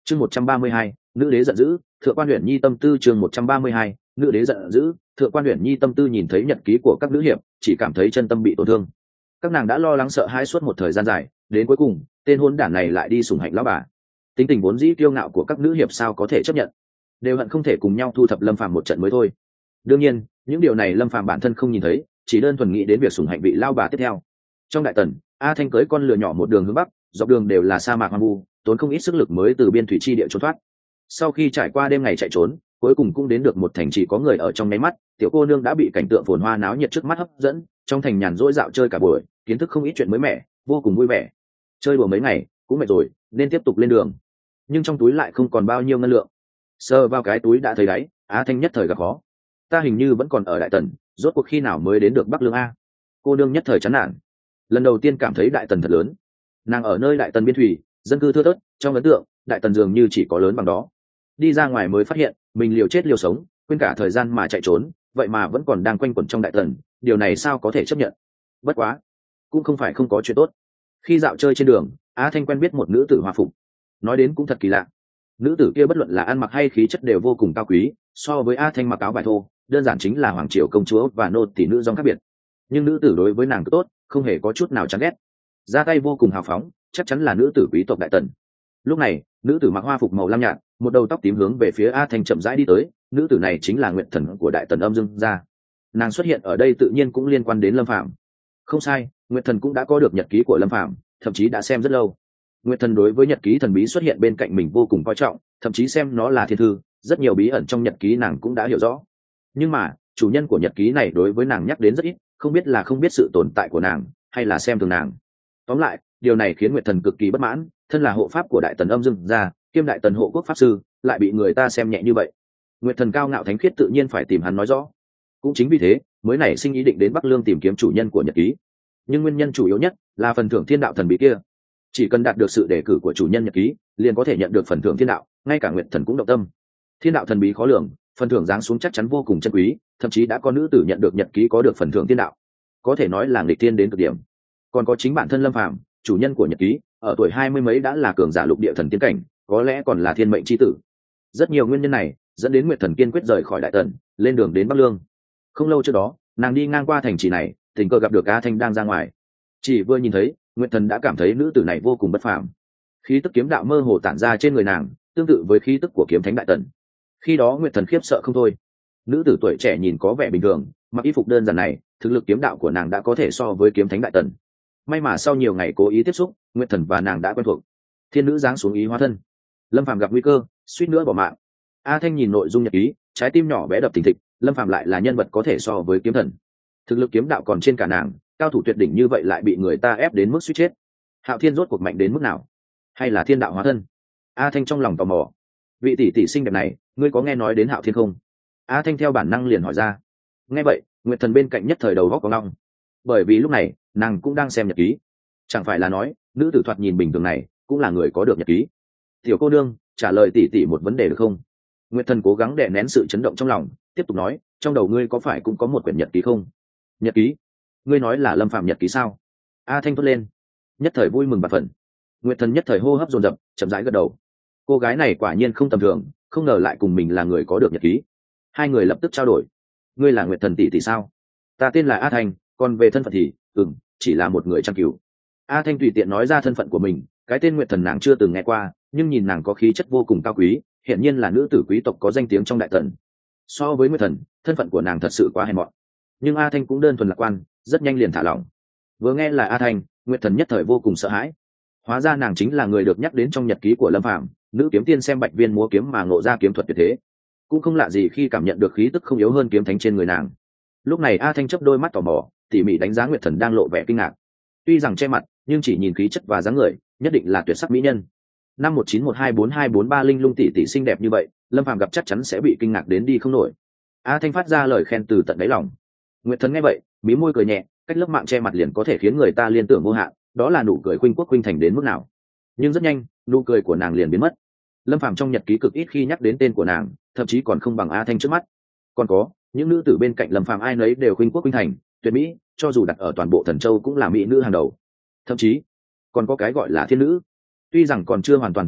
Chương 132, nữ đế giận dữ, thượng quan Uyển Nhi tâm tư. Chương 132, nữ đế giận dữ, thượng quan Uyển Nhi tâm tư. Nhìn thấy nhật ký của các nữ hiệp, chỉ cảm thấy chân tâm bị tổn thương. Các nàng đã lo lắng sợ hãi suốt một thời gian dài, đến cuối cùng tên hôn đản này lại đi sủng hạnh lão bà. Tính tình vốn dĩ kiêu ngạo của các nữ hiệp sao có thể chấp nhận, đều hận không thể cùng nhau thu thập Lâm Phàm một trận mới thôi. Đương nhiên những điều này Lâm Phàm bản thân không nhìn thấy, chỉ đơn thuần nghĩ đến việc sủng hạnh vị lao bà tiếp theo. Trong đại tần, A Thanh cưới con lừa nhỏ một đường hướng bắc, dọc đường đều là sa mạc hoang vu, tốn không ít sức lực mới từ biên thủy chi địa trốn thoát. Sau khi trải qua đêm ngày chạy trốn, cuối cùng cũng đến được một thành trì có người ở trong nháy mắt, tiểu cô nương đã bị cảnh tượng phồn hoa náo nhiệt trước mắt hấp dẫn, trong thành nhàn rỗi dạo chơi cả buổi, kiến thức không ít chuyện mới mẻ, vô cùng vui vẻ. Chơi đùa mấy ngày cũng mệt rồi, nên tiếp tục lên đường. Nhưng trong túi lại không còn bao nhiêu ngân lượng. Sờ vào cái túi đã thấy đáy, Á Thanh nhất thời gặp khó. Ta hình như vẫn còn ở đại tần, rốt cuộc khi nào mới đến được Bắc Lương a? Cô nương nhất thời chán nản. Lần đầu tiên cảm thấy đại tần thật lớn. Nàng ở nơi đại tần biên thủy, dân cư thưa thớt, trong ấn tượng đại tần dường như chỉ có lớn bằng đó. Đi ra ngoài mới phát hiện mình liều chết liều sống, quên cả thời gian mà chạy trốn, vậy mà vẫn còn đang quanh quẩn trong đại tần, điều này sao có thể chấp nhận. Bất quá cũng không phải không có chuyện tốt. Khi dạo chơi trên đường, Á Thanh quen biết một nữ tử hòa phục. Nói đến cũng thật kỳ lạ, nữ tử kia bất luận là ăn mặc hay khí chất đều vô cùng cao quý, so với A Thanh mặc áo vải thô, đơn giản chính là hoàng triều công chúa và nô tỳ nữ dòng khác biệt. Nhưng nữ tử đối với nàng cứ tốt, không hề có chút nào chán ghét, ra tay vô cùng hào phóng, chắc chắn là nữ tử quý tộc đại tần. Lúc này nữ tử mặc hoa phục màu lam nhạt, một đầu tóc tím hướng về phía A Thanh chậm rãi đi tới. Nữ tử này chính là Nguyệt Thần của đại tần Âm Dương gia. Nàng xuất hiện ở đây tự nhiên cũng liên quan đến Lâm Phàm. Không sai, Nguyệt Thần cũng đã có được nhật ký của Lâm Phàm, thậm chí đã xem rất lâu. Nguyệt Thần đối với nhật ký thần bí xuất hiện bên cạnh mình vô cùng coi trọng, thậm chí xem nó là thiên thư, rất nhiều bí ẩn trong nhật ký nàng cũng đã hiểu rõ. Nhưng mà chủ nhân của nhật ký này đối với nàng nhắc đến rất ít, không biết là không biết sự tồn tại của nàng, hay là xem thường nàng. Tóm lại điều này khiến Nguyệt Thần cực kỳ bất mãn, thân là hộ pháp của đại tần Âm Dương gia, kiêm đại tần hộ quốc pháp sư, lại bị người ta xem nhẹ như vậy. Nguyệt Thần cao ngạo thánh khiết tự nhiên phải tìm hắn nói rõ. Cũng chính vì thế mới nảy sinh ý định đến Bắc Lương tìm kiếm chủ nhân của nhật ký. Nhưng nguyên nhân chủ yếu nhất là phần thưởng thiên đạo thần bí kia. Chỉ cần đạt được sự đề cử của chủ nhân nhật ký, liền có thể nhận được phần thưởng thiên đạo. Ngay cả Nguyệt Thần cũng động tâm. Thiên đạo thần bí khó lường, phần thưởng giáng xuống chắc chắn vô cùng chân quý, thậm chí đã có nữ tử nhận được nhật ký có được phần thưởng thiên đạo, có thể nói là nghịch thiên đến cực điểm. Còn có chính bản thân Lâm Phàm, chủ nhân của nhật ký, ở tuổi 20 mấy đã là cường giả lục địa thần tiên cảnh, có lẽ còn là thiên mệnh chi tử. Rất nhiều nguyên nhân này dẫn đến Nguyệt Thần kiên quyết rời khỏi đại tần, lên đường đến Bắc Lương. Không lâu trước đó nàng đi ngang qua thành trì này, tình cờ gặp được A Thanh đang ra ngoài. Chỉ vừa nhìn thấy, Nguyệt Thần đã cảm thấy nữ tử này vô cùng bất phàm. Khí tức kiếm đạo mơ hồ tản ra trên người nàng, tương tự với khí tức của kiếm thánh đại tần. Khi đó Nguyệt Thần khiếp sợ không thôi. Nữ tử tuổi trẻ nhìn có vẻ bình thường, mặc y phục đơn giản này, thực lực kiếm đạo của nàng đã có thể so với kiếm thánh đại tần. May mà sau nhiều ngày cố ý tiếp xúc, Nguyệt Thần và nàng đã quen thuộc. Thiên nữ giáng xuống ý hóa thân. Lâm Phàm gặp nguy cơ, suýt nữa bỏ mạng. A Thanh nhìn nội dung nhật ký, trái tim nhỏ bé đập thình thịch. Lâm Phàm lại là nhân vật có thể so với kiếm thần, thực lực kiếm đạo còn trên cả nàng, cao thủ tuyệt đỉnh như vậy lại bị người ta ép đến mức suýt chết. Hạo Thiên rốt cuộc mạnh đến mức nào, hay là thiên đạo hóa thân? A Thanh trong lòng tò mò. Vị tỷ tỷ xinh đẹp này, ngươi có nghe nói đến Hạo Thiên không? A Thanh theo bản năng liền hỏi ra. Nghe vậy Nguyệt Thần bên cạnh nhất thời đầu góc có ngọng, bởi vì lúc này nàng cũng đang xem nhật ký. Chẳng phải là nói nữ tử thoạt nhìn bình thường này cũng là người có được nhật ký? Tiểu cô nương, trả lời tỷ tỷ một vấn đề được không? Nguyệt Thần cố gắng đè nén sự chấn động trong lòng, tiếp tục nói, trong đầu ngươi có phải cũng có một quyển nhật ký không? Nhật ký? Ngươi nói là Lâm Phàm nhật ký sao? A Thanh thốt lên, nhất thời vui mừng bạt phần. Nguyệt Thần nhất thời hô hấp dồn dập, chậm rãi gật đầu. Cô gái này quả nhiên không tầm thường, không ngờ lại cùng mình là người có được nhật ký. Hai người lập tức trao đổi. Ngươi là Nguyệt Thần tỷ tỷ sao? Ta tên là A Thanh, còn về thân phận thì chỉ là một người trang cửu. A Thanh tùy tiện nói ra thân phận của mình, cái tên Nguyệt Thần nàng chưa từng nghe qua, nhưng nhìn nàng có khí chất vô cùng cao quý, hiển nhiên là nữ tử quý tộc có danh tiếng trong đại tần. So với Nguyệt Thần, thân phận của nàng thật sự quá hèn mọn. Nhưng A Thanh cũng đơn thuần lạc quan, rất nhanh liền thả lỏng. Vừa nghe là A Thanh, Nguyệt Thần nhất thời vô cùng sợ hãi. Hóa ra nàng chính là người được nhắc đến trong nhật ký của Lâm Phàm, nữ kiếm tiên xem bạch viên múa kiếm mà ngộ ra kiếm thuật tuyệt thế. Cũng không lạ gì khi cảm nhận được khí tức không yếu hơn kiếm thánh trên người nàng. Lúc này A Thanh chớp đôi mắt tò mò, tỉ mỉ đánh giá Nguyệt Thần đang lộ vẻ kinh ngạc. Tuy rằng che mặt, nhưng chỉ nhìn khí chất và dáng người, nhất định là tuyệt sắc mỹ nhân. 519124243 linh lung tỷ tỷ xinh đẹp như vậy, Lâm Phàm gặp chắc chắn sẽ bị kinh ngạc đến đi không nổi. A Thanh phát ra lời khen từ tận đáy lòng. Nguyệt Thần nghe vậy, mí môi cười nhẹ, cách lớp mạng che mặt liền có thể khiến người ta liên tưởng vô hạn, đó là nụ cười khuynh quốc khuynh thành đến mức nào. Nhưng rất nhanh, nụ cười của nàng liền biến mất. Lâm Phàm trong nhật ký cực ít khi nhắc đến tên của nàng, thậm chí còn không bằng A Thanh trước mắt. Còn có những nữ tử bên cạnh Lâm Phàm ai nấy đều khuynh quốc khuynh thành, tuyệt mỹ, cho dù đặt ở toàn bộ Thần Châu cũng là mỹ nữ hàng đầu. Thậm chí còn có cái gọi là thiên nữ. Tuy rằng còn chưa hoàn toàn thức tỉnh,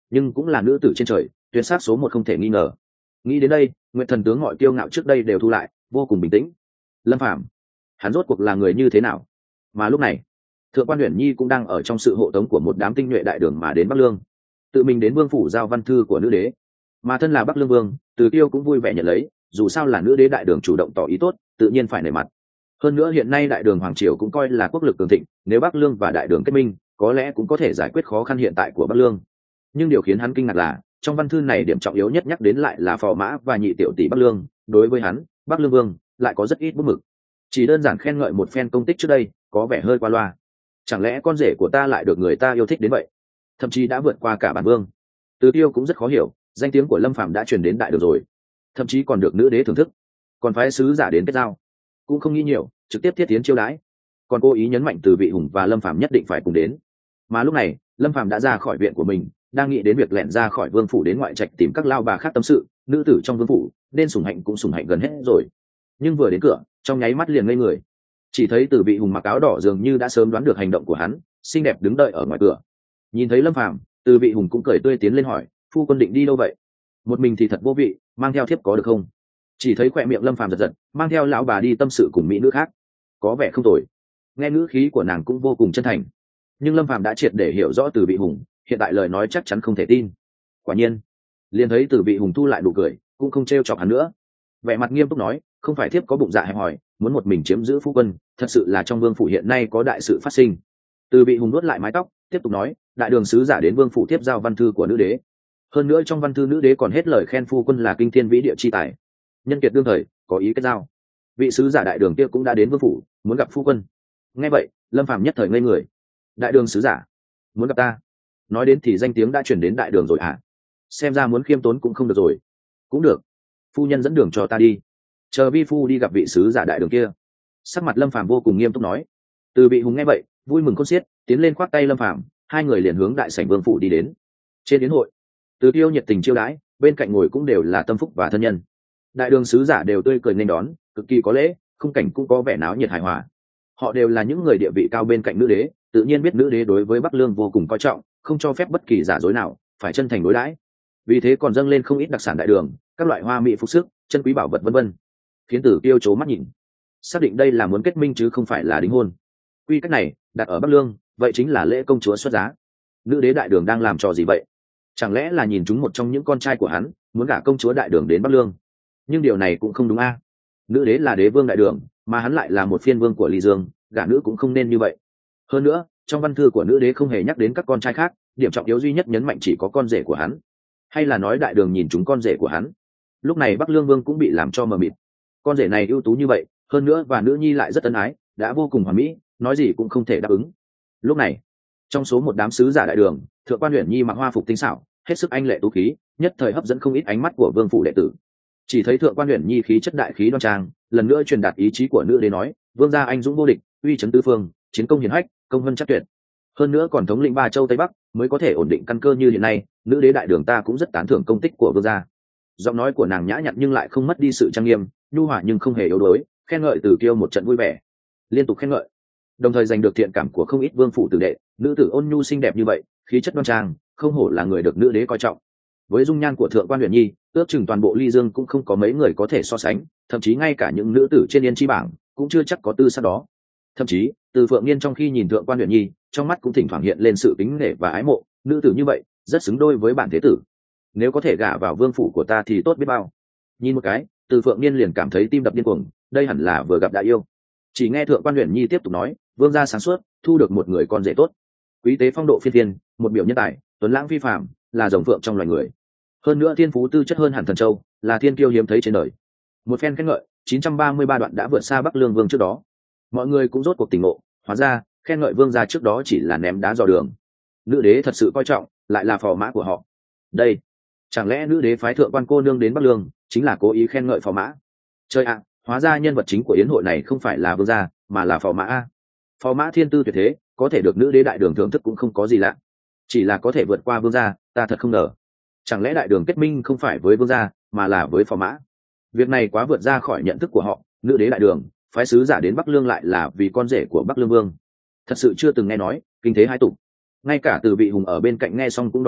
nhưng cũng là nữ tử trên trời, tuyệt sắc số một không thể nghi ngờ. Nghĩ đến đây, Nguyệt Thần tướng mọi kiêu ngạo trước đây đều thu lại, vô cùng bình tĩnh. Lâm Phàm, hắn rốt cuộc là người như thế nào? Mà lúc này, Thượng quan Uyển Nhi cũng đang ở trong sự hộ tống của một đám tinh nhuệ đại đường mà đến Bắc Lương, tự mình đến vương phủ giao văn thư của nữ đế. Mà thân là Bắc Lương vương, Từ Tiêu cũng vui vẻ nhận lấy, dù sao là nữ đế đại đường chủ động tỏ ý tốt, tự nhiên phải nể mặt. Hơn nữa hiện nay đại đường hoàng triều cũng coi là quốc lực cường thịnh, nếu Bắc Lương và đại đường kết minh, có lẽ cũng có thể giải quyết khó khăn hiện tại của Bắc Lương. Nhưng điều khiến hắn kinh ngạc là, trong văn thư này điểm trọng yếu nhất nhắc đến lại là phò mã và nhị tiểu tỷ Bắc Lương, đối với hắn, Bắc Lương vương lại có rất ít bút mực, chỉ đơn giản khen ngợi một phen công tích trước đây, có vẻ hơi qua loa. Chẳng lẽ con rể của ta lại được người ta yêu thích đến vậy, thậm chí đã vượt qua cả bản vương? Từ Tiêu cũng rất khó hiểu, danh tiếng của Lâm Phàm đã truyền đến đại đường rồi, thậm chí còn được nữ đế thưởng thức, còn phái sứ giả đến kết giao, cũng không nghĩ nhiều, trực tiếp thiết tiến chiêu đãi, còn cố ý nhấn mạnh Từ Vị Hùng và Lâm Phàm nhất định phải cùng đến. Mà lúc này Lâm Phàm đã ra khỏi viện của mình, đang nghĩ đến việc lẻn ra khỏi vương phủ đến ngoại trạch tìm các lao bà khác tâm sự. Nữ tử trong vương phủ nên sủng hạnh cũng sủng hạnh gần hết rồi, nhưng vừa đến cửa trong nháy mắt liền ngây người, chỉ thấy Từ Vị Hùng mặc áo đỏ dường như đã sớm đoán được hành động của hắn, xinh đẹp đứng đợi ở ngoài cửa. Nhìn thấy Lâm Phàm, Từ Vị Hùng cũng cười tươi tiến lên hỏi, phu quân định đi đâu vậy? Một mình thì thật vô vị, mang theo thiếp có được không? Chỉ thấy khỏe miệng Lâm Phàm giật giật, mang theo lão bà đi tâm sự cùng mỹ nữ khác, có vẻ không tồi. Nghe ngữ khí của nàng cũng vô cùng chân thành, nhưng Lâm Phàm đã triệt để hiểu rõ Từ Vị Hùng hiện tại lời nói chắc chắn không thể tin. Quả nhiên, liền thấy Từ Vị Hùng thu lại nụ cười, cũng không trêu chọc hắn nữa, vẻ mặt nghiêm túc nói, không phải thiếp có bụng dạ hẹp hòi, muốn một mình chiếm giữ phu quân, thật sự là trong vương phủ hiện nay có đại sự phát sinh. Từ Vị Hùng nuốt lại mái tóc, tiếp tục nói, đại đường sứ giả đến vương phủ tiếp giao văn thư của nữ đế, hơn nữa trong văn thư nữ đế còn hết lời khen phu quân là kinh thiên vĩ địa chi tài, nhân kiệt đương thời, có ý kết giao. Vị sứ giả đại đường kia cũng đã đến vương phủ, muốn gặp phu quân. Nghe vậy, Lâm Phàm nhất thời ngây người. Đại đường sứ giả muốn gặp ta? Nói đến thì danh tiếng đã chuyển đến đại đường rồi à? Xem ra muốn khiêm tốn cũng không được rồi. Cũng được, phu nhân dẫn đường cho ta đi, chờ vi phu đi gặp vị sứ giả đại đường kia. Sắc mặt Lâm Phàm vô cùng nghiêm túc nói. Từ Vị Hùng nghe vậy vui mừng khôn xiết, tiến lên khoác tay Lâm Phàm, hai người liền hướng đại sảnh vương phủ đi đến. Trên yến hội, Từ Tiêu nhiệt tình chiêu đãi, bên cạnh ngồi cũng đều là tâm phúc và thân nhân. Đại đường sứ giả đều tươi cười nên đón, cực kỳ có lễ, khung cảnh cũng có vẻ náo nhiệt hài hòa. Họ đều là những người địa vị cao bên cạnh nữ đế, tự nhiên biết nữ đế đối với Bắc Lương vô cùng coi trọng, không cho phép bất kỳ giả dối nào, phải chân thành đối đãi. Vì thế còn dâng lên không ít đặc sản đại đường, các loại hoa mỹ phục sức, chân quý bảo vật vân vân, khiến Tử Tiêu chố mắt nhìn, xác định đây là muốn kết minh chứ không phải là đính hôn. Quy cách này đặt ở Bắc Lương, vậy chính là lễ công chúa xuất giá. Nữ đế đại đường đang làm trò gì vậy? Chẳng lẽ là nhìn chúng một trong những con trai của hắn, muốn gả công chúa đại đường đến Bắc Lương? Nhưng điều này cũng không đúng a. Nữ đế là đế vương đại đường, mà hắn lại là một phiên vương của Ly Dương, gả nữ cũng không nên như vậy. Hơn nữa, trong văn thư của nữ đế không hề nhắc đến các con trai khác, điểm trọng yếu duy nhất nhấn mạnh chỉ có con rể của hắn. Hay là nói đại đường nhìn chúng con rể của hắn? Lúc này Bắc Lương vương cũng bị làm cho mờ mịt. Con rể này ưu tú như vậy, hơn nữa và nữ nhi lại rất ân ái, đã vô cùng hoàn mỹ, nói gì cũng không thể đáp ứng. Lúc này, trong số một đám sứ giả đại đường, Thượng quan Uyển Nhi mặc hoa phục tinh xảo, hết sức anh lệ tú khí, nhất thời hấp dẫn không ít ánh mắt của vương phủ đệ tử. Chỉ thấy Thượng quan Uyển Nhi khí chất đại khí đoan trang, lần nữa truyền đạt ý chí của nữ đế nói, vương gia anh dũng vô địch, uy chấn tứ phương, chiến công hiển hách, công vân chắc tuyệt, hơn nữa còn thống lĩnh ba châu tây bắc, mới có thể ổn định căn cơ như hiện nay. Nữ đế đại đường ta cũng rất tán thưởng công tích của vương gia. Giọng nói của nàng nhã nhặn nhưng lại không mất đi sự trang nghiêm, nhu hòa nhưng không hề yếu đuối, khen ngợi Từ Kiêu một trận vui vẻ, liên tục khen ngợi, đồng thời giành được thiện cảm của không ít vương phủ tử đệ. Nữ tử ôn nhu xinh đẹp như vậy, khí chất đoan trang, không hổ là người được nữ đế coi trọng. Với dung nhan của Thượng quan Uyển Nhi, ước chừng toàn bộ Ly Dương cũng không có mấy người có thể so sánh, thậm chí ngay cả những nữ tử trên Yên Chi bảng cũng chưa chắc có tư sắc đó. Thậm chí Từ Phượng Nghiên trong khi nhìn Thượng quan Uyển Nhi, trong mắt cũng thỉnh thoảng hiện lên sự kính nể và ái mộ. Nữ tử như vậy rất xứng đôi với bản thế tử, nếu có thể gả vào vương phủ của ta thì tốt biết bao. Nhìn một cái, Từ Phượng Nghiên liền cảm thấy tim đập điên cuồng, đây hẳn là vừa gặp đã yêu. Chỉ nghe Thượng quan Uyển Nhi tiếp tục nói, vương gia sáng suốt, thu được một người con rể tốt, quý tế phong độ phiên thiên, một biểu nhân tài, tuấn lãng phi phàm, là rồng phượng trong loài người, hơn nữa thiên phú tư chất hơn hẳn thần châu, là thiên kiêu hiếm thấy trên đời. Một phen khen ngợi, 933 đoạn đã vượt xa Bắc Lương vương trước đó. Mọi người cũng rốt cuộc tỉnh ngộ, hóa ra khen ngợi vương gia trước đó chỉ là ném đá dò đường, nữ đế thật sự coi trọng, lại là phò mã của họ. Đây, chẳng lẽ nữ đế phái Thượng quan cô nương đến Bắc Lương chính là cố ý khen ngợi phò mã? Chơi ạ, hóa ra nhân vật chính của yến hội này không phải là vương gia, mà là phò mã a. Phò mã thiên tư tuyệt thế, có thể được nữ đế đại đường thưởng thức cũng không có gì lạ, chỉ là có thể vượt qua vương gia, ta thật không ngờ. Chẳng lẽ đại đường kết minh không phải với vương gia, mà là với phò mã? Việc này quá vượt ra khỏi nhận thức của họ. Nữ đế đại đường phái sứ giả đến Bắc Lương lại là vì con rể của Bắc Lương vương, thật sự chưa từng nghe nói, kinh thế hai tục. Ngay cả Từ Vị Hùng ở bên cạnh nghe xong cũng đỏ mặt,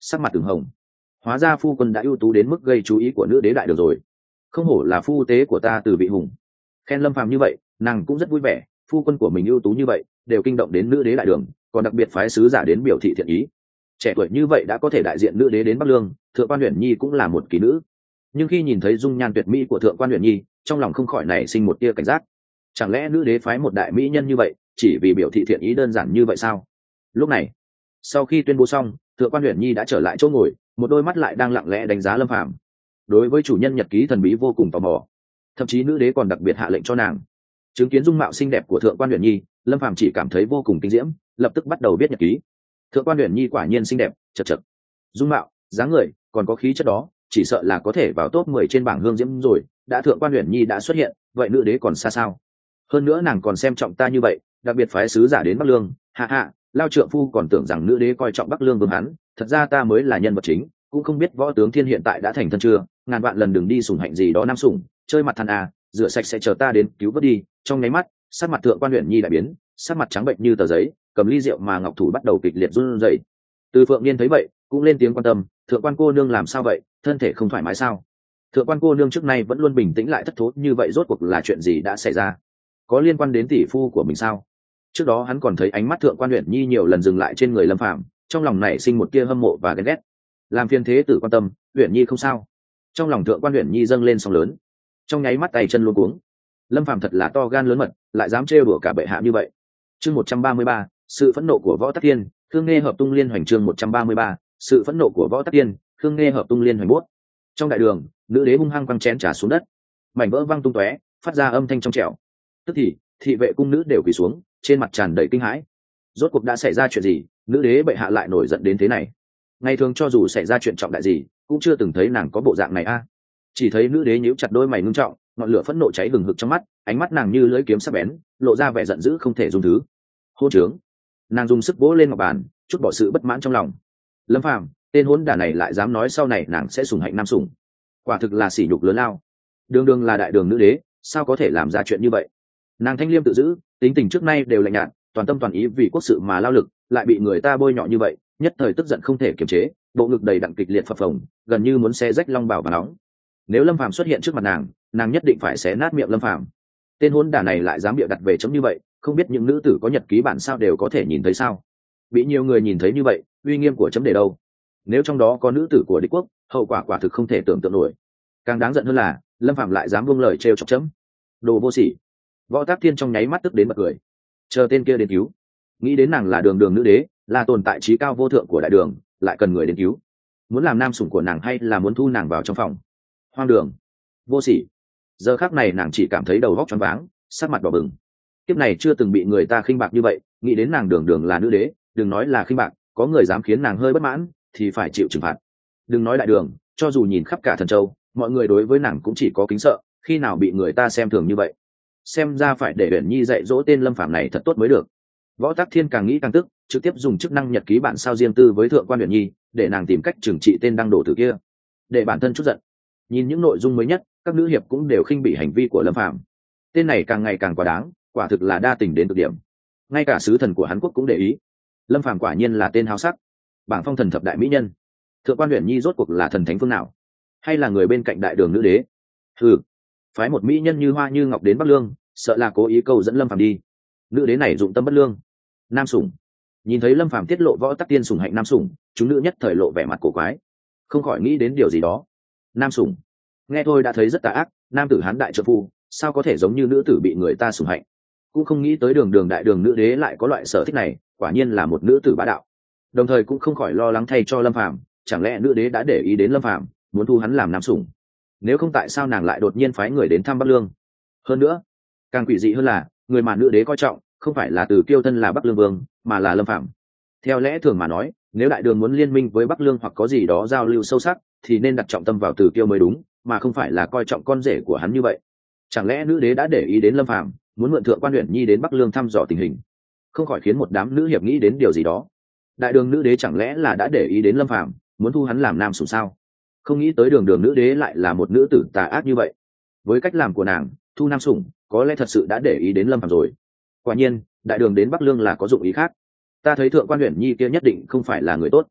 sắc mặt từng hồng. Hóa ra phu quân đã ưu tú đến mức gây chú ý của nữ đế đại đường rồi. Không hổ là phu tế của ta Từ Vị Hùng. Khen Lâm Phàm như vậy, nàng cũng rất vui vẻ, phu quân của mình ưu tú như vậy đều kinh động đến nữ đế đại đường, còn đặc biệt phái sứ giả đến biểu thị thiện ý. Trẻ tuổi như vậy đã có thể đại diện nữ đế đến Bắc Lương, Thượng quan Uyển Nhi cũng là một kỳ nữ. Nhưng khi nhìn thấy dung nhan tuyệt mỹ của Thượng quan Uyển Nhi, trong lòng không khỏi nảy sinh một tia cảnh giác. Chẳng lẽ nữ đế phái một đại mỹ nhân như vậy chỉ vì biểu thị thiện ý đơn giản như vậy sao? Lúc này, sau khi tuyên bố xong, Thượng quan Uyển Nhi đã trở lại chỗ ngồi, một đôi mắt lại đang lặng lẽ đánh giá Lâm Phàm. Đối với chủ nhân nhật ký thần bí vô cùng tò mò, thậm chí nữ đế còn đặc biệt hạ lệnh cho nàng. Chứng kiến dung mạo xinh đẹp của Thượng quan Uyển Nhi, Lâm Phàm chỉ cảm thấy vô cùng kinh diễm, lập tức bắt đầu viết nhật ký. Thượng quan Uyển Nhi quả nhiên xinh đẹp, chật chật. Dung mạo, dáng người, còn có khí chất đó, chỉ sợ là có thể vào top 10 trên bảng hương diễm rồi. Đã Thượng quan Uyển Nhi đã xuất hiện, vậy nữ đế còn xa sao? Hơn nữa nàng còn xem trọng ta như vậy, đặc biệt phái sứ giả đến Bắc Lương. Hạ hạ, lao trượng phu còn tưởng rằng nữ đế coi trọng Bắc Lương vương hắn, thật ra ta mới là nhân vật chính, cũng không biết võ tướng thiên hiện tại đã thành thân chưa. Ngàn vạn lần đừng đi sủng hạnh gì đó nam sủng, chơi mặt than à, rửa sạch sẽ chờ ta đến cứu vớt đi. Trong nháy mắt, sắc mặt Thượng quan Uyển Nhi đại biến, sắc mặt trắng bệnh như tờ giấy, cầm ly rượu mà ngọc thủ bắt đầu kịch liệt run rẩy. Từ Phượng Niên thấy vậy, cũng lên tiếng quan tâm, Thượng quan cô nương làm sao vậy, thân thể không thoải mái sao? Thượng quan cô nương trước nay vẫn luôn bình tĩnh lại thất thố như vậy, rốt cuộc là chuyện gì đã xảy ra? Có liên quan đến tỷ phu của mình sao? Trước đó hắn còn thấy ánh mắt Thượng quan Uyển Nhi nhiều lần dừng lại trên người Lâm Phàm, trong lòng nảy sinh một tia hâm mộ và ghen ghét. Làm phiền thế tử quan tâm, Uyển Nhi không sao. Trong lòng Thượng quan Uyển Nhi dâng lên sóng lớn, trong nháy mắt tay chân luống cuống. Lâm Phàm thật là to gan lớn mật, lại dám trêu đùa cả bệ hạ như vậy. Chương 133, sự phẫn nộ của Võ Tắc Thiên, Khương Nghe hợp tung liên hoành. Chương 133, sự phẫn nộ của Võ Tắc Thiên, Khương Nghe hợp tung liên hoành. Bốt. Trong đại đường, nữ đế hung hăng quăng chén trà xuống đất, mảnh vỡ văng tung tóe, phát ra âm thanh trong trẻo. Tức thì, thị vệ cung nữ đều quỳ xuống, trên mặt tràn đầy kinh hãi. Rốt cuộc đã xảy ra chuyện gì, nữ đế bệ hạ lại nổi giận đến thế này? Ngày thường cho dù xảy ra chuyện trọng đại gì, cũng chưa từng thấy nàng có bộ dạng này a. Chỉ thấy nữ đế nhíu chặt đôi mày ngưng trọng, ngọn lửa phẫn nộ cháy hừng hực trong mắt, ánh mắt nàng như lưỡi kiếm sắc bén, lộ ra vẻ giận dữ không thể dung thứ. Hôn trướng! Nàng dùng sức vỗ lên ngọc bàn, chút bỏ sự bất mãn trong lòng. Lâm Phàm, tên hỗn đản này lại dám nói sau này nàng sẽ sủng hạnh nam sủng, quả thực là sỉ nhục lớn lao. Đường đường là đại đường nữ đế, sao có thể làm ra chuyện như vậy? Nàng thanh liêm tự giữ, tính tình trước nay đều lạnh nhạt, toàn tâm toàn ý vì quốc sự mà lao lực, lại bị người ta bôi nhọ như vậy, nhất thời tức giận không thể kiềm chế, bộ ngực đầy đặn kịch liệt phập phồng, gần như muốn xé rách long bào và nóng. Nếu Lâm Phàm xuất hiện trước mặt nàng nhất định phải xé nát miệng Lâm Phàm. Tên hỗn đản này lại dám bịa đặt về chấm như vậy, không biết những nữ tử có nhật ký bản sao đều có thể nhìn thấy sao? Bị nhiều người nhìn thấy như vậy, uy nghiêm của chấm để đâu? Nếu trong đó có nữ tử của địch quốc, hậu quả quả thực không thể tưởng tượng nổi. Càng đáng giận hơn là Lâm Phàm lại dám buông lời trêu chọc chấm. Đồ vô sỉ! Võ Tắc Thiên trong nháy mắt tức đến bật cười. Chờ tên kia đến cứu. Nghĩ đến nàng là đường đường nữ đế, là tồn tại trí cao vô thượng của đại đường, lại cần người đến cứu. Muốn làm nam sủng của nàng hay là muốn thu nàng vào trong phòng? Hoang đường! Vô sỉ! Giờ khắc này nàng chỉ cảm thấy đầu óc choáng váng, sắc mặt đỏ bừng. Kiếp này chưa từng bị người ta khinh bạc như vậy, nghĩ đến nàng đường đường là nữ đế, đừng nói là khinh bạc, có người dám khiến nàng hơi bất mãn thì phải chịu trừng phạt. Đừng nói đại đường, cho dù nhìn khắp cả thần châu, mọi người đối với nàng cũng chỉ có kính sợ, khi nào bị người ta xem thường như vậy. Xem ra phải để Uyển Nhi dạy dỗ tên Lâm Phàm này thật tốt mới được. Võ Tắc Thiên càng nghĩ càng tức, trực tiếp dùng chức năng nhật ký bản sao riêng tư với Thượng quan Uyển Nhi, để nàng tìm cách trừng trị tên đăng đổ tử kia, để bản thân chút giận. Nhìn những nội dung mới nhất, các nữ hiệp cũng đều khinh bỉ hành vi của Lâm Phàm. Tên này càng ngày càng quá đáng, quả thực là đa tình đến cực điểm. Ngay cả sứ thần của Hán Quốc cũng để ý. Lâm Phàm quả nhiên là tên háo sắc, bảng phong thần thập đại mỹ nhân. Thượng quan Uyển Nhi rốt cuộc là thần thánh phương nào, hay là người bên cạnh đại đường nữ đế? Hừ, phái một mỹ nhân như hoa như ngọc đến Bắc Lương, sợ là cố ý câu dẫn Lâm Phàm đi. Nữ đế này dụng tâm bất lương. Nam sủng. Nhìn thấy Lâm Phàm tiết lộ Võ Tắc Tiên sủng hạnh nam sủng, chúng nữ nhất thời lộ vẻ mặt cổ quái, không khỏi nghĩ đến điều gì đó. Nam sủng, nghe thôi đã thấy rất tà ác. Nam tử Hán đại trợ phu, sao có thể giống như nữ tử bị người ta sủng hạnh? Cũng không nghĩ tới đường đường đại đường nữ đế lại có loại sở thích này, quả nhiên là một nữ tử bá đạo. Đồng thời cũng không khỏi lo lắng thay cho Lâm Phàm, chẳng lẽ nữ đế đã để ý đến Lâm Phàm, muốn thu hắn làm nam sủng? Nếu không tại sao nàng lại đột nhiên phái người đến thăm Bắc Lương? Hơn nữa, càng quỷ dị hơn là người mà nữ đế coi trọng không phải là Từ Kiêu thân là Bắc Lương vương, mà là Lâm Phàm. Theo lẽ thường mà nói, nếu đại đường muốn liên minh với Bắc Lương hoặc có gì đó giao lưu sâu sắc, thì nên đặt trọng tâm vào Từ Kiêu mới đúng, mà không phải là coi trọng con rể của hắn như vậy. Chẳng lẽ nữ đế đã để ý đến Lâm Phàm, muốn mượn Thượng quan Uyển Nhi đến Bắc Lương thăm dò tình hình? Không khỏi khiến một đám nữ hiệp nghĩ đến điều gì đó. Đại đường nữ đế chẳng lẽ là đã để ý đến Lâm Phàm, muốn thu hắn làm nam sủng sao? Không nghĩ tới đường đường nữ đế lại là một nữ tử tà ác như vậy. Với cách làm của nàng, thu nam sủng có lẽ thật sự đã để ý đến Lâm Phàm rồi. Quả nhiên, đại đường đến Bắc Lương là có dụng ý khác. Ta thấy Thượng quan Uyển Nhi kia nhất định không phải là người tốt.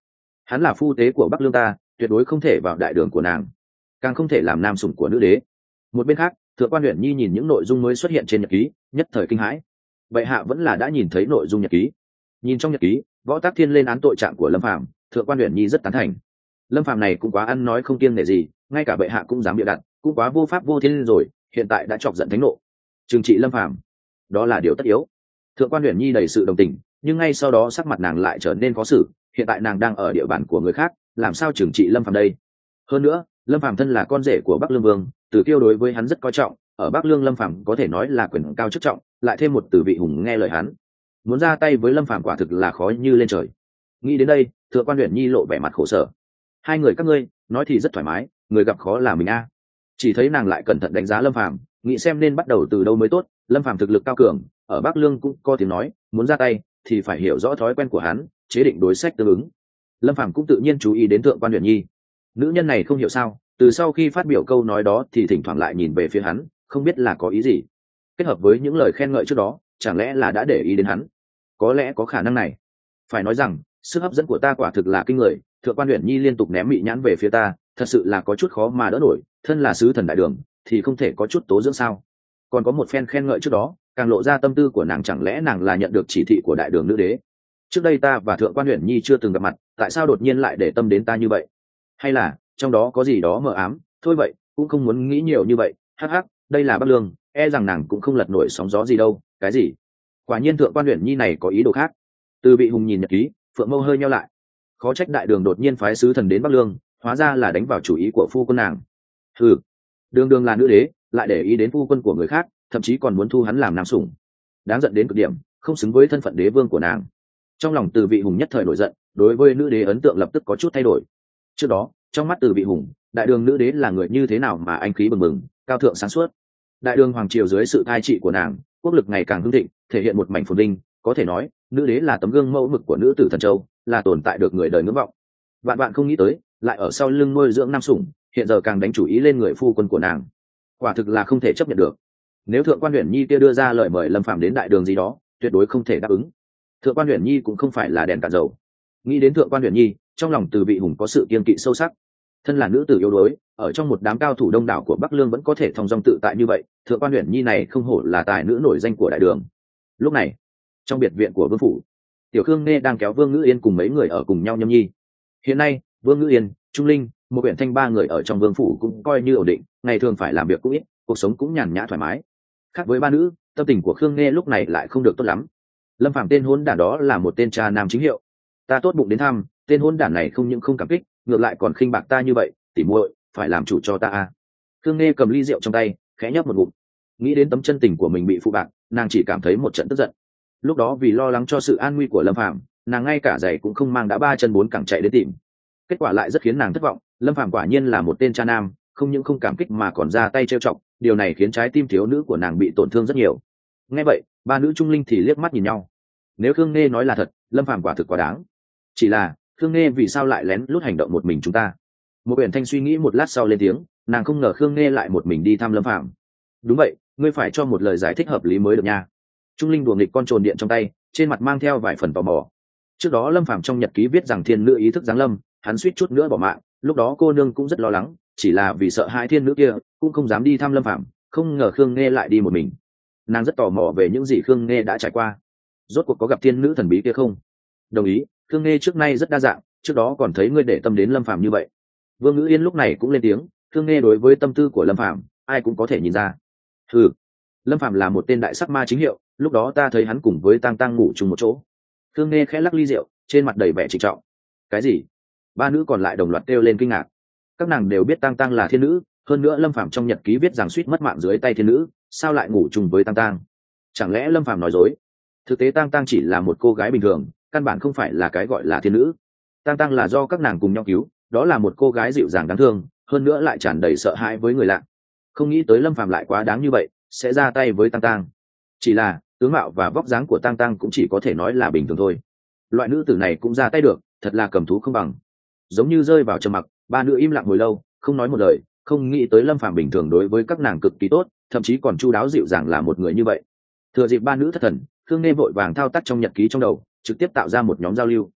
hắn là phu tế của Bắc Lương ta, tuyệt đối không thể vào đại đường của nàng, càng không thể làm nam sủng của nữ đế. Một bên khác, Thượng quan Uyển Nhi nhìn những nội dung mới xuất hiện trên nhật ký, nhất thời kinh hãi. Bệ hạ vẫn là đã nhìn thấy nội dung nhật ký. Nhìn trong nhật ký, Võ Tắc Thiên lên án tội trạng của Lâm Phàm, Thượng quan Uyển Nhi rất tán thành. Lâm Phàm này cũng quá ăn nói không kiêng nể gì, ngay cả bệ hạ cũng dám bịa đặt, cũng quá vô pháp vô thiên rồi, hiện tại đã chọc giận thánh nộ. Trừng trị Lâm Phàm, đó là điều tất yếu. Thượng quan Uyển Nhi đầy sự đồng tình, nhưng ngay sau đó sắc mặt nàng lại trở nên khó xử, hiện tại nàng đang ở địa bàn của người khác, làm sao trừng trị Lâm Phàm đây? Hơn nữa, Lâm Phàm thân là con rể của Bắc Lương Vương, Từ Kiêu đối với hắn rất coi trọng, ở Bắc Lương Lâm Phàm có thể nói là quyền cao chức trọng, lại thêm một Từ Vị Hùng nghe lời hắn, muốn ra tay với Lâm Phàm quả thực là khó như lên trời. Nghĩ đến đây, Thượng quan Uyển Nhi lộ vẻ mặt khổ sở. Hai người các ngươi nói thì rất thoải mái, người gặp khó là mình a. Chỉ thấy nàng lại cẩn thận đánh giá Lâm Phàm, nghĩ xem nên bắt đầu từ đâu mới tốt. Lâm Phàm thực lực cao cường, ở Bắc Lương cũng có tiếng nói, muốn ra tay thì phải hiểu rõ thói quen của hắn, chế định đối sách tương ứng. Lâm Phàm cũng tự nhiên chú ý đến Thượng quan Uyển Nhi. Nữ nhân này không hiểu sao, từ sau khi phát biểu câu nói đó thì thỉnh thoảng lại nhìn về phía hắn, không biết là có ý gì. Kết hợp với những lời khen ngợi trước đó, chẳng lẽ là đã để ý đến hắn? Có lẽ có khả năng này. Phải nói rằng, sức hấp dẫn của ta quả thực là kinh người. Thượng quan Uyển Nhi liên tục ném mị nhãn về phía ta, thật sự là có chút khó mà đỡ nổi. Thân là sứ thần đại đường, thì không thể có chút tố dưỡng sao? Còn có một phen khen ngợi trước đó, càng lộ ra tâm tư của nàng, chẳng lẽ nàng là nhận được chỉ thị của đại đường nữ đế? Trước đây ta và Thượng quan Uyển Nhi chưa từng gặp mặt, tại sao đột nhiên lại để tâm đến ta như vậy? Hay là trong đó có gì đó mờ ám? Thôi vậy, cũng không muốn nghĩ nhiều như vậy. Hắc hắc, đây là Bắc Lương, e rằng nàng cũng không lật nổi sóng gió gì đâu. Cái gì? Quả nhiên Thượng quan Uyển Nhi này có ý đồ khác. Từ Vị Hùng nhìn nhật ký, phượng mâu hơi nheo lại. Khó trách đại đường đột nhiên phái sứ thần đến Bắc Lương, hóa ra là đánh vào chủ ý của phu quân nàng. Ừ, đường đường là nữ đế, lại để ý đến phu quân của người khác, thậm chí còn muốn thu hắn làm nam sủng. Đáng giận đến cực điểm, không xứng với thân phận đế vương của nàng. Trong lòng Từ Vị Hùng nhất thời nổi giận, đối với nữ đế ấn tượng lập tức có chút thay đổi. Trước đó, trong mắt Từ Vị Hùng, đại đường nữ đế là người như thế nào mà anh khí bừng bừng, cao thượng sáng suốt. Đại đường hoàng triều dưới sự cai trị của nàng, quốc lực ngày càng hưng thịnh, thể hiện một mảnh phồn vinh, có thể nói, nữ đế là tấm gương mẫu mực của nữ tử thần châu, là tồn tại được người đời ngưỡng vọng. Vạn bạn không nghĩ tới, lại ở sau lưng nuôi dưỡng nam sủng, hiện giờ càng đánh chủ ý lên người phu quân của nàng. Quả thực là không thể chấp nhận được. Nếu Thượng quan Uyển Nhi kia đưa ra lời mời Lâm Phàm đến đại đường gì đó, tuyệt đối không thể đáp ứng. Thượng quan Uyển Nhi cũng không phải là đèn cạn dầu. Nghĩ đến Thượng quan Uyển Nhi, trong lòng Từ Vị Hùng có sự kiên kỵ sâu sắc. Thân là nữ tử yếu đuối, ở trong một đám cao thủ đông đảo của Bắc Lương vẫn có thể thong dong tự tại như vậy, Thượng quan Uyển Nhi này không hổ là tài nữ nổi danh của đại đường. Lúc này, trong biệt viện của vương phủ, Tiểu Khương Nghe đang kéo Vương Ngữ Yên cùng mấy người ở cùng nhau nhâm nhi. Hiện nay, Vương Ngữ Yên, Trung Linh, một huyện thanh ba người ở trong vương phủ cũng coi như ổn định, ngày thường phải làm việc cũng ít, cuộc sống cũng nhàn nhã thoải mái. Khác với ba nữ, tâm tình của Khương Nghe lúc này lại không được tốt lắm. Lâm Phàm tên hôn đản đó là một tên cha nam chính hiệu, ta tốt bụng đến thăm, tên hôn đản này không những không cảm kích, ngược lại còn khinh bạc ta như vậy, tỉ muội phải làm chủ cho ta a. Khương Nghe cầm ly rượu trong tay, khẽ nhấp một ngụm. Nghĩ đến tấm chân tình của mình bị phụ bạc, nàng chỉ cảm thấy một trận tức giận. Lúc đó vì lo lắng cho sự an nguy của Lâm Phàm, nàng ngay cả giày cũng không mang đã 3 chân 4 cẳng chạy đến tìm. Kết quả lại rất khiến nàng thất vọng, Lâm Phàm quả nhiên là một tên cha nam, không những không cảm kích mà còn ra tay trêu chọc, điều này khiến trái tim thiếu nữ của nàng bị tổn thương rất nhiều. Nghe vậy, ba nữ Trung Linh thì liếc mắt nhìn nhau. Nếu Khương Nghe nói là thật, Lâm Phàm quả thực quá đáng. Chỉ là, Khương Nghe vì sao lại lén lút hành động một mình chúng ta? Một Uyển Thanh suy nghĩ một lát sau lên tiếng, nàng không ngờ Khương Nghe lại một mình đi thăm Lâm Phàm. Đúng vậy, ngươi phải cho một lời giải thích hợp lý mới được nha. Trung Linh đùa nghịch con trồn điện trong tay, trên mặt mang theo vài phần tò mò. Trước đó Lâm Phàm trong nhật ký viết rằng thiên nữ ý thức giáng lâm, hắn suýt chút nữa bỏ mạng, lúc đó cô nương cũng rất lo lắng, chỉ là vì sợ hai thiên nữ kia, cũng không dám đi thăm Lâm Phàm, không ngờ Khương Nghe lại đi một mình. Nàng rất tò mò về những gì Khương Nghe đã trải qua. Rốt cuộc có gặp thiên nữ thần bí kia không? Đồng ý, Khương Nghe trước nay rất đa dạng, trước đó còn thấy ngươi để tâm đến Lâm Phàm như vậy. Vương Ngữ Yên lúc này cũng lên tiếng, Khương Nghe đối với tâm tư của Lâm Phàm, ai cũng có thể nhìn ra. Ừ, Lâm Phàm là một tên đại sắc ma chính hiệu, lúc đó ta thấy hắn cùng với Tang Tang ngủ chung một chỗ. Khương Nghe khẽ lắc ly rượu, trên mặt đầy vẻ trịnh trọng. Cái gì? Ba nữ còn lại đồng loạt kêu lên kinh ngạc. Các nàng đều biết Tang Tang là thiên nữ, hơn nữa Lâm Phàm trong nhật ký viết rằng suýt mất mạng dưới tay thiên nữ, sao lại ngủ chung với Tang Tang? Chẳng lẽ Lâm Phàm nói dối? Thực tế Tang Tang chỉ là một cô gái bình thường, căn bản không phải là cái gọi là thiên nữ. Tang Tang là do các nàng cùng nhau cứu, đó là một cô gái dịu dàng đáng thương, hơn nữa lại tràn đầy sợ hãi với người lạ. Không nghĩ tới Lâm Phàm lại quá đáng như vậy, sẽ ra tay với Tang Tang. Chỉ là tướng mạo và vóc dáng của Tang Tang cũng chỉ có thể nói là bình thường thôi. Loại nữ tử này cũng ra tay được, thật là cầm thú không bằng. Giống như rơi vào trầm mặc, ba nữ im lặng hồi lâu, không nói một lời, không nghĩ tới Lâm Phàm bình thường đối với các nàng cực kỳ tốt, thậm chí còn chu đáo dịu dàng là một người như vậy. Thừa dịp ba nữ thất thần, Khương Nghe vội vàng thao tác trong nhật ký trong đầu, trực tiếp tạo ra một nhóm giao lưu.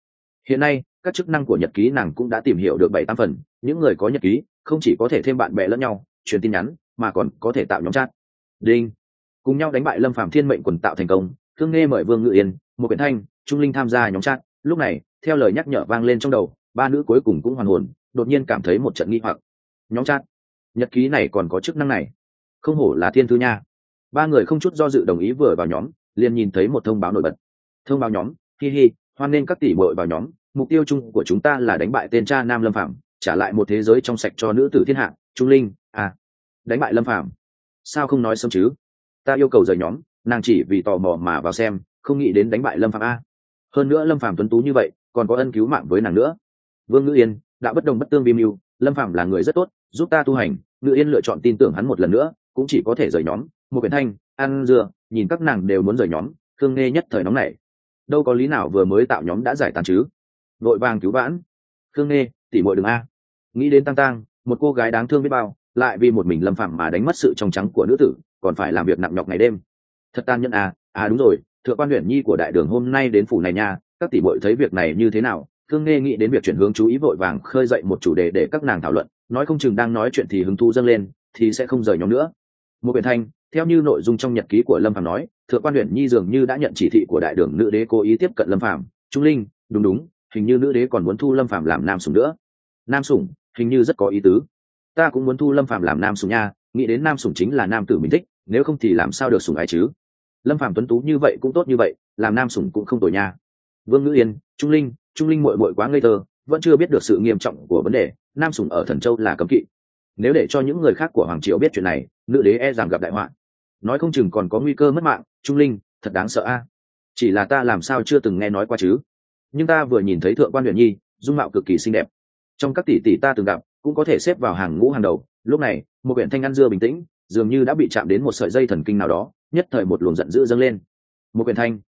Hiện nay các chức năng của nhật ký nàng cũng đã tìm hiểu được 7-8 phần. Những người có nhật ký không chỉ có thể thêm bạn bè lẫn nhau truyền tin nhắn, mà còn có thể tạo nhóm chat. Đinh. Cùng nhau đánh bại Lâm Phàm thiên mệnh quần tạo thành công. Thương Nghe mời Vương Ngự Yên, một Quyển Thanh, Trung Linh tham gia nhóm chat. Lúc này theo lời nhắc nhở vang lên trong đầu, ba nữ cuối cùng cũng hoàn hồn, đột nhiên cảm thấy một trận nghi hoặc. Nhóm chat, nhật ký này còn có chức năng này, không hổ là thiên thư nha. Ba người không chút do dự đồng ý, vừa vào nhóm liền nhìn thấy một thông báo nổi bật. Thông báo nhóm: hi hi, hoan nghênh các tỷ muội vào nhóm, mục tiêu chung của chúng ta là đánh bại tên cha nam Lâm Phàm, trả lại một thế giới trong sạch cho nữ tử thiên hạ. Trung Linh, à, đánh bại Lâm Phàm, sao không nói sớm chứ? Ta yêu cầu rời nhóm. Nàng chỉ vì tò mò mà vào xem, không nghĩ đến đánh bại Lâm Phàm a. Hơn nữa Lâm Phàm tuấn tú như vậy, còn có ân cứu mạng với nàng nữa. Vương Ngữ Yên, đã bất đồng bất tương vi mưu, Lâm Phàm là người rất tốt, giúp ta tu hành. Ngữ Yên lựa chọn tin tưởng hắn một lần nữa, cũng chỉ có thể rời nhóm. Một Quyển Thanh, ăn dưa, nhìn các nàng đều muốn rời nhóm, Thương Nghe nhất thời nóng nảy. Đâu có lý nào vừa mới tạo nhóm đã giải tán chứ? Vội vàng cứu vãn. Thương Nghe, tỉ muội đừng a. Nghĩ đến Tăng Tăng, một cô gái đáng thương biết bao, lại vì một mình Lâm Phàm mà đánh mất sự trong trắng của nữ tử, còn phải làm việc nặng nhọc ngày đêm. Thật tàn nhẫn à. À đúng rồi, Thượng quan Uyển Nhi của đại đường hôm nay đến phủ này nha, các tỷ muội thấy việc này như thế nào? Thương Nghe nghĩ đến việc chuyển hướng chú ý, vội vàng khơi dậy một chủ đề để các nàng thảo luận, nói không chừng đang nói chuyện thì hứng thú dâng lên, thì sẽ không rời nhóm nữa. Một Quyển Thanh, theo như nội dung trong nhật ký của Lâm Phàm nói, Thượng quan Uyển Nhi dường như đã nhận chỉ thị của đại đường nữ đế cố ý tiếp cận Lâm Phàm. Trung Linh, đúng đúng, hình như nữ đế còn muốn thu Lâm Phàm làm nam sủng nữa. Nam sủng, hình như rất có ý tứ. Ta cũng muốn thu Lâm Phàm làm nam sủng nha, nghĩ đến nam sủng chính là nam tử mình thích, nếu không thì làm sao được sủng ái chứ? Lâm Phàm tuấn tú như vậy cũng tốt như vậy, làm nam sủng cũng không tồi nha. Vương Ngữ Yên, Trung Linh muội muội quá ngây thơ, vẫn chưa biết được sự nghiêm trọng của vấn đề, nam sủng ở Thần Châu là cấm kỵ. Nếu để cho những người khác của hoàng triều biết chuyện này, nữ đế e rằng gặp đại họa, nói không chừng còn có nguy cơ mất mạng. Trung Linh, thật đáng sợ a. Chỉ là ta làm sao chưa từng nghe nói qua chứ? Nhưng ta vừa nhìn thấy Thượng quan Uyển Nhi, dung mạo cực kỳ xinh đẹp, trong các tỷ tỷ ta từng gặp, cũng có thể xếp vào hàng ngũ hàng đầu. Lúc này, một Quyển Thanh ăn dưa bình tĩnh, dường như đã bị chạm đến một sợi dây thần kinh nào đó, nhất thời một luồng giận dữ dâng lên. Một Quyển Thanh,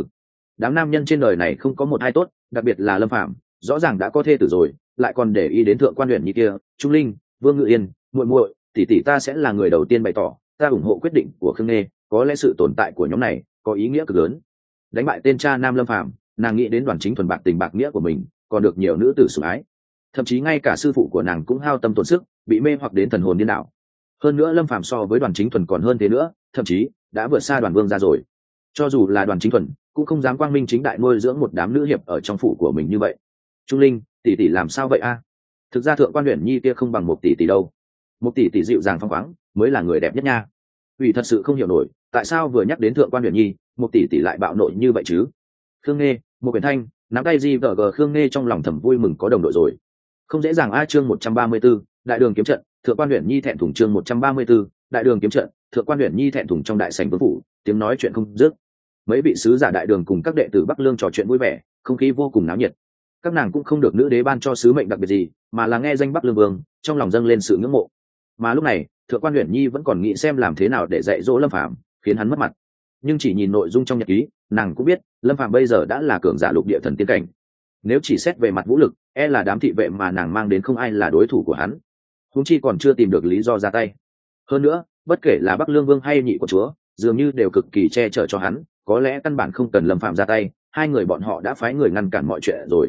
đám nam nhân trên đời này không có một ai tốt, đặc biệt là Lâm Phàm, rõ ràng đã có thê tử rồi, lại còn để ý đến Thượng quan Uyển Nhi kia. Trung Linh, Vương Ngự Yên, muội muội, tỷ tỷ ta sẽ là người đầu tiên bày tỏ ta ủng hộ quyết định của Khương Nghê, có lẽ sự tồn tại của nhóm này có ý nghĩa cực lớn. Đánh bại tên cha nam Lâm Phàm, nàng nghĩ đến Đoàn Chính Thuần bạc tình bạc nghĩa của mình, còn được nhiều nữ tử sủng ái, thậm chí ngay cả sư phụ của nàng cũng hao tâm tổn sức, bị mê hoặc đến thần hồn điên đảo. Hơn nữa Lâm Phàm so với Đoàn Chính Thuần còn hơn thế nữa, thậm chí đã vượt xa Đoàn Vương ra rồi. Cho dù là Đoàn Chính Thuần cũng không dám quang minh chính đại nuôi dưỡng một đám nữ hiệp ở trong phủ của mình như vậy. Trung Linh, tỷ tỷ làm sao vậy a? Thực ra Thượng quan Uyển Nhi kia không bằng một tỷ tỷ đâu. Một tỷ tỷ dịu dàng phóng khoáng, mới là người đẹp nhất nha. Ủy thật sự không hiểu nổi, tại sao vừa nhắc đến Thượng quan Uyển Nhi, một tỷ tỷ lại bạo nộ như vậy chứ? Khương Nghê, một Quyển Thanh, nắm tay GVG. Khương Nghê trong lòng thầm vui mừng có đồng đội rồi. Không dễ dàng a. Chương 134, đại đường kiếm trận. Thượng quan Uyển Nhi thẹn thùng. Chương 134, đại đường kiếm trận. Thượng quan Uyển Nhi thẹn thùng. Trong đại sảnh vương phủ, tiếng nói chuyện không dứt. Mấy vị sứ giả đại đường cùng các đệ tử Bắc Lương trò chuyện vui vẻ, không khí vô cùng náo nhiệt. Các nàng cũng không được nữ đế ban cho sứ mệnh đặc biệt gì, mà là nghe danh Bắc Lương vương, trong lòng dâng lên sự ngưỡng mộ. Mà lúc này Thượng quan Uyển Nhi vẫn còn nghĩ xem làm thế nào để dạy dỗ Lâm Phàm, khiến hắn mất mặt. Nhưng chỉ nhìn nội dung trong nhật ký, nàng cũng biết Lâm Phàm bây giờ đã là cường giả lục địa thần tiên cảnh. Nếu chỉ xét về mặt vũ lực, e là đám thị vệ mà nàng mang đến không ai là đối thủ của hắn. Huống chi còn chưa tìm được lý do ra tay. Hơn nữa, bất kể là Bắc Lương vương hay nhị của chúa, dường như đều cực kỳ che chở cho hắn, có lẽ căn bản không cần Lâm Phàm ra tay, hai người bọn họ đã phái người ngăn cản mọi chuyện rồi.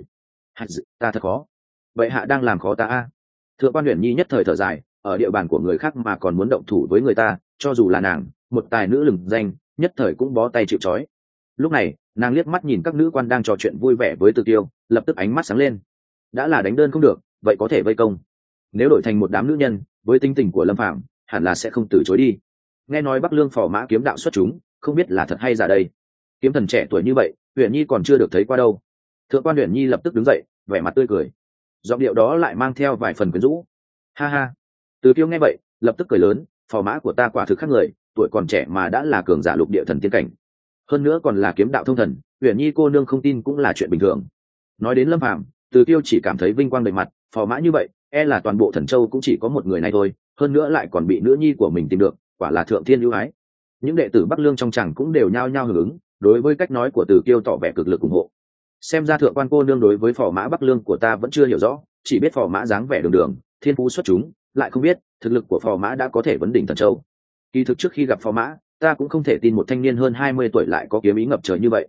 Ta thật khó. Vậy hạ đang làm khó ta a. Thượng quan Uyển Nhi nhất thời thở dài, ở địa bàn của người khác mà còn muốn động thủ với người ta, cho dù là nàng, một tài nữ lừng danh, nhất thời cũng bó tay chịu trói. Lúc này nàng liếc mắt nhìn các nữ quan đang trò chuyện vui vẻ với Từ Tiêu, lập tức ánh mắt sáng lên. Đã là đánh đơn không được, vậy có thể vây công. Nếu đổi thành một đám nữ nhân, với tính tình của Lâm Phàm hẳn là sẽ không từ chối đi. Nghe nói Bắc Lương phò mã kiếm đạo xuất chúng, không biết là thật hay giả đây. Kiếm thần trẻ tuổi như vậy, Uyển Nhi còn chưa được thấy qua đâu. Thượng quan Uyển Nhi lập tức đứng dậy, vẻ mặt tươi cười, giọng điệu đó lại mang theo vài phần quyến rũ. Ha ha. Từ Tiêu nghe vậy lập tức cười lớn, phò mã của ta quả thực khác người, tuổi còn trẻ mà đã là cường giả lục địa thần tiên cảnh, hơn nữa còn là kiếm đạo thông thần. Uyển Nhi cô nương không tin cũng là chuyện bình thường. Nói đến Lâm Phàm, Từ Tiêu chỉ cảm thấy vinh quang đầy mặt, phò mã như vậy e là toàn bộ Thần Châu cũng chỉ có một người này thôi, hơn nữa lại còn bị nữ nhi của mình tìm được, quả là thượng thiên ưu ái. Những đệ tử Bắc Lương trong chàng cũng đều nhao nhao hưởng ứng, đối với cách nói của Từ Tiêu tỏ vẻ cực lực ủng hộ. Xem ra thượng quan cô nương đối với phò mã Bắc Lương của ta vẫn chưa hiểu rõ, chỉ biết phò mã dáng vẻ đường đường, thiên phú xuất chúng, lại không biết thực lực của phò mã đã có thể vấn đỉnh Thần Châu. Kỳ thực trước khi gặp phò mã, ta cũng không thể tin một thanh niên hơn 20 tuổi lại có kiếm ý ngập trời như vậy.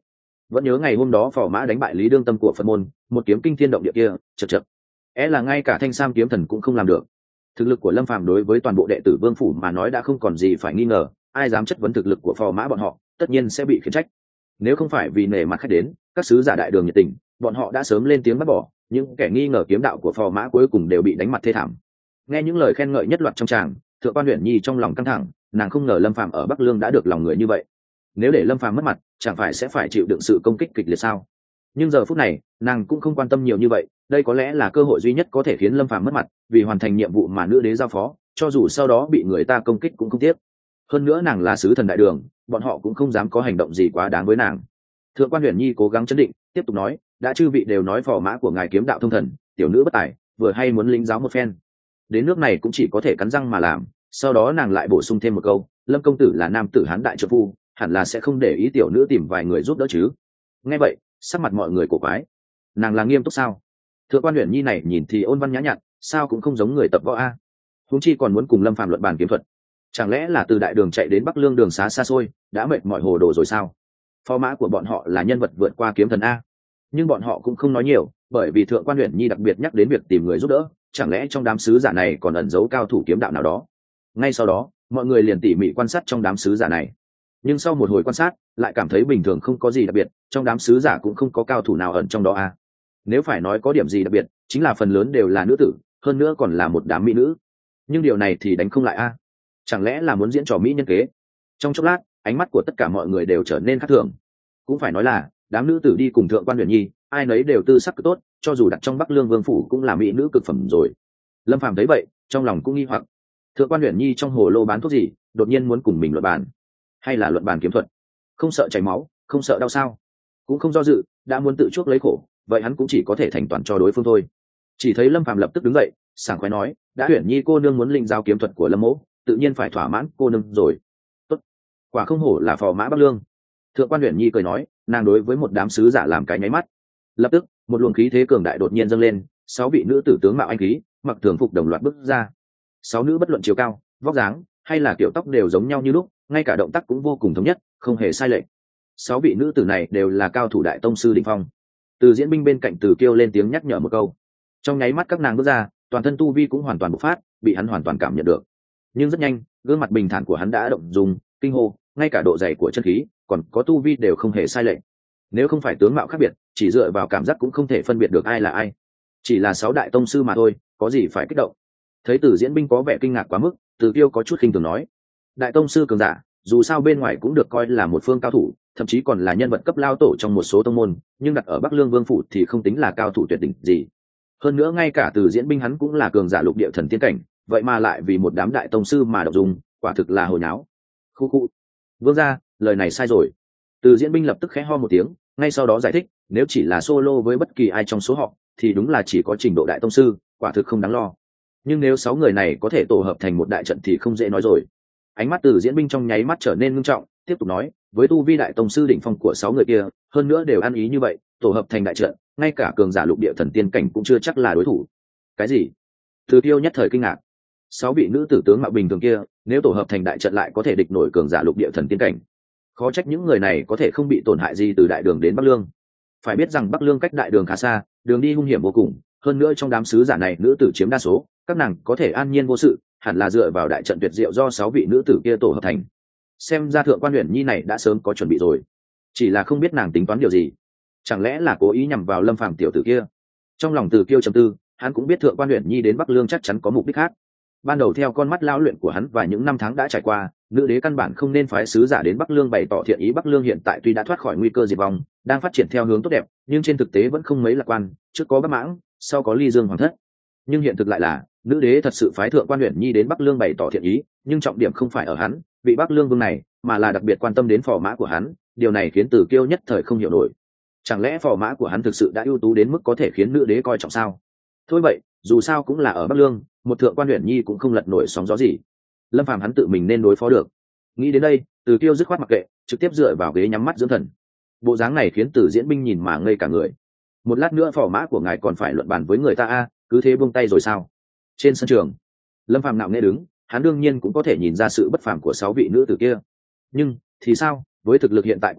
vẫn nhớ ngày hôm đó phò mã đánh bại lý đương tâm của phật môn, một kiếm kinh thiên động địa kia, chật chật, là ngay cả thanh sam kiếm thần cũng không làm được. Thực lực của Lâm Phàm đối với toàn bộ đệ tử vương phủ mà nói đã không còn gì phải nghi ngờ, ai dám chất vấn thực lực của phò mã bọn họ tất nhiên sẽ bị khiển trách. Nếu không phải vì nể mặt khách đến, các sứ giả đại đường nhiệt tình, bọn họ đã sớm lên tiếng bắt bỏ. Những kẻ nghi ngờ kiếm đạo của phò mã cuối cùng đều bị đánh mặt thê thảm. Nghe những lời khen ngợi nhất loạt trong tràng, Thượng quan Uyển Nhi trong lòng căng thẳng, nàng không ngờ Lâm Phàm ở Bắc Lương đã được lòng người như vậy. Nếu để Lâm Phàm mất mặt, chẳng phải sẽ phải chịu đựng sự công kích kịch liệt sao? Nhưng giờ phút này, nàng cũng không quan tâm nhiều như vậy, đây có lẽ là cơ hội duy nhất có thể khiến Lâm Phàm mất mặt, vì hoàn thành nhiệm vụ mà nữ đế giao phó, cho dù sau đó bị người ta công kích cũng không tiếc. Hơn nữa nàng là sứ thần đại đường, bọn họ cũng không dám có hành động gì quá đáng với nàng. Thượng quan Uyển Nhi cố gắng chấn định, tiếp tục nói, đã chư vị đều nói phò mã của ngài kiếm đạo thông thần, tiểu nữ bất tài, vừa hay muốn lĩnh giáo một phen. Đến nước này cũng chỉ có thể cắn răng mà làm. Sau đó nàng lại bổ sung thêm một câu, Lâm công tử là nam tử hán đại trợ phu, hẳn là sẽ không để ý tiểu nữ tìm vài người giúp đỡ chứ. Nghe vậy, sắc mặt mọi người cổ quái. Nàng là nghiêm túc sao? Thượng quan Uyển Nhi này nhìn thì ôn văn nhã nhặn, sao cũng không giống người tập võ a. Huống chi còn muốn cùng Lâm Phàm luận bàn kiếm thuật, chẳng lẽ là từ đại đường chạy đến Bắc Lương đường xá xa xôi, đã mệt mỏi hồ đồ rồi sao? Phó mã của bọn họ là nhân vật vượt qua kiếm thần a. Nhưng bọn họ cũng không nói nhiều, bởi vì Thượng quan Uyển Nhi đặc biệt nhắc đến việc tìm người giúp đỡ, chẳng lẽ trong đám sứ giả này còn ẩn giấu cao thủ kiếm đạo nào đó? Ngay sau đó, mọi người liền tỉ mỉ quan sát trong đám sứ giả này. Nhưng sau một hồi quan sát, lại cảm thấy bình thường, không có gì đặc biệt, trong đám sứ giả cũng không có cao thủ nào ẩn trong đó a. Nếu phải nói có điểm gì đặc biệt, chính là phần lớn đều là nữ tử, hơn nữa còn là một đám mỹ nữ. Nhưng điều này thì đánh không lại a. Chẳng lẽ là muốn diễn trò mỹ nhân kế? Trong chốc lát, ánh mắt của tất cả mọi người đều trở nên khác thường. Cũng phải nói là đám nữ tử đi cùng Thượng quan Uyển Nhi, ai nấy đều tư sắc cực tốt, cho dù đặt trong Bắc Lương vương phủ cũng là mỹ nữ cực phẩm rồi. Lâm Phàm thấy vậy, trong lòng cũng nghi hoặc, Thượng quan Uyển Nhi trong hồ lô bán thuốc gì, đột nhiên muốn cùng mình luận bàn, hay là luận bàn kiếm thuật? Không sợ chảy máu, không sợ đau sao? Cũng không do dự, đã muốn tự chuốc lấy khổ, vậy hắn cũng chỉ có thể thành toàn cho đối phương thôi. Chỉ thấy Lâm Phàm lập tức đứng dậy, sảng khoái nói, đã Uyển Nhi cô nương muốn linh giao kiếm thuật của Lâm mỗ, tự nhiên phải thỏa mãn cô nương rồi. Tốt, quả không hổ là phò mã Bắc Lương. Thượng quan Uyển Nhi cười nói, nàng đối với một đám sứ giả làm cái nháy mắt. Lập tức, một luồng khí thế cường đại đột nhiên dâng lên, 6 vị nữ tử tướng mạo anh khí, mặc thường phục đồng loạt bước ra. 6 nữ bất luận chiều cao, vóc dáng hay là kiểu tóc đều giống nhau như lúc, ngay cả động tác cũng vô cùng thống nhất, không hề sai lệch. 6 vị nữ tử này đều là cao thủ đại tông sư đỉnh phong. Từ diễn binh bên cạnh Từ Kiêu lên tiếng nhắc nhở một câu. Trong nháy mắt các nàng bước ra, toàn thân tu vi cũng hoàn toàn bộc phát, bị hắn hoàn toàn cảm nhận được. Nhưng rất nhanh, gương mặt bình thản của hắn đã động dung, kinh hô, ngay cả độ dày của chân khí, còn có tu vi đều không hề sai lệch. Nếu không phải tướng mạo khác biệt, chỉ dựa vào cảm giác cũng không thể phân biệt được ai là ai. Chỉ là 6 đại tông sư mà thôi, có gì phải kích động? Thấy Từ diễn binh có vẻ kinh ngạc quá mức, Từ Kiêu có chút khinh thường nói, đại tông sư cường giả, dù sao bên ngoài cũng được coi là một phương cao thủ, thậm chí còn là nhân vật cấp lao tổ trong một số tông môn, nhưng đặt ở Bắc Lương vương phủ thì không tính là cao thủ tuyệt đỉnh gì. Hơn nữa ngay cả Từ diễn binh hắn cũng là cường giả lục địa thần tiên cảnh, vậy mà lại vì một đám đại tông sư mà động dung, quả thực là hồi nháo. Khu khu, vương gia, lời này sai rồi. Từ diễn binh lập tức khẽ ho một tiếng, ngay sau đó giải thích, nếu chỉ là solo với bất kỳ ai trong số họ thì đúng là chỉ có trình độ đại tông sư, quả thực không đáng lo. Nhưng nếu 6 người này có thể tổ hợp thành một đại trận thì không dễ nói rồi. Ánh mắt Từ diễn binh trong nháy mắt trở nên nghiêm trọng, tiếp tục nói, với tu vi đại tông sư đỉnh phong của 6 người kia, hơn nữa đều ăn ý như vậy, tổ hợp thành đại trận, ngay cả cường giả lục địa thần tiên cảnh cũng chưa chắc là đối thủ. Cái gì? Từ Tiêu nhất thời kinh ngạc. 6 vị nữ tử tướng mạo bình thường kia, nếu tổ hợp thành đại trận lại có thể địch nổi cường giả lục địa thần tiên cảnh, khó trách những người này có thể không bị tổn hại gì từ đại đường đến Bắc Lương. Phải biết rằng Bắc Lương cách đại đường khá xa, đường đi hung hiểm vô cùng, hơn nữa trong đám sứ giả này nữ tử chiếm đa số, các nàng có thể an nhiên vô sự, hẳn là dựa vào đại trận tuyệt diệu do 6 vị nữ tử kia tổ hợp thành. Xem ra Thượng quan Uyển Nhi này đã sớm có chuẩn bị rồi, chỉ là không biết nàng tính toán điều gì. Chẳng lẽ là cố ý nhằm vào Lâm Phàm tiểu tử kia? Trong lòng Từ Kiêu trầm tư, hắn cũng biết Thượng quan Uyển Nhi đến Bắc Lương chắc chắn có mục đích khác. Ban đầu theo con mắt lão luyện của hắn và những năm tháng đã trải qua, nữ đế căn bản không nên phái sứ giả đến Bắc Lương bày tỏ thiện ý. Bắc Lương hiện tại tuy đã thoát khỏi nguy cơ diệt vong, đang phát triển theo hướng tốt đẹp, nhưng trên thực tế vẫn không mấy lạc quan, trước có Bắc Mãng, sau có Ly Dương Hoàng thất. Nhưng hiện thực lại là, nữ đế thật sự phái Thượng quan Uyển Nhi đến Bắc Lương bày tỏ thiện ý, nhưng trọng điểm không phải ở hắn, vị Bắc Lương vương này, mà là đặc biệt quan tâm đến phò mã của hắn, điều này khiến Từ Kiêu nhất thời không hiểu nổi. Chẳng lẽ phò mã của hắn thực sự đã ưu tú đến mức có thể khiến nữ đế coi trọng sao? Thôi vậy, dù sao cũng là ở Bắc Lương, một Thượng quan Uyển Nhi cũng không lật nổi sóng gió gì. Lâm Phàm hắn tự mình nên đối phó được. Nghĩ đến đây, Từ Kiêu dứt khoát mặc kệ, trực tiếp dựa vào ghế nhắm mắt dưỡng thần. Bộ dáng này khiến Từ diễn binh nhìn mà ngây cả người. Một lát nữa phò mã của ngài còn phải luận bàn với người ta a, cứ thế buông tay rồi sao? Trên sân trường, Lâm Phàm nạo nghễ đứng, hắn đương nhiên cũng có thể nhìn ra sự bất phàm của 6 vị nữ tử kia. Nhưng thì sao, với thực lực hiện tại của hắn,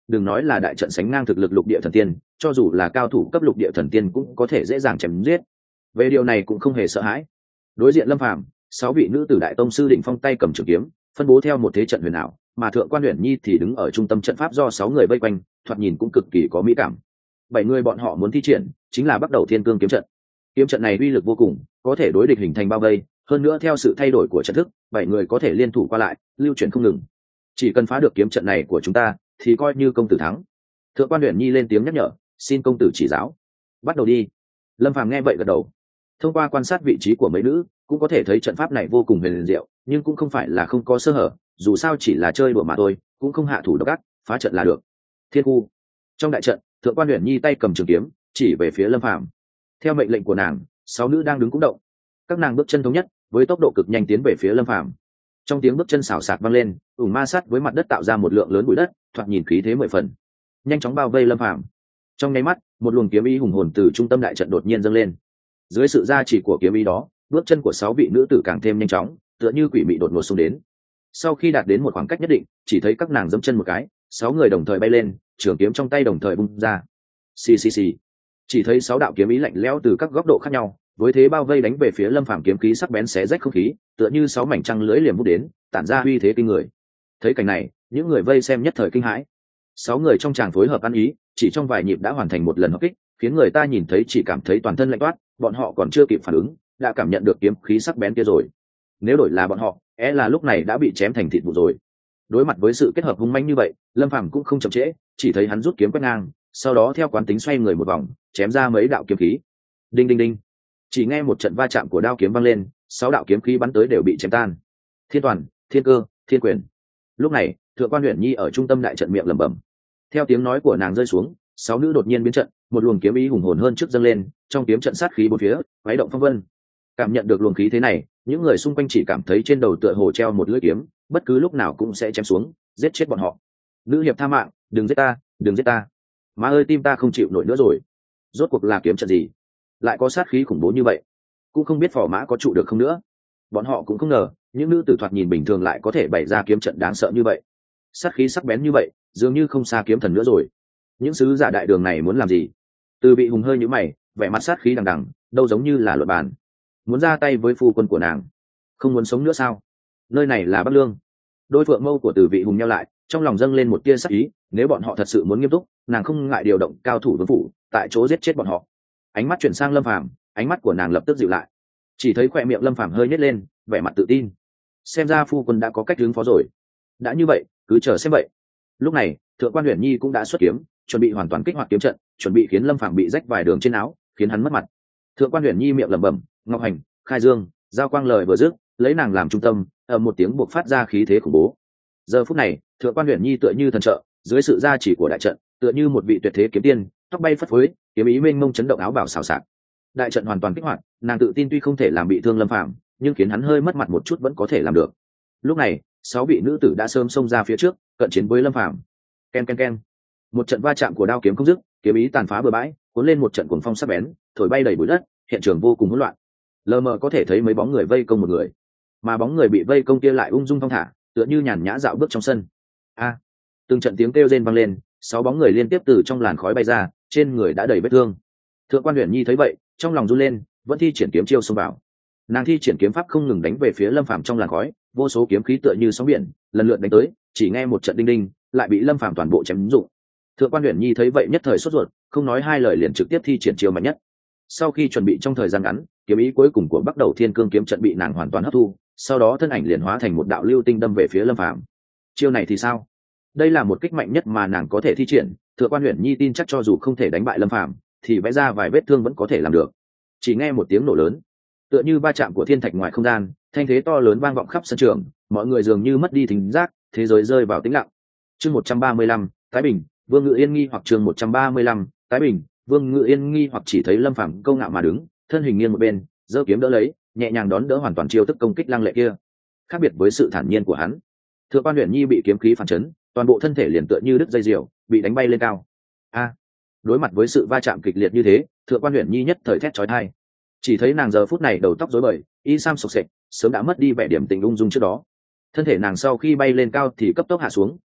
đừng nói là đại trận sánh ngang thực lực lục địa thần tiên, cho dù là cao thủ cấp lục địa thần tiên cũng có thể dễ dàng chém giết. Về điều này cũng không hề sợ hãi. Đối diện Lâm Phàm, 6 vị nữ tử đại tông sư định phong tay cầm trường kiếm, phân bố theo một thế trận huyền ảo, mà thượng quan Uyển Nhi thì đứng ở trung tâm trận pháp do 6 người vây quanh, thoạt nhìn cũng cực kỳ có mỹ cảm. 7 người bọn họ muốn thi triển chính là bắt đầu Thiên Cương kiếm trận. Kiếm trận này uy lực vô cùng, có thể đối địch hình thành bao vây, hơn nữa theo sự thay đổi của trận thức, 7 người có thể liên thủ qua lại, lưu chuyển không ngừng. Chỉ cần phá được kiếm trận này của chúng ta, thì coi như công tử thắng. Thượng quan Uyển Nhi lên tiếng nhắc nhở, xin công tử chỉ giáo. Bắt đầu đi. Lâm Phàm nghe vậy gật đầu. Thông qua quan sát vị trí của mấy nữ, cũng có thể thấy trận pháp này vô cùng huyền diệu, nhưng cũng không phải là không có sơ hở, dù sao chỉ là chơi đùa mà thôi, cũng không hạ thủ độc ác, phá trận là được. Thiên khu. Trong đại trận, thượng quan Uyển Nhi tay cầm trường kiếm, chỉ về phía Lâm Phàm. Theo mệnh lệnh của nàng, 6 nữ đang đứng cũng động. Các nàng bước chân thống nhất, với tốc độ cực nhanh tiến về phía Lâm Phàm. Trong tiếng bước chân xào xạc vang lên, ủng ma sát với mặt đất tạo ra một lượng lớn bụi đất, thoạt nhìn khí thế 10 phần. Nhanh chóng bao vây Lâm Phàm. Trong nháy mắt, một luồng kiếm ý hùng hồn từ trung tâm đại trận đột nhiên dâng lên. Dưới sự gia trì của kiếm ý đó, bước chân của 6 vị nữ tử càng thêm nhanh chóng, tựa như quỷ mị đột ngột xông đến. Sau khi đạt đến một khoảng cách nhất định, chỉ thấy các nàng giẫm chân một cái, 6 người đồng thời bay lên, trường kiếm trong tay đồng thời bung ra. Xì xì xì. Chỉ thấy 6 đạo kiếm ý lạnh lẽo từ các góc độ khác nhau, với thế bao vây đánh về phía Lâm Phàm, kiếm khí sắc bén xé rách không khí, tựa như 6 mảnh trăng lưỡi liềm vút đến, tản ra uy thế kinh người. Thấy cảnh này, những người vây xem nhất thời kinh hãi. 6 người trong tràng phối hợp ăn ý, chỉ trong vài nhịp đã hoàn thành một lần hợp kích, khiến người ta nhìn thấy chỉ cảm thấy toàn thân lạnh toát, bọn họ còn chưa kịp phản ứng, đã cảm nhận được kiếm khí sắc bén kia rồi. Nếu đổi là bọn họ, là lúc này đã bị chém thành thịt vụn rồi. Đối mặt với sự kết hợp hung manh như vậy, Lâm Phàm cũng không chậm trễ, chỉ thấy hắn rút kiếm quét ngang, sau đó theo quán tính xoay người một vòng, chém ra mấy đạo kiếm khí. Đinh đinh đinh. Chỉ nghe một trận va chạm của đao kiếm vang lên, 6 đạo kiếm khí bắn tới đều bị chém tan. Thiên toàn, thiên cơ, thiên quyền. Lúc này, thượng quan Uyển Nhi ở trung tâm đại trận miệng lẩm bẩm. Theo tiếng nói của nàng rơi xuống, 6 nữ đột nhiên biến trận, một luồng kiếm ý hùng hồn hơn trước dâng lên, trong kiếm trận sát khí bốn phía, khuấy động phong vân. Cảm nhận được luồng khí thế này, những người xung quanh chỉ cảm thấy trên đầu tựa hồ treo một lưỡi kiếm, bất cứ lúc nào cũng sẽ chém xuống, giết chết bọn họ. Nữ hiệp tha mạng, đừng giết ta, đừng giết ta. Má ơi, tim ta không chịu nổi nữa rồi. Rốt cuộc là kiếm trận gì, lại có sát khí khủng bố như vậy? Cũng không biết phò mã có trụ được không nữa. Bọn họ cũng không ngờ, những nữ tử thoạt nhìn bình thường lại có thể bày ra kiếm trận đáng sợ như vậy. Sát khí sắc bén như vậy, dường như không xa kiếm thần nữa rồi. Những sứ giả đại đường này muốn làm gì? Từ Vị Hùng hơi nhíu mày, vẻ mặt sát khí đằng đằng, đâu giống như là luật bàn. Muốn ra tay với phu quân của nàng, không muốn sống nữa sao? Nơi này là Bắc Lương. Đôi phượng mâu của Từ Vị Hùng nheo lại, trong lòng dâng lên một tia sắc ý, nếu bọn họ thật sự muốn nghiêm túc, nàng không ngại điều động cao thủ vương phủ, tại chỗ giết chết bọn họ. Ánh mắt chuyển sang Lâm Phàm, ánh mắt của nàng lập tức dịu lại. Chỉ thấy khóe miệng Lâm Phàm hơi nhếch lên, vẻ mặt tự tin. Xem ra phu quân đã có cách ứng phó rồi. Đã như vậy, cứ chờ xem vậy. Lúc này, thượng quan Uyển Nhi cũng đã xuất kiếm, chuẩn bị hoàn toàn kích hoạt kiếm trận, chuẩn bị khiến Lâm Phàm bị rách vài đường trên áo, khiến hắn mất mặt. Thượng quan Uyển Nhi miệng lẩm bẩm, Ngọc Hành, Khai Dương, giao quang lời vừa dứt, lấy nàng làm trung tâm, ở một tiếng buộc phát ra khí thế khủng bố. Giờ phút này, thượng quan Uyển Nhi tựa như thần trợ, dưới sự gia trì của đại trận, tựa như một vị tuyệt thế kiếm tiên, tóc bay phất phới, kiếm ý mênh mông chấn động áo bào xào xạc. Đại trận hoàn toàn kích hoạt, nàng tự tin tuy không thể làm bị thương Lâm Phàm, nhưng khiến hắn hơi mất mặt một chút vẫn có thể làm được. Lúc này, 6 vị nữ tử đã sớm xông ra phía trước, cận chiến với Lâm Phàm. Ken ken ken. Một trận va chạm của đao kiếm không dứt, kiếm ý tàn phá bừa bãi, cuốn lên một trận cuồng phong sắc bén, thổi bay đầy bụi đất, hiện trường vô cùng hỗn loạn. Lờ mờ có thể thấy mấy bóng người vây công một người, mà bóng người bị vây công kia lại ung dung thong thả, tựa như nhàn nhã dạo bước trong sân. A! Từng trận tiếng kêu rên vang lên, 6 bóng người liên tiếp từ trong làn khói bay ra, trên người đã đầy vết thương. Thượng quan Uyển Nhi thấy vậy, trong lòng run lên, vẫn thi triển kiếm chiêu xông vào. Nàng thi triển kiếm pháp không ngừng đánh về phía Lâm Phàm trong làn khói, vô số kiếm khí tựa như sóng biển, lần lượt đánh tới, chỉ nghe một trận đinh đinh, lại bị Lâm Phàm toàn bộ chém rụng. Thượng quan Uyển Nhi thấy vậy nhất thời sốt ruột, không nói hai lời liền trực tiếp thi triển chiêu mạnh nhất. Sau khi chuẩn bị trong thời gian ngắn, kiếm ý cuối cùng của Bắc Đầu Thiên Cương kiếm trận bị nàng hoàn toàn hấp thu, sau đó thân ảnh liền hóa thành một đạo lưu tinh đâm về phía Lâm Phàm. Chiêu này thì sao? Đây là một kích mạnh nhất mà nàng có thể thi triển, Thượng quan Uyển Nhi tin chắc cho dù không thể đánh bại Lâm Phàm, thì vẽ ra vài vết thương vẫn có thể làm được. Chỉ nghe một tiếng nổ lớn, tựa như va chạm của thiên thạch ngoài không gian, thanh thế to lớn vang vọng khắp sân trường, mọi người dường như mất đi thính giác, thế giới rơi vào tĩnh lặng. Chương 135, Thái Bình, Vương Ngự Yên nghi hoặc chương 135, Thái Bình, Vương Ngự Yên nghi hoặc chỉ thấy Lâm Phàm câu ngạo mà đứng, thân hình nghiêng một bên, giơ kiếm đỡ lấy, nhẹ nhàng đón đỡ hoàn toàn chiêu thức công kích lăng lệ kia. Khác biệt với sự thản nhiên của hắn, Thượng quan Uyển Nhi bị kiếm khí phản chấn, toàn bộ thân thể liền tựa như đứt dây diều, bị đánh bay lên cao. A! Đối mặt với sự va chạm kịch liệt như thế, Thượng quan Uyển Nhi nhất thời thét chói tai. Chỉ thấy nàng giờ phút này đầu tóc rối bời, y sam sộc sệch, sớm đã mất đi vẻ điểm tình ung dung trước đó. Thân thể nàng sau khi bay lên cao thì cấp tốc hạ xuống,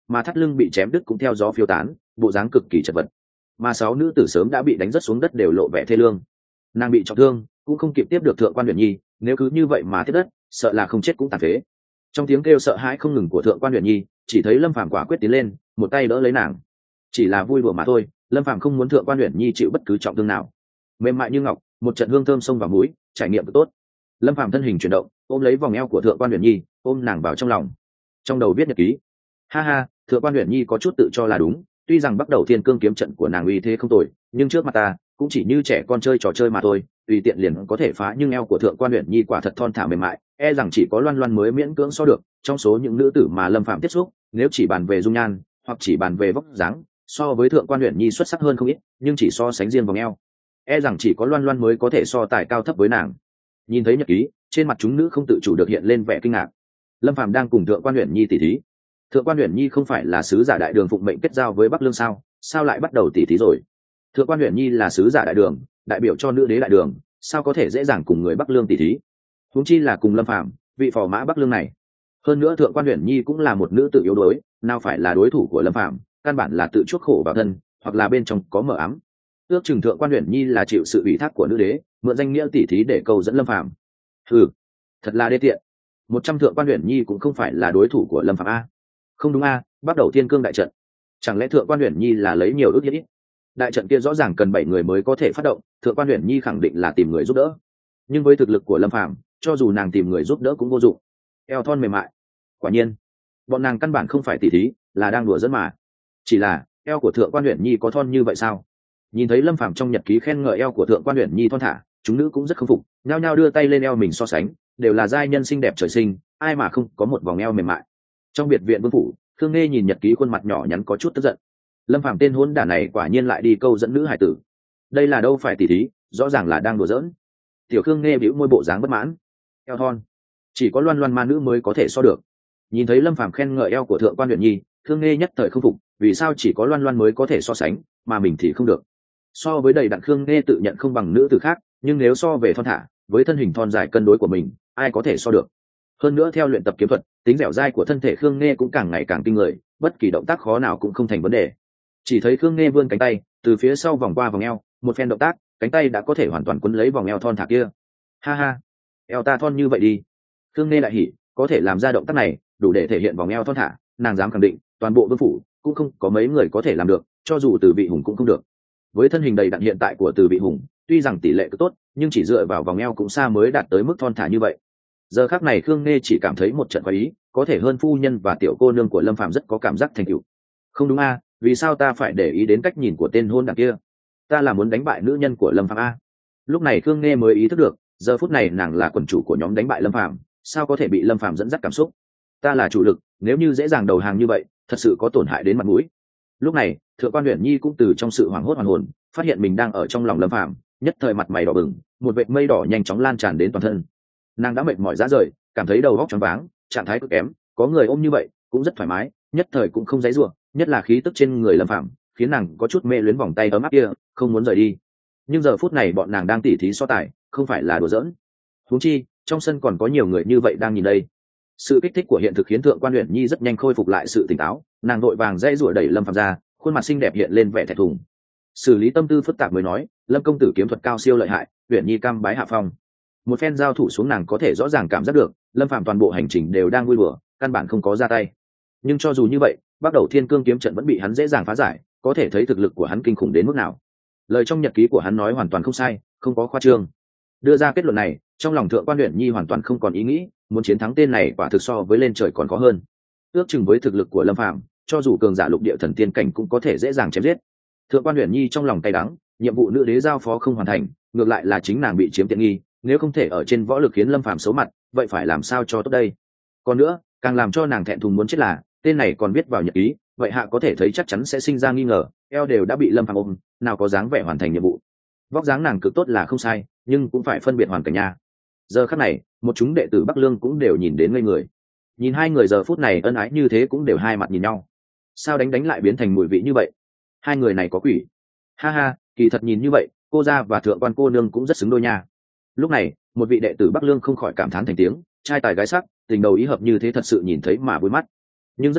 mà thắt lưng bị chém đứt cũng theo gió phiêu tán, bộ dáng cực kỳ chật vật. Mà 6 nữ tử sớm đã bị đánh rất xuống đất đều lộ vẻ thê lương. Nàng bị trọng thương cũng không kịp tiếp được Thượng Quan Uyển Nhi, nếu cứ như vậy mà thiết đất, sợ là không chết cũng tàn phế. Trong tiếng kêu sợ hãi không ngừng của Thượng Quan Uyển Nhi, chỉ thấy Lâm Phàm quả quyết tiến lên, một tay đỡ lấy nàng. Chỉ là vui đùa mà thôi, Lâm Phàm không muốn Thượng Quan Uyển Nhi chịu bất cứ trọng thương nào. Mềm mại như ngọc, một trận hương thơm xông vào mũi, trải nghiệm cực tốt. Lâm Phàm thân hình chuyển động, ôm lấy vòng eo của Thượng Quan Uyển Nhi, ôm nàng vào trong lòng. Trong đầu viết nhật ký. Ha ha, Thượng Quan Uyển Nhi có chút tự cho là đúng, tuy rằng bắt đầu Thiên Cương kiếm trận của nàng uy thế không tồi, nhưng trước mặt ta cũng chỉ như trẻ con chơi trò chơi mà thôi, tùy tiện liền có thể phá. Nhưng eo của Thượng Quan Uyển Nhi quả thật thon thả mềm mại, e rằng chỉ có Loan Loan mới miễn cưỡng so được. Trong số những nữ tử mà Lâm Phàm tiếp xúc, nếu chỉ bàn về dung nhan hoặc chỉ bàn về vóc dáng, so với Thượng Quan Uyển Nhi xuất sắc hơn không ít, nhưng chỉ so sánh riêng vòng eo, e rằng chỉ có Loan Loan mới có thể so tài cao thấp với nàng. Nhìn thấy nhật ký, trên mặt chúng nữ không tự chủ được hiện lên vẻ kinh ngạc. Lâm Phàm đang cùng Thượng Quan Uyển Nhi tỉ thí. Thượng Quan Uyển Nhi không phải là sứ giả đại đường phụng mệnh kết giao với Bắc Lương sao lại bắt đầu tỉ thí rồi? Thượng Quan Uyển Nhi là sứ giả đại đường, đại biểu cho nữ đế đại đường, sao có thể dễ dàng cùng người Bắc Lương tỉ thí? Huống chi là cùng Lâm Phàm, vị phò mã Bắc Lương này. Hơn nữa Thượng Quan Uyển Nhi cũng là một nữ tử yếu đuối, nào phải là đối thủ của Lâm Phàm, căn bản là tự chuốc khổ vào thân, hoặc là bên trong có mờ ám. Ước chừng Thượng Quan Uyển Nhi là chịu sự ủy thác của nữ đế, mượn danh nghĩa tỉ thí để câu dẫn Lâm Phàm. Thật là đê tiện. 100 Thượng Quan Uyển Nhi cũng không phải là đối thủ của Lâm Phàm a. Không đúng a, bắt đầu Thiên Cương đại trận. Chẳng lẽ Thượng Quan Uyển Nhi là lấy nhiều ước ít? Đại trận kia rõ ràng cần 7 người mới có thể phát động, Thượng Quan Uyển Nhi khẳng định là tìm người giúp đỡ. Nhưng với thực lực của Lâm Phàm, cho dù nàng tìm người giúp đỡ cũng vô dụng. Eo thon mềm mại. Quả nhiên, bọn nàng căn bản không phải tỉ thí, là đang đùa dẫn mà. Chỉ là, eo của Thượng Quan Uyển Nhi có thon như vậy sao? Nhìn thấy Lâm Phàm trong nhật ký khen ngợi eo của Thượng Quan Uyển Nhi thon thả, chúng nữ cũng rất khâm phục, nhao nhao đưa tay lên eo mình so sánh, đều là giai nhân xinh đẹp trời sinh, ai mà không có một vòng eo mềm mại. Trong biệt viện vương phủ, Khương Nghê nhìn nhật ký khuôn mặt nhỏ nhắn có chút tức giận. Lâm Phàm tên hỗn đản này quả nhiên lại đi câu dẫn nữ hải tử. Đây là đâu phải tỉ thí, rõ ràng là đang đùa giỡn. Tiểu Khương Nghê bĩu môi bộ dáng bất mãn. Eo thon, chỉ có Loan Loan ma nữ mới có thể so được. Nhìn thấy Lâm Phàm khen ngợi eo của Thượng Quan Uyển Nhi, Khương Nghê nhất thời không phục, vì sao chỉ có Loan Loan mới có thể so sánh, mà mình thì không được? So với đầy đặn, Khương Nghê tự nhận không bằng nữ tử khác, nhưng nếu so về thon thả, với thân hình thon dài cân đối của mình, ai có thể so được? Hơn nữa theo luyện tập kiếm thuật, tính dẻo dai của thân thể Khương Nghê cũng càng ngày càng kinh người, bất kỳ động tác khó nào cũng không thành vấn đề. Chỉ thấy Khương Nghê vươn cánh tay, từ phía sau vòng qua vòng eo, một phen động tác, cánh tay đã có thể hoàn toàn quấn lấy vòng eo thon thả kia. Ha ha, eo ta thon như vậy đi. Khương Nghê lại hỉ, có thể làm ra động tác này, đủ để thể hiện vòng eo thon thả, nàng dám khẳng định, toàn bộ vương phủ cũng không có mấy người có thể làm được, cho dù Từ Vị Hùng cũng không được. Với thân hình đầy đặn hiện tại của Từ Vị Hùng, tuy rằng tỷ lệ cực tốt, nhưng chỉ dựa vào vòng eo cũng xa mới đạt tới mức thon thả như vậy. Giờ khắc này Khương Nghê chỉ cảm thấy một trận khoái ý, có thể hơn phu nhân và tiểu cô nương của Lâm Phàm rất có cảm giác thành tựu. Không đúng a, vì sao ta phải để ý đến cách nhìn của tên hôn đảng kia? Ta là muốn đánh bại nữ nhân của Lâm Phàm a. Lúc này Khương Nghê mới ý thức được, giờ phút này nàng là quần chủ của nhóm đánh bại Lâm Phàm, sao có thể bị Lâm Phàm dẫn dắt cảm xúc? Ta là chủ lực, nếu như dễ dàng đầu hàng như vậy, thật sự có tổn hại đến mặt mũi. Lúc này, Thượng Quan Uyển Nhi cũng từ trong sự hoảng hốt hoàn hồn, phát hiện mình đang ở trong lòng Lâm Phàm, nhất thời mặt mày đỏ bừng, một vệt mây đỏ nhanh chóng lan tràn đến toàn thân. Nàng đã mệt mỏi rã rời, cảm thấy đầu óc choáng váng, trạng thái cực kém, có người ôm như vậy cũng rất thoải mái, nhất thời cũng không dãy rủa, nhất là khí tức trên người Lâm Phàm khiến nàng có chút mê luyến vòng tay ấm áp kia, không muốn rời đi. Nhưng giờ phút này bọn nàng đang tỉ thí so tài, không phải là đùa giỡn. Huống chi, trong sân còn có nhiều người như vậy đang nhìn đây. Sự kích thích của hiện thực khiến Thượng Quan Uyển Nhi rất nhanh khôi phục lại sự tỉnh táo, nàng vội vàng dãy rủa đẩy Lâm Phàm ra, khuôn mặt xinh đẹp hiện lên vẻ thẹn thùng. Xử lý tâm tư phức tạp mới nói, Lâm công tử kiếm thuật cao siêu lợi hại, Uyển Nhi cam bái hạ phong. Một phen giao thủ xuống, nàng có thể rõ ràng cảm giác được, Lâm Phàm toàn bộ hành trình đều đang vui đùa, căn bản không có ra tay. Nhưng cho dù như vậy, bắt đầu Thiên Cương kiếm trận vẫn bị hắn dễ dàng phá giải, có thể thấy thực lực của hắn kinh khủng đến mức nào. Lời trong nhật ký của hắn nói hoàn toàn không sai, không có khoa trương. Đưa ra kết luận này, trong lòng Thượng Quan Uyển Nhi hoàn toàn không còn ý nghĩ, muốn chiến thắng tên này quả thực so với lên trời còn khó hơn. Ước chừng với thực lực của Lâm Phàm, cho dù cường giả lục địa thần tiên cảnh cũng có thể dễ dàng chém giết. Thượng Quan Uyển Nhi trong lòng cay đắng, nhiệm vụ nữ đế giao phó không hoàn thành, ngược lại là chính nàng bị chiếm tiện nghi, nếu không thể ở trên võ lực khiến Lâm Phàm xấu mặt, vậy phải làm sao cho tốt đây? Còn nữa, càng làm cho nàng thẹn thùng muốn chết là, tên này còn viết vào nhật ký, vậy hạ có thể thấy chắc chắn sẽ sinh ra nghi ngờ, eo đều đã bị Lâm Phàm ôm, nào có dáng vẻ hoàn thành nhiệm vụ. Vóc dáng nàng cực tốt là không sai, nhưng cũng phải phân biệt hoàn cảnh nha. Giờ khắc này, một chúng đệ tử Bắc Lương cũng đều nhìn đến ngây người. Nhìn hai người giờ phút này ân ái như thế cũng đều hai mặt nhìn nhau. Sao đánh lại biến thành mùi vị như vậy? Hai người này có quỷ. Ha ha, kỳ thật nhìn như vậy, cô gia và Thượng Quan cô nương cũng rất xứng đôi nha. Lúc này, một vị đệ tử Bắc Lương không khỏi cảm thán thành tiếng, trai tài gái sắc, tình đầu ý hợp như thế thật sự nhìn thấy mà vui mắt. Nhưng rất nhanh,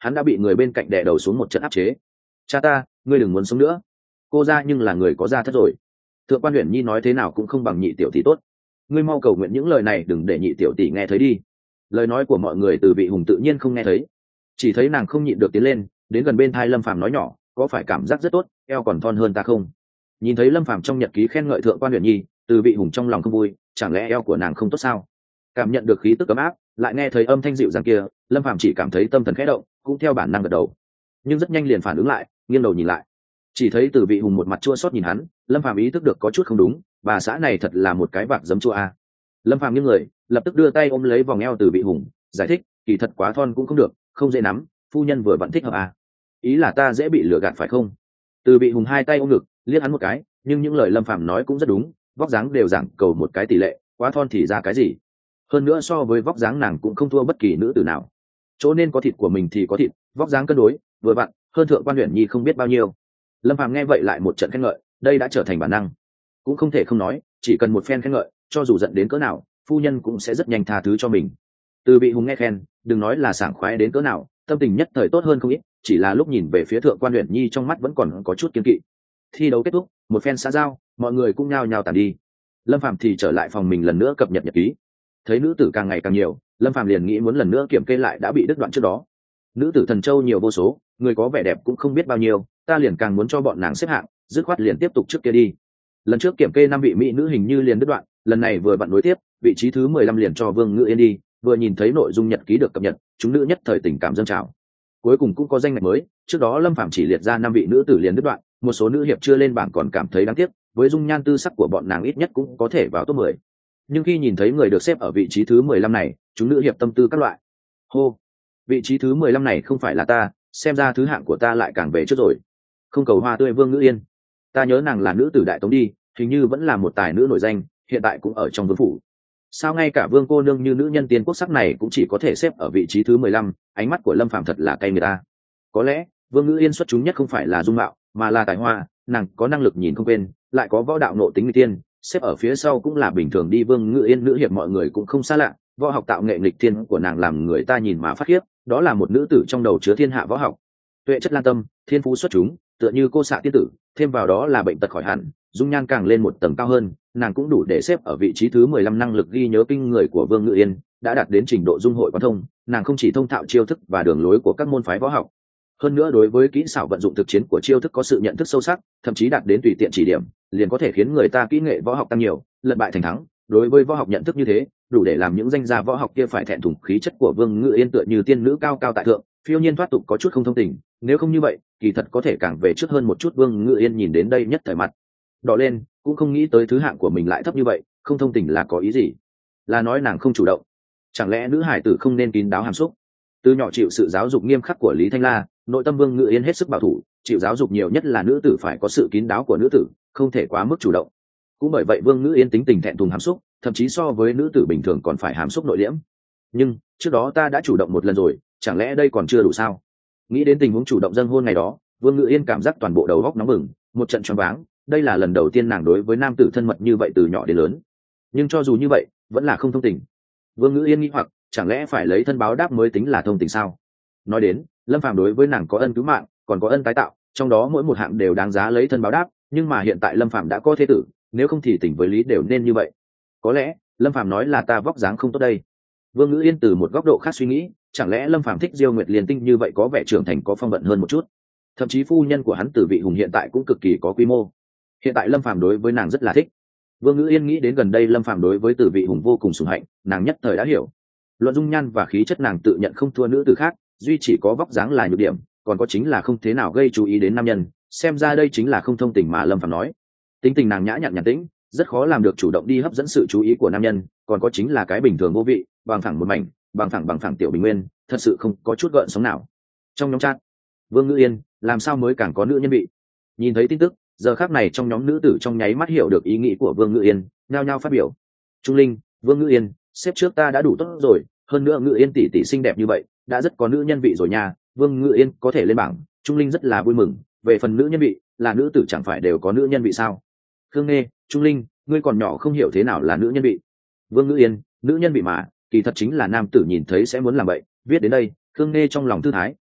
hắn đã bị người bên cạnh đè đầu xuống một trận áp chế. Cha ta, ngươi đừng muốn sống nữa, cô ra nhưng là người có gia thất rồi. Thượng quan Uyển Nhi nói thế nào cũng không bằng nhị tiểu tỷ tốt, ngươi mau cầu nguyện những lời này đừng để nhị tiểu tỷ nghe thấy đi. Lời nói của mọi người Từ Vị Hùng tự nhiên không nghe thấy, chỉ thấy nàng không nhịn được tiến lên đến gần bên thai Lâm Phàm nói nhỏ, có phải cảm giác rất tốt, eo còn thon hơn ta không? Nhìn thấy Lâm Phàm trong nhật ký khen ngợi Thượng quan Uyển Nhi, Từ Vị Hùng trong lòng không vui, chẳng lẽ eo của nàng không tốt sao? Cảm nhận được khí tức ấm áp, lại nghe thấy âm thanh dịu dàng kia, Lâm Phàm chỉ cảm thấy tâm thần khẽ động, cũng theo bản năng gật đầu, nhưng rất nhanh liền phản ứng lại, nghiêng đầu nhìn lại, chỉ thấy Từ Vị Hùng một mặt chua xót nhìn hắn. Lâm Phàm ý thức được có chút không đúng, bà xã này thật là một cái vạc giấm chua a. Lâm Phàm nghiêng người, lập tức đưa tay ôm lấy vòng eo Từ Vị Hùng, giải thích, kỳ thật quá thon cũng không được, không dễ nắm, phu nhân vừa vẫn thích hợp a. Ý là ta dễ bị lừa gạt phải không? Từ Vị Hùng hai tay ôm ngực, liếc hắn một cái, nhưng những lời Lâm Phàm nói cũng rất đúng, vóc dáng đều giảng cầu một cái tỷ lệ, quá thon thì ra cái gì? Hơn nữa so với vóc dáng nàng cũng không thua bất kỳ nữ tử nào, chỗ nên có thịt của mình thì có thịt, vóc dáng cân đối vừa vặn, hơn Thượng quan Uyển Nhi không biết bao nhiêu. Lâm Phàm nghe vậy lại một trận khen ngợi, đây đã trở thành bản năng, cũng không thể không nói, chỉ cần một phen khen ngợi, cho dù giận đến cỡ nào, phu nhân cũng sẽ rất nhanh tha thứ cho mình. Từ Vị Hùng nghe khen, đừng nói là sảng khoái đến cỡ nào, tâm tình nhất thời tốt hơn không ít, chỉ là lúc nhìn về phía Thượng quan Uyển Nhi trong mắt vẫn còn có chút kiêng kỵ. Thi đấu kết thúc, một phen xã giao, mọi người cũng nhao nhao tản đi. Lâm Phàm thì trở lại phòng mình lần nữa cập nhật nhật ký. Thấy nữ tử càng ngày càng nhiều, Lâm Phàm liền nghĩ muốn lần nữa kiểm kê lại đã bị đứt đoạn trước đó. Nữ tử thần châu nhiều vô số, người có vẻ đẹp cũng không biết bao nhiêu, ta liền càng muốn cho bọn nàng xếp hạng, dứt khoát liền tiếp tục trước kia đi. Lần trước kiểm kê 5 vị mỹ nữ hình như liền đứt đoạn, lần này vừa vặn nối tiếp, vị trí thứ 15 liền cho Vương Ngự Yên đi. Vừa nhìn thấy nội dung nhật ký được cập nhật, chúng nữ nhất thời tình cảm dâng trào. Cuối cùng cũng có danh ngạch mới, trước đó Lâm Phàm chỉ liệt ra 5 vị nữ tử liền đứt đoạn, một số nữ hiệp chưa lên bảng còn cảm thấy đáng tiếc, với dung nhan tư sắc của bọn nàng ít nhất cũng có thể vào top 10. Nhưng khi nhìn thấy người được xếp ở vị trí thứ 15 này, chúng nữ hiệp tâm tư các loại. Hô, vị trí thứ 15 này không phải là ta, xem ra thứ hạng của ta lại càng về trước rồi. Không cầu hoa tươi Vương Ngự Yên, ta nhớ nàng là nữ tử đại tống đi, hình như vẫn là một tài nữ nổi danh, hiện tại cũng ở trong vương phủ. Sao ngay cả Vương cô nương như nữ nhân tiên quốc sắc này cũng chỉ có thể xếp ở vị trí thứ 15, ánh mắt của Lâm Phàm thật là cay người ta. Có lẽ Vương Ngự Yên xuất chúng nhất không phải là dung mạo, mà là tài hoa, nàng có năng lực nhìn không quên, lại có võ đạo nộ tính người tiên, xếp ở phía sau cũng là bình thường đi. Vương Ngự Yên nữ hiệp mọi người cũng không xa lạ, võ học tạo nghệ nghịch thiên của nàng làm người ta nhìn mà phát khiếp, đó là một nữ tử trong đầu chứa thiên hạ võ học, tuệ chất lan tâm, thiên phú xuất chúng, tựa như cô xạ tiên tử, thêm vào đó là bệnh tật khỏi hẳn, dung nhan càng lên một tầng cao hơn, nàng cũng đủ để xếp ở vị trí thứ 15. Năng lực ghi nhớ kinh người của Vương Ngự Yên đã đạt đến trình độ dung hội quán thông, nàng không chỉ thông thạo chiêu thức và đường lối của các môn phái võ học, hơn nữa đối với kỹ xảo vận dụng thực chiến của chiêu thức có sự nhận thức sâu sắc, thậm chí đạt đến tùy tiện chỉ điểm liền có thể khiến người ta kỹ nghệ võ học tăng nhiều, lật bại thành thắng. Đối với võ học nhận thức như thế, đủ để làm những danh gia võ học kia phải thẹn thùng. Khí chất của Vương Ngự Yên tựa như tiên nữ cao cao tại thượng, phiêu nhiên thoát tục, có chút không thông tình, nếu không như vậy kỳ thật có thể càng về trước hơn một chút. Vương Ngự Yên nhìn đến đây nhất thời mặt đỏ lên, cũng không nghĩ tới thứ hạng của mình lại thấp như vậy. Không thông tình là có ý gì? Là nói nàng không chủ động? Chẳng lẽ nữ hải tử không nên kín đáo hàm xúc? Từ nhỏ chịu sự giáo dục nghiêm khắc của Lý Thanh La, nội tâm Vương Ngự Yên hết sức bảo thủ, chịu giáo dục nhiều nhất là nữ tử phải có sự kín đáo của nữ tử, không thể quá mức chủ động. Cũng bởi vậy Vương Ngự Yên tính tình thẹn thùng hàm xúc, thậm chí so với nữ tử bình thường còn phải hàm xúc nội liễm. Nhưng trước đó ta đã chủ động một lần rồi, chẳng lẽ đây còn chưa đủ sao? Nghĩ đến tình huống chủ động dâng hôn ngày đó, Vương Ngự Yên cảm giác toàn bộ đầu óc nóng bừng, một trận choáng váng. Đây là lần đầu tiên nàng đối với nam tử thân mật như vậy từ nhỏ đến lớn, nhưng cho dù như vậy vẫn là không thông tình. Vương Ngự Yên nghĩ hoặc, chẳng lẽ phải lấy thân báo đáp mới tính là thông tình sao? Nói đến Lâm Phàm đối với nàng có ân cứu mạng, còn có ân tái tạo, trong đó mỗi một hạng đều đáng giá lấy thân báo đáp. Nhưng mà hiện tại Lâm Phàm đã có thế tử, nếu không thì tình với lý đều nên như vậy. Có lẽ Lâm Phàm nói là ta vóc dáng không tốt đây. Vương Ngự Yên từ một góc độ khác suy nghĩ, chẳng lẽ Lâm Phàm thích Diêu Nguyệt Liên Tinh như vậy, có vẻ trưởng thành có phong vận hơn một chút. Thậm chí phu nhân của hắn Từ Vị Hùng hiện tại cũng cực kỳ có quy mô, hiện tại Lâm Phàm đối với nàng rất là thích. Vương Ngự Yên nghĩ đến gần đây Lâm Phàm đối với Từ Vị Hùng vô cùng sủng hạnh, nàng nhất thời đã hiểu. Luận dung nhan và khí chất nàng tự nhận không thua nữ tử khác, duy chỉ có vóc dáng là nhược điểm, còn có chính là không thế nào gây chú ý đến nam nhân. Xem ra đây chính là không thông tình mà Lâm Phàm nói. Tính tình nàng nhã nhặn nhàn tĩnh, rất khó làm được chủ động đi hấp dẫn sự chú ý của nam nhân, còn có chính là cái bình thường vô vị, bằng phẳng một mảnh, bằng phẳng tiểu bình nguyên, thật sự không có chút gợn sóng nào. Trong nhóm chat, Vương Ngự Yên làm sao mới càng có nữ nhân vị? Nhìn thấy tin tức, giờ khắc này trong nhóm nữ tử trong nháy mắt hiểu được ý nghĩ của Vương Ngự Yên, nhao nhao phát biểu. Trung Linh, Vương Ngự Yên, xếp trước ta đã đủ tốt rồi, hơn nữa Ngự Yên tỷ tỷ xinh đẹp như vậy, đã rất có nữ nhân vị rồi nha. Vương Ngự Yên có thể lên bảng, Trung Linh rất là vui mừng. Về phần nữ nhân vị, là nữ tử chẳng phải đều có nữ nhân vị sao? Khương Nghê, Trung Linh, ngươi còn nhỏ không hiểu thế nào là nữ nhân vị. Vương Ngự Yên, nữ nhân vị mà, kỳ thật chính là nam tử nhìn thấy sẽ muốn làm vậy. Viết đến đây, Khương Nghê trong lòng thư thái,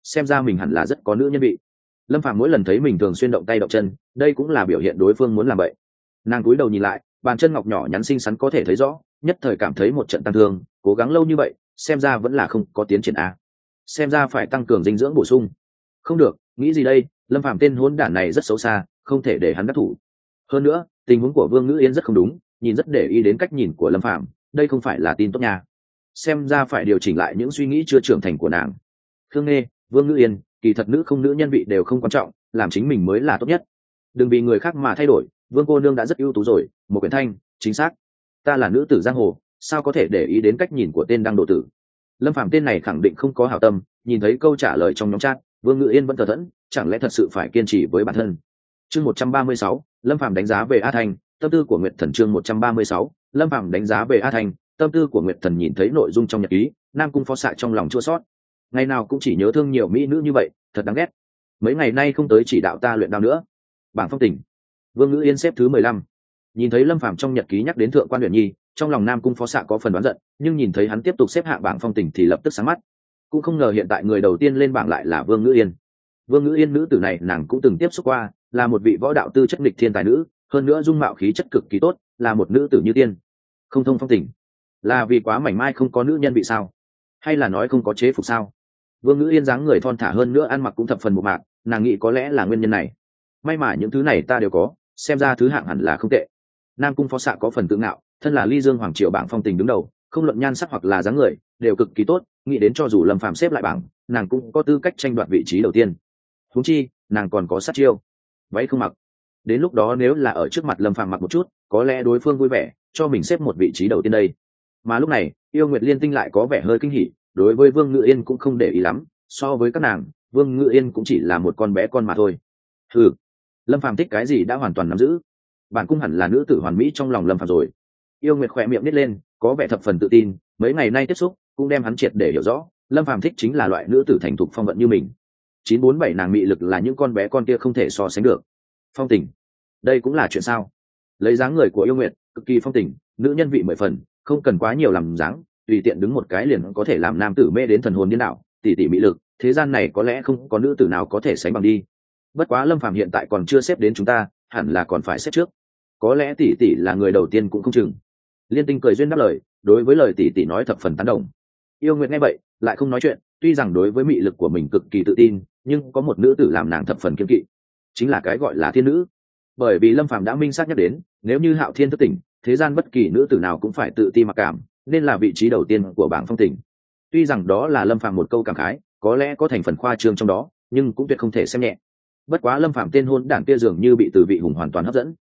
xem ra mình hẳn là rất có nữ nhân vị. Lâm Phàm mỗi lần thấy mình thường xuyên động tay động chân, đây cũng là biểu hiện đối phương muốn làm vậy. Nàng cúi đầu nhìn lại, bàn chân ngọc nhỏ nhắn xinh xắn có thể thấy rõ, nhất thời cảm thấy một trận tăng thương, cố gắng lâu như vậy xem ra vẫn là không có tiến triển a. Xem ra phải tăng cường dinh dưỡng bổ sung. Không được, nghĩ gì đây, Lâm Phàm tên hỗn đản này rất xấu xa, không thể để hắn đắc thủ. Hơn nữa tình huống của Vương Ngữ Yên rất không đúng, nhìn rất để ý đến cách nhìn của Lâm Phàm, đây không phải là tin tốt nha. Xem ra phải điều chỉnh lại những suy nghĩ chưa trưởng thành của nàng. Khương Nghê, Vương Ngữ Yên, kỳ thật nữ không nữ nhân vị đều không quan trọng, làm chính mình mới là tốt nhất. Đừng vì người khác mà thay đổi, Vương cô nương đã rất ưu tú rồi. Một quyển thanh, chính xác. Ta là nữ tử giang hồ, sao có thể để ý đến cách nhìn của tên đăng độ tử. Lâm Phàm tên này khẳng định không có hảo tâm, nhìn thấy câu trả lời trong nhóm chat, Vương Ngữ Yên vẫn thờ thẫn, chẳng lẽ thật sự phải kiên trì với bản thân. Chương 136, Lâm Phàm đánh giá về A Thanh, tâm tư của Nguyệt Thần. Chương 136, Lâm Phàm đánh giá về A Thanh, tâm tư của Nguyệt Thần. Nhìn thấy nội dung trong nhật ký, Nam Cung Phó Xạ trong lòng chua xót. Ngày nào cũng chỉ nhớ thương nhiều mỹ nữ như vậy, thật đáng ghét. Mấy ngày nay không tới chỉ đạo ta luyện đao nữa. Bảng phong tình, Vương Ngữ Yên xếp thứ 15. Nhìn thấy Lâm Phàm trong nhật ký nhắc đến Thượng quan Huyền Nhi, trong lòng Nam Cung Phó Xạ có phần đoán giận, nhưng nhìn thấy hắn tiếp tục xếp hạng bảng phong tình thì lập tức sáng mắt. Cũng không ngờ hiện tại người đầu tiên lên bảng lại là Vương Ngữ Yên. Vương Ngữ Yên nữ tử này nàng cũng từng tiếp xúc qua, là một vị võ đạo tư chất nghịch thiên tài nữ, hơn nữa dung mạo khí chất cực kỳ tốt, là một nữ tử như tiên. Không thông phong tình, là vì quá mảnh mai không có nữ nhân vị sao? Hay là nói không có chế phục sao? Vương Ngữ Yên dáng người thon thả hơn nữa ăn mặc cũng thập phần một mạc, nàng nghĩ có lẽ là nguyên nhân này. May mà những thứ này ta đều có, xem ra thứ hạng hẳn là không tệ. Nam Cung Phó Xạ có phần tự ngạo, thân là Ly Dương Hoàng Triều bảng phong tình đứng đầu, không luận nhan sắc hoặc là dáng người đều cực kỳ tốt, nghĩ đến cho dù Lâm Phàm xếp lại bảng, nàng cũng có tư cách tranh đoạt vị trí đầu tiên. Huống chi nàng còn có sát chiêu, váy không mặc. Đến lúc đó nếu là ở trước mặt Lâm Phàm mặc một chút, có lẽ đối phương vui vẻ cho mình xếp một vị trí đầu tiên đây. Mà lúc này Yêu Nguyệt Liên Tinh lại có vẻ hơi kinh hỉ, đối với Vương Ngữ Yên cũng không để ý lắm, so với các nàng Vương Ngữ Yên cũng chỉ là một con bé con mà thôi. Ừ, Lâm Phàm thích cái gì đã hoàn toàn nắm giữ, bản cung hẳn là nữ tử hoàn mỹ trong lòng Lâm Phàm rồi. Yêu Nguyệt khỏe miệng nít lên, có vẻ thập phần tự tin, mấy ngày nay tiếp xúc cũng đem hắn triệt để hiểu rõ, Lâm Phàm thích chính là loại nữ tử thành thục phong vận như mình. 947 nàng mị lực là những con bé con kia không thể so sánh được. Phong tình, đây cũng là chuyện sao? Lấy dáng người của Yêu Nguyệt cực kỳ phong tình, nữ nhân vị 10 phần, không cần quá nhiều làm dáng, tùy tiện đứng một cái liền có thể làm nam tử mê đến thần hồn điên đảo, tỷ tỷ mị lực, thế gian này có lẽ không có nữ tử nào có thể sánh bằng đi. Bất quá Lâm Phàm hiện tại còn chưa xếp đến chúng ta, hẳn là còn phải xếp trước. Có lẽ tỷ tỷ là người đầu tiên cũng không chừng. Liên Tinh cười duyên đáp lời, đối với lời tỷ tỷ nói thập phần tán đồng. Yêu Nguyệt nghe vậy lại không nói chuyện, tuy rằng đối với mị lực của mình cực kỳ tự tin, nhưng có một nữ tử làm nàng thập phần kiêng kỵ, chính là cái gọi là thiên nữ. Bởi vì Lâm Phàm đã minh xác nhắc đến, nếu như Hạo Thiên thức tỉnh, thế gian bất kỳ nữ tử nào cũng phải tự ti mặc cảm, nên là vị trí đầu tiên của bảng phong tình. Tuy rằng đó là Lâm Phàm một câu cảm khái, có lẽ có thành phần khoa trương trong đó, nhưng cũng tuyệt không thể xem nhẹ. Bất quá Lâm Phàm tên hôn đản kia dường như bị Từ Vị Hùng hoàn toàn hấp dẫn.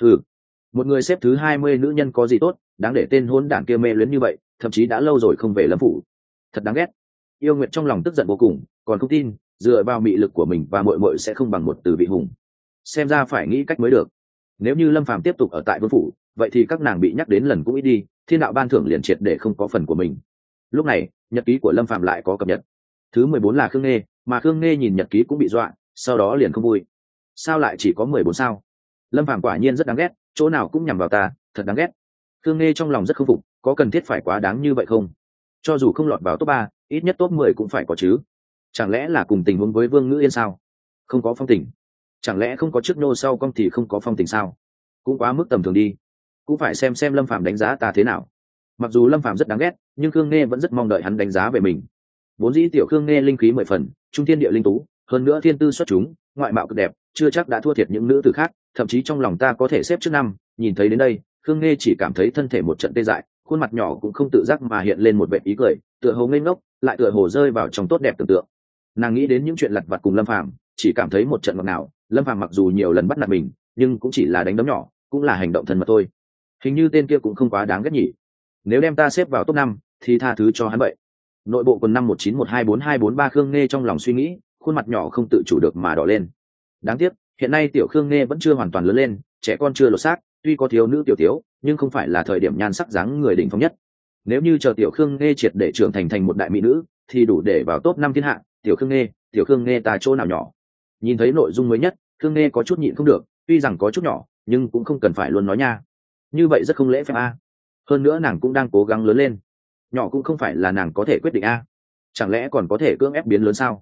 Một người xếp thứ 20 nữ nhân có gì tốt, đáng để tên hôn đản kia mê luyến như vậy, thậm chí đã lâu rồi không về Lâm phủ. Thật đáng ghét. Yêu Nguyệt trong lòng tức giận vô cùng, còn không tin, dựa vào mị lực của mình và muội muội sẽ không bằng một Từ Vị Hùng. Xem ra phải nghĩ cách mới được. Nếu như Lâm Phàm tiếp tục ở tại vương phủ, vậy thì các nàng bị nhắc đến lần cũng ít đi, thiên đạo ban thưởng liền triệt để không có phần của mình. Lúc này, nhật ký của Lâm Phàm lại có cập nhật. Thứ 14 là Khương Nghê, mà Khương Nghê nhìn nhật ký cũng bị dọa, sau đó liền không vui. Sao lại chỉ có 14 sao? Lâm Phàm quả nhiên rất đáng ghét, chỗ nào cũng nhằm vào ta, thật đáng ghét. Khương Nghê trong lòng rất không phục, có cần thiết phải quá đáng như vậy không? Cho dù không lọt vào top 3, ít nhất top 10 cũng phải có chứ. Chẳng lẽ là cùng tình huống với Vương Ngữ Yên sao? Không có phong tình. Chẳng lẽ không có trước nô sau cong thì không có phong tình sao? Cũng quá mức tầm thường đi. Cũng phải xem Lâm Phàm đánh giá ta thế nào. Mặc dù Lâm Phàm rất đáng ghét, nhưng Khương Nghê vẫn rất mong đợi hắn đánh giá về mình. Vốn dĩ tiểu Khương Nghê linh khí 10 phần, trung thiên địa linh tú, hơn nữa thiên tư xuất chúng, ngoại mạo cực đẹp, chưa chắc đã thua thiệt những nữ tử khác, thậm chí trong lòng ta có thể xếp trước năm. Nhìn thấy đến đây, Khương Nghê chỉ cảm thấy thân thể một trận tê dại, khuôn mặt nhỏ cũng không tự giác mà hiện lên một vệt ý cười, tựa hồ ngây ngốc, lại tựa hồ rơi vào trong tốt đẹp tưởng tượng. Nàng nghĩ đến những chuyện lặt vặt cùng Lâm Phàm, chỉ cảm thấy một trận ngọt ngào. Lâm Phàm mặc dù nhiều lần bắt nạt mình, nhưng cũng chỉ là đánh đấm nhỏ, cũng là hành động thân mật thôi. Hình như tên kia cũng không quá đáng ghét nhỉ. Nếu đem ta xếp vào top 5, thì tha thứ cho hắn vậy. Nội bộ quần 519124243 Khương Nghê trong lòng suy nghĩ, khuôn mặt nhỏ không tự chủ được mà đỏ lên. Đáng tiếc, hiện nay tiểu Khương Nghê vẫn chưa hoàn toàn lớn lên, trẻ con chưa lột xác, tuy có thiếu nữ tiểu thiếu, nhưng không phải là thời điểm nhan sắc dáng người đỉnh phong nhất. Nếu như chờ tiểu Khương Nghê triệt để trưởng thành một đại mỹ nữ, thì đủ để vào top 5 thiên hạ. Tiểu Khương Nghê ta chỗ nào nhỏ? Nhìn thấy nội dung mới nhất, Khương Nghê có chút nhịn không được, tuy rằng có chút nhỏ, nhưng cũng không cần phải luôn nói nha. Như vậy rất không lễ phép a. Hơn nữa nàng cũng đang cố gắng lớn lên, nhỏ cũng không phải là nàng có thể quyết định a. Chẳng lẽ còn có thể cưỡng ép biến lớn sao?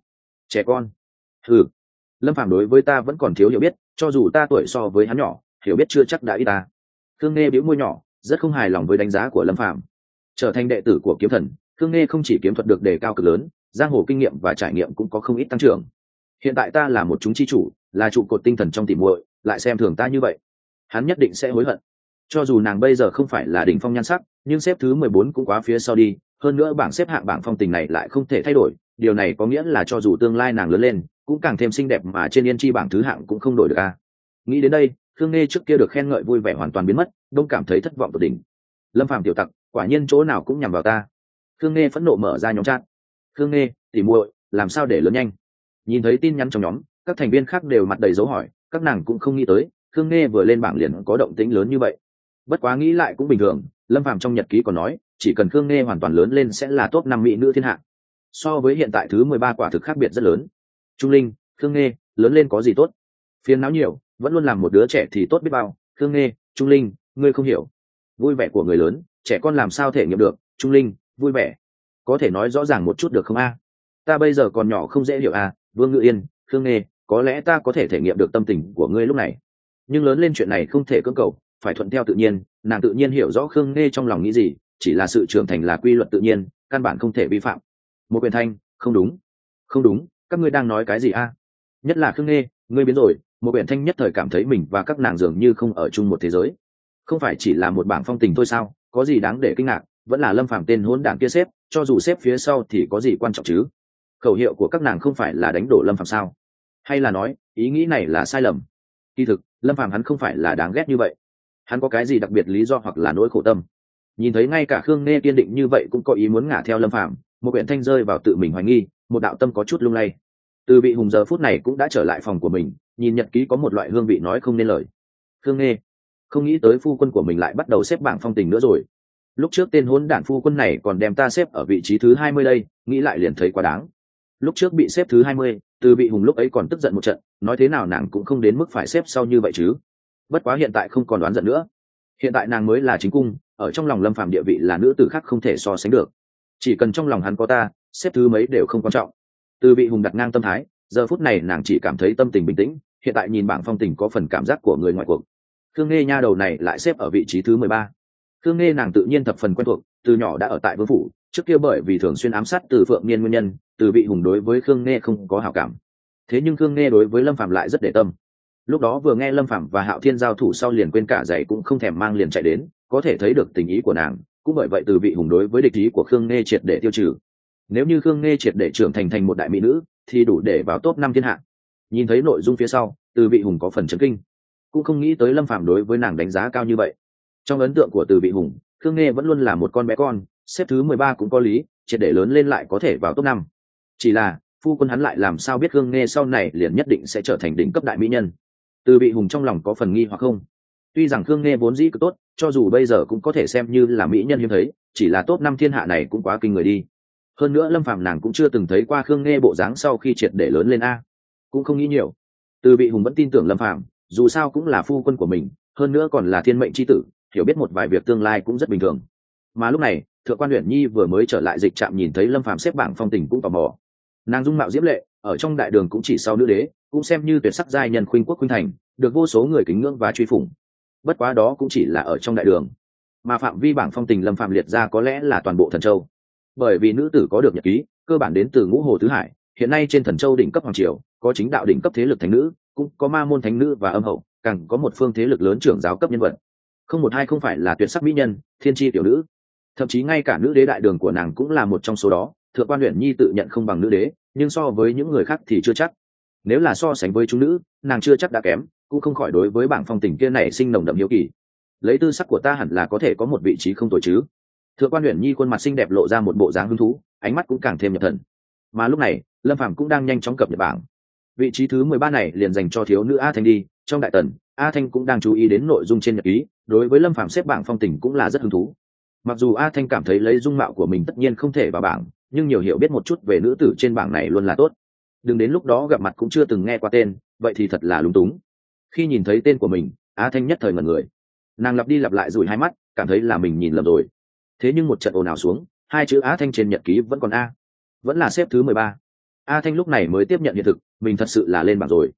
Trẻ con? Ừ, lâm phàm đối với ta vẫn còn thiếu hiểu biết, cho dù ta tuổi so với hắn nhỏ, hiểu biết chưa chắc đã ít ta. Khương Nghê bĩu môi nhỏ, rất không hài lòng với đánh giá của lâm phàm. Trở thành đệ tử của kiếm thần, Khương Nghê không chỉ kiếm thuật được đề cao cực lớn, giang hồ kinh nghiệm và trải nghiệm cũng có không ít tăng trưởng. Hiện tại ta là một chúng chi chủ, là trụ cột tinh thần trong tỉ muội, lại xem thường ta như vậy, hắn nhất định sẽ hối hận. Cho dù nàng bây giờ không phải là đỉnh phong nhan sắc, nhưng xếp thứ 14 cũng quá phía sau đi, hơn nữa bảng xếp hạng bảng phong tình này lại không thể thay đổi, điều này có nghĩa là cho dù tương lai nàng lớn lên, cũng càng thêm xinh đẹp mà trên yên chi bảng thứ hạng cũng không đổi được a. Nghĩ đến đây, Khương Nghê trước kia được khen ngợi vui vẻ hoàn toàn biến mất, đông cảm thấy thất vọng tột đỉnh. Lâm Phàm tiểu tặc, quả nhiên chỗ nào cũng nhằm vào ta. Khương Nghê phẫn nộ mở ra nhóm chat. Khương Nghê, tỉ muội, làm sao để lớn nhanh? Nhìn thấy tin nhắn trong nhóm, các thành viên khác đều mặt đầy dấu hỏi, các nàng cũng không nghĩ tới Khương Nghê vừa lên bảng liền có động tĩnh lớn như vậy. Bất quá nghĩ lại cũng bình thường, lâm phàm trong nhật ký còn nói chỉ cần Khương Nghê hoàn toàn lớn lên sẽ là top 5 mỹ nữ thiên hạ, so với hiện tại thứ 13 quả thực khác biệt rất lớn. Trung Linh, Khương Nghê lớn lên có gì tốt? Phiền não nhiều, vẫn luôn làm một đứa trẻ thì tốt biết bao. Khương Nghê, Trung Linh, ngươi không hiểu vui vẻ của người lớn, trẻ con làm sao thể nghiệm được. Trung Linh, vui vẻ có thể nói rõ ràng một chút được không a? Ta bây giờ còn nhỏ không dễ hiểu a. Vương Ngự Yên, Khương Nghê, có lẽ ta có thể thể nghiệm được tâm tình của ngươi lúc này, nhưng lớn lên chuyện này không thể cưỡng cầu, phải thuận theo tự nhiên. Nàng tự nhiên hiểu rõ Khương Nghê trong lòng nghĩ gì, chỉ là sự trưởng thành là quy luật tự nhiên, căn bản không thể vi phạm. Một quyền thanh, không đúng, không đúng, các ngươi đang nói cái gì a? Nhất là Khương Nghê, ngươi biến rồi. Một quyền thanh nhất thời cảm thấy mình và các nàng dường như không ở chung một thế giới. Không phải chỉ là một bảng phong tình thôi sao, có gì đáng để kinh ngạc? Vẫn là lâm phàm tên hỗn đảng kia xếp, cho dù xếp phía sau thì có gì quan trọng chứ? Khẩu hiệu của các nàng không phải là đánh đổ lâm phàm sao? Hay là nói ý nghĩ này là sai lầm? Kỳ thực lâm phàm hắn không phải là đáng ghét như vậy, hắn có cái gì đặc biệt lý do hoặc là nỗi khổ tâm? Nhìn thấy ngay cả Khương Nghê kiên định như vậy cũng có ý muốn ngả theo lâm phàm, một quyển thanh rơi vào tự mình hoài nghi, một đạo tâm có chút lung lay. Từ Vị Hùng giờ phút này cũng đã trở lại phòng của mình, nhìn nhật ký có một loại hương vị nói không nên lời. Khương Nghê không nghĩ tới phu quân của mình lại bắt đầu xếp bảng phong tình nữa rồi. Lúc trước tên hỗn đản phu quân này còn đem ta xếp ở vị trí thứ 20 đây, nghĩ lại liền thấy quá đáng. Lúc trước bị xếp thứ 20, Từ Vị Hùng lúc ấy còn tức giận một trận, nói thế nào nàng cũng không đến mức phải xếp sau như vậy chứ. Bất quá hiện tại không còn đoán giận nữa, hiện tại nàng mới là chính cung, ở trong lòng lâm phàm địa vị là nữ tử khác không thể so sánh được. Chỉ cần trong lòng hắn có ta, xếp thứ mấy đều không quan trọng. Từ Vị Hùng đặt ngang tâm thái, giờ phút này nàng chỉ cảm thấy tâm tình bình tĩnh, hiện tại nhìn bảng phong tình có phần cảm giác của người ngoài cuộc. Khương Nghê nha đầu này lại xếp ở vị trí thứ 13. Khương Nghê nàng tự nhiên thập phần quen thuộc, từ nhỏ đã ở tại vương phủ, trước kia bởi vì thường xuyên ám sát Từ Phượng Niên nguyên nhân, Từ Vị Hùng đối với Khương Nghê không có hảo cảm. Thế nhưng Khương Nghê đối với lâm phàm lại rất để tâm. Lúc đó vừa nghe lâm phàm và Hạo Thiên giao thủ sau liền quên cả giày cũng không thèm mang liền chạy đến, có thể thấy được tình ý của nàng. Cũng bởi vậy Từ Vị Hùng đối với địch ý của Khương Nghê triệt để tiêu trừ. Nếu như Khương Nghê triệt để trưởng thành một đại mỹ nữ thì đủ để vào top 5 thiên hạ. Nhìn thấy nội dung phía sau, Từ Vị Hùng có phần chấn kinh, cũng không nghĩ tới lâm phàm đối với nàng đánh giá cao như vậy. Trong ấn tượng của Từ Vị Hùng, Khương Nghê vẫn luôn là một con bé con, xếp thứ 13 cũng có lý, triệt để lớn lên lại có thể vào top 5. Chỉ là phu quân hắn lại làm sao biết Khương Nghê sau này liền nhất định sẽ trở thành đỉnh cấp đại mỹ nhân? Từ Vị Hùng trong lòng có phần nghi hoặc không. Tuy rằng Khương Nghê vốn dĩ cực tốt, cho dù bây giờ cũng có thể xem như là mỹ nhân hiếm thấy, chỉ là top 5 thiên hạ này cũng quá kinh người đi. Hơn nữa lâm phàm nàng cũng chưa từng thấy qua Khương Nghê bộ dáng sau khi triệt để lớn lên a. Cũng không nghĩ nhiều. Từ Vị Hùng vẫn tin tưởng lâm phàm, dù sao cũng là phu quân của mình, hơn nữa còn là thiên mệnh chi tử, hiểu biết một vài việc tương lai cũng rất bình thường. Mà lúc này Thượng quan Uyển Nhi vừa mới trở lại dịch trạm, nhìn thấy lâm phàm xếp bảng phong tình cũng tò mò. Nàng dung mạo diễm lệ, ở trong đại đường cũng chỉ sau nữ đế, cũng xem như tuyệt sắc giai nhân khuynh quốc khuynh thành, được vô số người kính ngưỡng và truy phủng. Bất quá đó cũng chỉ là ở trong đại đường, mà phạm vi bảng phong tình lâm phàm liệt ra có lẽ là toàn bộ Thần Châu. Bởi vì nữ tử có được nhật ký cơ bản đến từ ngũ hồ tứ hải, hiện nay trên Thần Châu đỉnh cấp hoàng triều có chính đạo đỉnh cấp thế lực thánh nữ, cũng có ma môn thánh nữ và âm hậu, càng có một phương thế lực lớn trưởng giáo cấp nhân vật. Không một hai không phải là tuyệt sắc mỹ nhân, thiên chi tiểu nữ. Thậm chí ngay cả nữ đế đại đường của nàng cũng là một trong số đó. Thượng quan Uyển Nhi tự nhận không bằng nữ đế, nhưng so với những người khác thì chưa chắc. Nếu là so sánh với chúng nữ, nàng chưa chắc đã kém, cũng không khỏi đối với bảng phong tình kia này sinh nồng đậm hiếu kỳ. Lấy tư sắc của ta hẳn là có thể có một vị trí không tồi chứ? Thượng quan Uyển Nhi khuôn mặt xinh đẹp lộ ra một bộ dáng hứng thú, ánh mắt cũng càng thêm nhập thần. Mà lúc này lâm phàm cũng đang nhanh chóng cập nhật bảng. Vị trí thứ 13 này liền dành cho thiếu nữ A Thanh đi. Trong đại tần, A Thanh cũng đang chú ý đến nội dung trên nhật ký, đối với lâm phàm xếp bảng phong tình cũng là rất hứng thú. Mặc dù A Thanh cảm thấy lấy dung mạo của mình tất nhiên không thể vào bảng, nhưng nhiều hiểu biết một chút về nữ tử trên bảng này luôn là tốt. Đừng đến lúc đó gặp mặt cũng chưa từng nghe qua tên, vậy thì thật là lúng túng. Khi nhìn thấy tên của mình, A Thanh nhất thời ngẩn người. Nàng lặp đi lặp lại rủi hai mắt, cảm thấy là mình nhìn lầm rồi. Thế nhưng một trận ồn ào xuống, hai chữ A Thanh trên nhật ký vẫn còn A, vẫn là xếp thứ 13. A Thanh lúc này mới tiếp nhận hiện thực, mình thật sự là lên bảng rồi.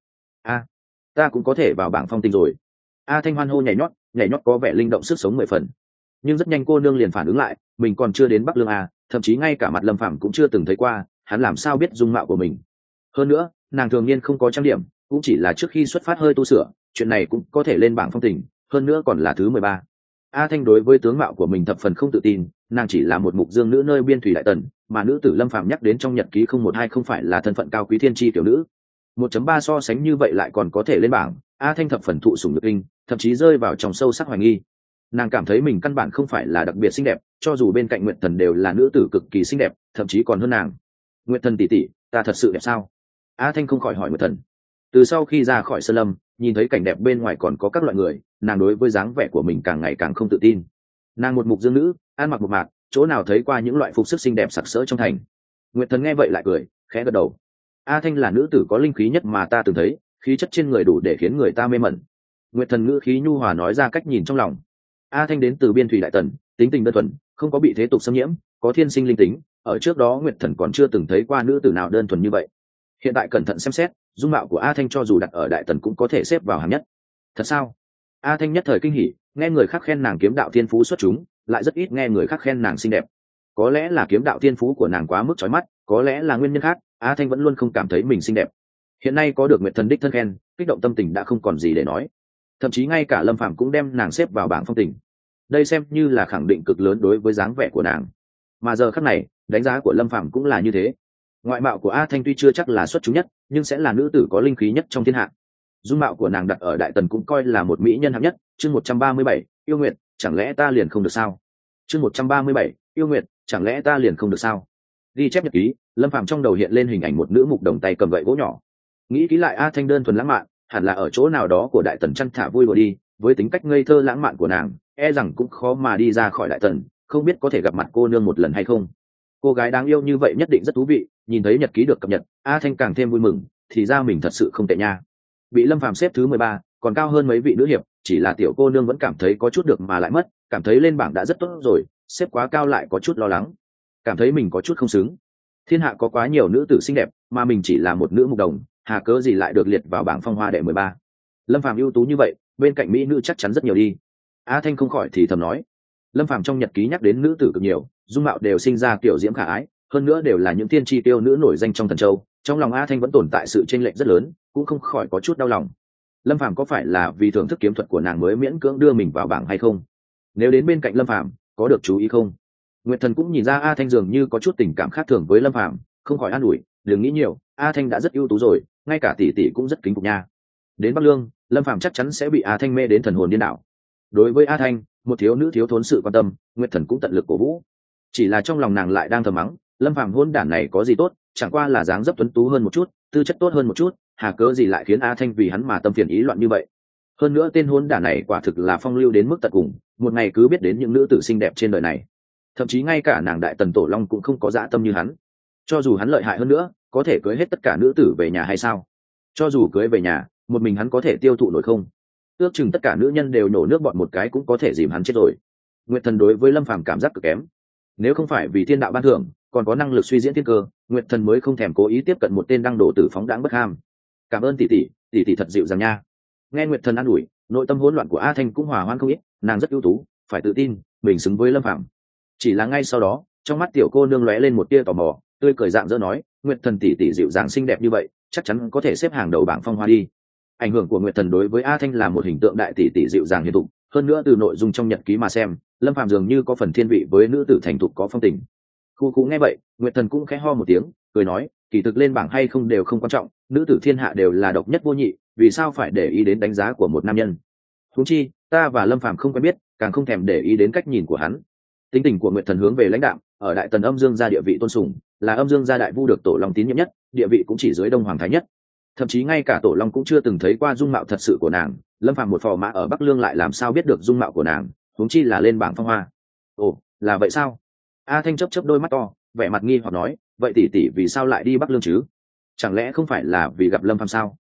Ta cũng có thể vào bảng phong tinh rồi. A Thanh hoan hô nhảy nhót có vẻ linh động sức sống 10 phần. Nhưng rất nhanh cô nương liền phản ứng lại, mình còn chưa đến Bắc Lương à, thậm chí ngay cả mặt Lâm Phàm cũng chưa từng thấy qua, hắn làm sao biết dung mạo của mình. Hơn nữa, nàng thường niên không có trang điểm, cũng chỉ là trước khi xuất phát hơi tu sửa, chuyện này cũng có thể lên bảng phong tình, hơn nữa còn là thứ 13. A Thanh đối với tướng mạo của mình thập phần không tự tin, nàng chỉ là một mục dương nữ nơi biên thủy đại tần, mà nữ tử Lâm Phàm nhắc đến trong nhật ký 012 không phải là thân phận cao quý thiên chi tiểu nữ. 1.3 so sánh như vậy lại còn có thể lên bảng, A Thanh thập phần thụ sủng nhược kinh, thậm chí rơi vào trong sâu sắc hoài nghi. Nàng cảm thấy mình căn bản không phải là đặc biệt xinh đẹp, cho dù bên cạnh Nguyệt Thần đều là nữ tử cực kỳ xinh đẹp, thậm chí còn hơn nàng. Nguyệt Thần tỷ tỷ, ta thật sự đẹp sao? A Thanh không khỏi hỏi Nguyệt Thần. Từ sau khi ra khỏi sơn lâm, nhìn thấy cảnh đẹp bên ngoài còn có các loại người, nàng đối với dáng vẻ của mình càng ngày càng không tự tin. Nàng một mục dương nữ, ăn mặc một mạc, chỗ nào thấy qua những loại phục sức xinh đẹp sặc sỡ trong thành. Nguyệt Thần nghe vậy lại cười, khẽ gật đầu. A Thanh là nữ tử có linh khí nhất mà ta từng thấy, khí chất trên người đủ để khiến người ta mê mẩn. Nguyệt Thần ngữ khí nhu hòa nói ra cách nhìn trong lòng. A Thanh đến từ biên thủy đại tần, tính tình đơn thuần, không có bị thế tục xâm nhiễm, có thiên sinh linh tính, ở trước đó Nguyệt Thần còn chưa từng thấy qua nữ tử nào đơn thuần như vậy. Hiện tại cẩn thận xem xét, dung mạo của A Thanh cho dù đặt ở đại tần cũng có thể xếp vào hàng nhất. Thật sao? A Thanh nhất thời kinh hỉ, nghe người khác khen nàng kiếm đạo thiên phú xuất chúng, lại rất ít nghe người khác khen nàng xinh đẹp. Có lẽ là kiếm đạo thiên phú của nàng quá mức chói mắt, có lẽ là nguyên nhân khác, A Thanh vẫn luôn không cảm thấy mình xinh đẹp. Hiện nay có được Nguyệt Thần đích thân khen, kích động tâm tình đã không còn gì để nói. Thậm chí ngay cả Lâm Phàm cũng đem nàng xếp vào bảng phong tình. Đây xem như là khẳng định cực lớn đối với dáng vẻ của nàng. Mà giờ khắc này, đánh giá của Lâm Phàm cũng là như thế. Ngoại mạo của A Thanh tuy chưa chắc là xuất chúng nhất, nhưng sẽ là nữ tử có linh khí nhất trong thiên hạ. Dung mạo của nàng đặt ở đại tần cũng coi là một mỹ nhân hạng nhất. Chương 137, yêu nguyệt, chẳng lẽ ta liền không được sao? Chương 137, yêu nguyệt, chẳng lẽ ta liền không được sao? Ghi chép nhật ký, Lâm Phàm trong đầu hiện lên hình ảnh một nữ mục đồng tay cầm gậy gỗ nhỏ. Nghĩ kỹ lại, A Thanh đơn thuần lãng mạn, hẳn là ở chỗ nào đó của đại tần chăn thả vui đùa đi, với tính cách ngây thơ lãng mạn của nàng, e rằng cũng khó mà đi ra khỏi đại tần, không biết có thể gặp mặt cô nương một lần hay không. Cô gái đáng yêu như vậy nhất định rất thú vị, nhìn thấy nhật ký được cập nhật, A Thanh càng thêm vui mừng, thì ra mình thật sự không tệ nha. Bị Lâm Phàm xếp thứ 13, còn cao hơn mấy vị nữ hiệp, chỉ là tiểu cô nương vẫn cảm thấy có chút được mà lại mất, cảm thấy lên bảng đã rất tốt rồi, xếp quá cao lại có chút lo lắng, cảm thấy mình có chút không xứng. Thiên hạ có quá nhiều nữ tử xinh đẹp, mà mình chỉ là một nữ mục đồng, hà cớ gì lại được liệt vào bảng phong hoa đệ 13. Lâm Phàm ưu tú như vậy, bên cạnh mỹ nữ chắc chắn rất nhiều đi. A Thanh không khỏi thì thầm nói. Lâm Phàm trong nhật ký nhắc đến nữ tử cực nhiều, dung mạo đều sinh ra kiểu diễm khả ái, hơn nữa đều là những tiên tri tiêu nữ nổi danh trong thần châu. Trong lòng A Thanh vẫn tồn tại sự chênh lệch rất lớn, cũng không khỏi có chút đau lòng. Lâm Phàm có phải là vì thưởng thức kiếm thuật của nàng mới miễn cưỡng đưa mình vào bảng hay không? Nếu đến bên cạnh Lâm Phàm, có được chú ý không? Nguyệt Thần cũng nhìn ra A Thanh dường như có chút tình cảm khác thường với Lâm Phàm, không khỏi an ủi, đừng nghĩ nhiều, A Thanh đã rất ưu tú rồi, ngay cả tỷ tỷ cũng rất kính phục nha. Đến Bắc Lương, Lâm Phàm chắc chắn sẽ bị A Thanh mê đến thần hồn điên đảo. Đối với A Thanh, một thiếu nữ thiếu thốn sự quan tâm, Nguyệt Thần cũng tận lực cổ vũ. Chỉ là trong lòng nàng lại đang thầm mắng, Lâm Phàm hôn đản này có gì tốt, chẳng qua là dáng dấp tuấn tú hơn một chút, tư chất tốt hơn một chút, hà cớ gì lại khiến A Thanh vì hắn mà tâm phiền ý loạn như vậy. Hơn nữa tên hôn đản này quả thực là phong lưu đến mức tận cùng, một ngày cứ biết đến những nữ tử xinh đẹp trên đời này. Thậm chí ngay cả nàng đại tần tổ long cũng không có dã tâm như hắn. Cho dù hắn lợi hại hơn nữa, có thể cưới hết tất cả nữ tử về nhà hay sao? Cho dù cưới về nhà, một mình hắn có thể tiêu thụ nổi không? Ước chừng tất cả nữ nhân đều nổ nước bọt một cái cũng có thể dìm hắn chết rồi. Nguyệt Thần đối với Lâm Phàm cảm giác cực kém. Nếu không phải vì thiên đạo ban thưởng, còn có năng lực suy diễn thiên cơ, Nguyệt Thần mới không thèm cố ý tiếp cận một tên đăng đổ tử phóng đãng bất ham. Cảm ơn tỷ tỷ thật dịu dàng nha. Nghe Nguyệt Thần an ủi, nội tâm hỗn loạn của A Thanh cũng hòa hoãn không ít, nàng rất ưu tú, phải tự tin, mình xứng với Lâm Phàm. Chỉ là ngay sau đó, trong mắt tiểu cô nương lóe lên một tia tò mò, tươi cười rạng rỡ nói, Nguyệt Thần tỷ dịu dàng xinh đẹp như vậy, chắc chắn có thể xếp hàng đầu bảng phong hoa đi. Ảnh hưởng của Nguyệt Thần đối với A Thanh là một hình tượng đại tỷ dịu dàng hiền thục, hơn nữa từ nội dung trong nhật ký mà xem, Lâm Phàm dường như có phần thiên vị với nữ tử thành thục có phong tình. Khu nghe vậy, Nguyệt Thần cũng khẽ ho một tiếng, cười nói, kỳ thực lên bảng hay không đều không quan trọng, nữ tử thiên hạ đều là độc nhất vô nhị, vì sao phải để ý đến đánh giá của một nam nhân? Huống chi, ta và Lâm Phàm không quen biết, càng không thèm để ý đến cách nhìn của hắn. Tính tình của Nguyệt Thần hướng về lãnh đạm, ở đại tần âm dương gia địa vị tôn sùng, là âm dương gia đại vu được tổ long tín nhiệm nhất, địa vị cũng chỉ dưới đông hoàng thái nhất. Thậm chí ngay cả tổ long cũng chưa từng thấy qua dung mạo thật sự của nàng, Lâm Phàm một phò mã ở Bắc Lương lại làm sao biết được dung mạo của nàng, huống chi là lên bảng phong hoa. Ồ, là vậy sao? A Thanh chớp đôi mắt to, vẻ mặt nghi hoặc nói, vậy tỷ vì sao lại đi Bắc Lương chứ? Chẳng lẽ không phải là vì gặp Lâm Phàm sao?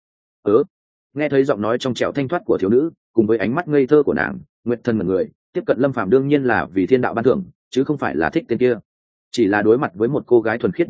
Nghe thấy giọng nói trong trẻo thanh thoát của thiếu nữ, cùng với ánh mắt ngây thơ của nàng, Nguyệt Thần ngẩn người, tiếp cận Lâm Phàm đương nhiên là vì thiên đạo ban thưởng, chứ không phải là thích tên kia. Chỉ là đối mặt với một cô gái thuần khiết như vậy,